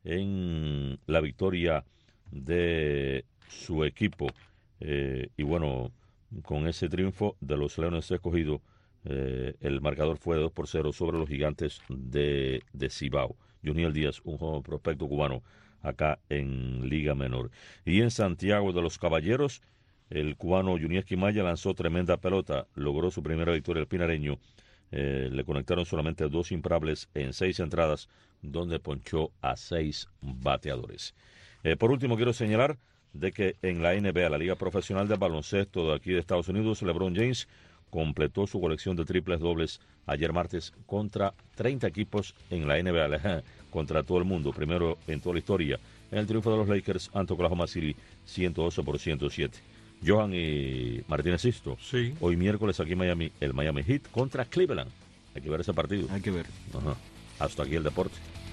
en la victoria de su equipo. Eh, y bueno, con ese triunfo de los Leones Escogidos, eh, el marcador fue de dos por cero sobre los Gigantes de, de Cibao. Yusniel Díaz, un joven prospecto cubano acá en Liga Menor. Y en Santiago de los Caballeros, el cubano Yunieski Maya lanzó tremenda pelota, logró su primera victoria el pinareño. Eh, le conectaron solamente dos imparables en seis entradas, donde ponchó a seis bateadores. Eh, por último, quiero señalar de que en la N B A, la Liga Profesional de Baloncesto de aquí de Estados Unidos, LeBron James completó su colección de triples dobles ayer martes contra treinta equipos en la N B A, contra todo el mundo, primero en toda la historia, en el triunfo de los Lakers ante Oklahoma City, ciento doce por ciento siete. Johan y Martínez Sisto, sí. Hoy miércoles aquí en Miami, el Miami Heat contra Cleveland. Hay que ver ese partido. Hay que ver. Ajá. Hasta aquí el deporte.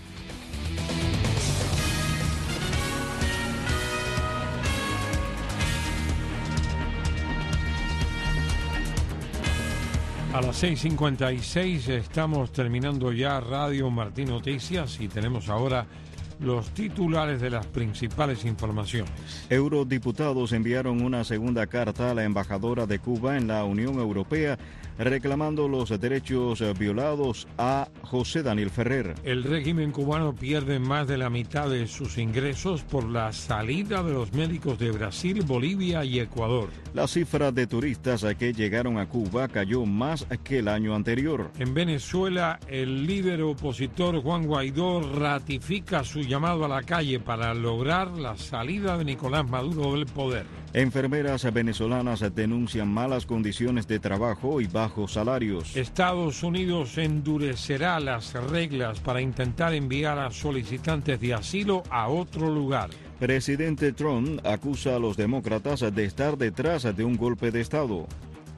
A las seis cincuenta y seis estamos terminando ya Radio Martín Noticias y tenemos ahora los titulares de las principales informaciones. Eurodiputados enviaron una segunda carta a la embajadora de Cuba en la Unión Europea reclamando los derechos violados a José Daniel Ferrer. El régimen cubano pierde más de la mitad de sus ingresos por la salida de los médicos de Brasil, Bolivia y Ecuador. La cifra de turistas que llegaron a Cuba cayó más que el año anterior. En Venezuela, el líder opositor Juan Guaidó ratifica su llamado a la calle para lograr la salida de Nicolás Maduro del poder. Enfermeras venezolanas denuncian malas condiciones de trabajo y bajos salarios. Estados Unidos endurecerá las reglas para intentar enviar a solicitantes de asilo a otro lugar. Presidente Trump acusa a los demócratas de estar detrás de un golpe de Estado.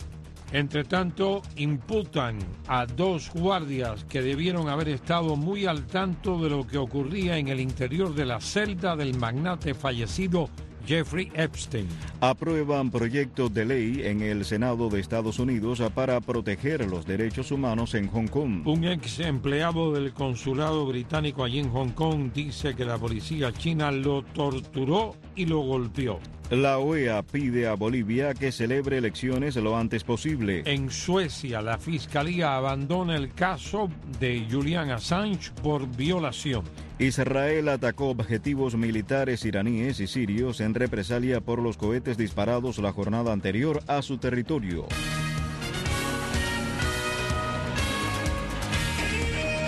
Entre tanto, imputan a dos guardias que debieron haber estado muy al tanto de lo que ocurría en el interior de la celda del magnate fallecido Jeffrey Epstein. Aprueban proyecto de ley en el Senado de Estados Unidos para proteger los derechos humanos en Hong Kong. Un ex empleado del consulado británico allí en Hong Kong dice que la policía china lo torturó y lo golpeó. La O E A pide a Bolivia que celebre elecciones lo antes posible. En Suecia, la Fiscalía abandona el caso de Julian Assange por violación. Israel atacó objetivos militares iraníes y sirios en represalia por los cohetes disparados la jornada anterior a su territorio.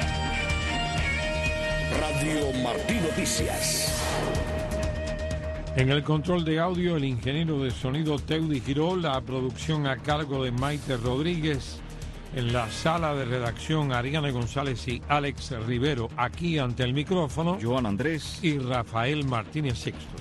Radio Martín Noticias. En el control de audio, el ingeniero de sonido Teudi Giró, la producción a cargo de Maite Rodríguez, en la sala de redacción Ariana González y Alex Rivero, aquí ante el micrófono, Joan Andrés y Rafael Martínez Sexto.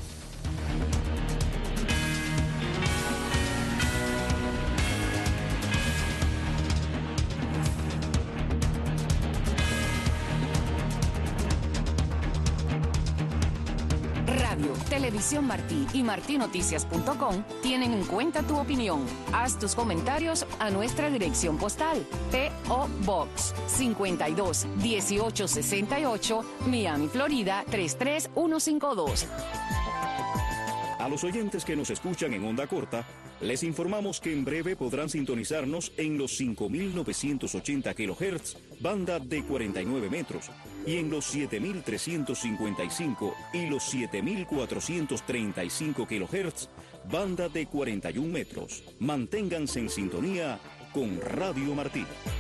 Televisión Martí y martí noticias punto com tienen en cuenta tu opinión. Haz tus comentarios a nuestra dirección postal. P O Box cincuenta y dos dieciocho sesenta y ocho, Miami, Florida tres tres uno cinco dos. A los oyentes que nos escuchan en onda corta, les informamos que en breve podrán sintonizarnos en los cinco mil novecientos ochenta kilohertz, banda de cuarenta y nueve metros, y en los siete mil trescientos cincuenta y cinco y los siete mil cuatrocientos treinta y cinco kilohertz, banda de cuarenta y un metros. Manténganse en sintonía con Radio Martí.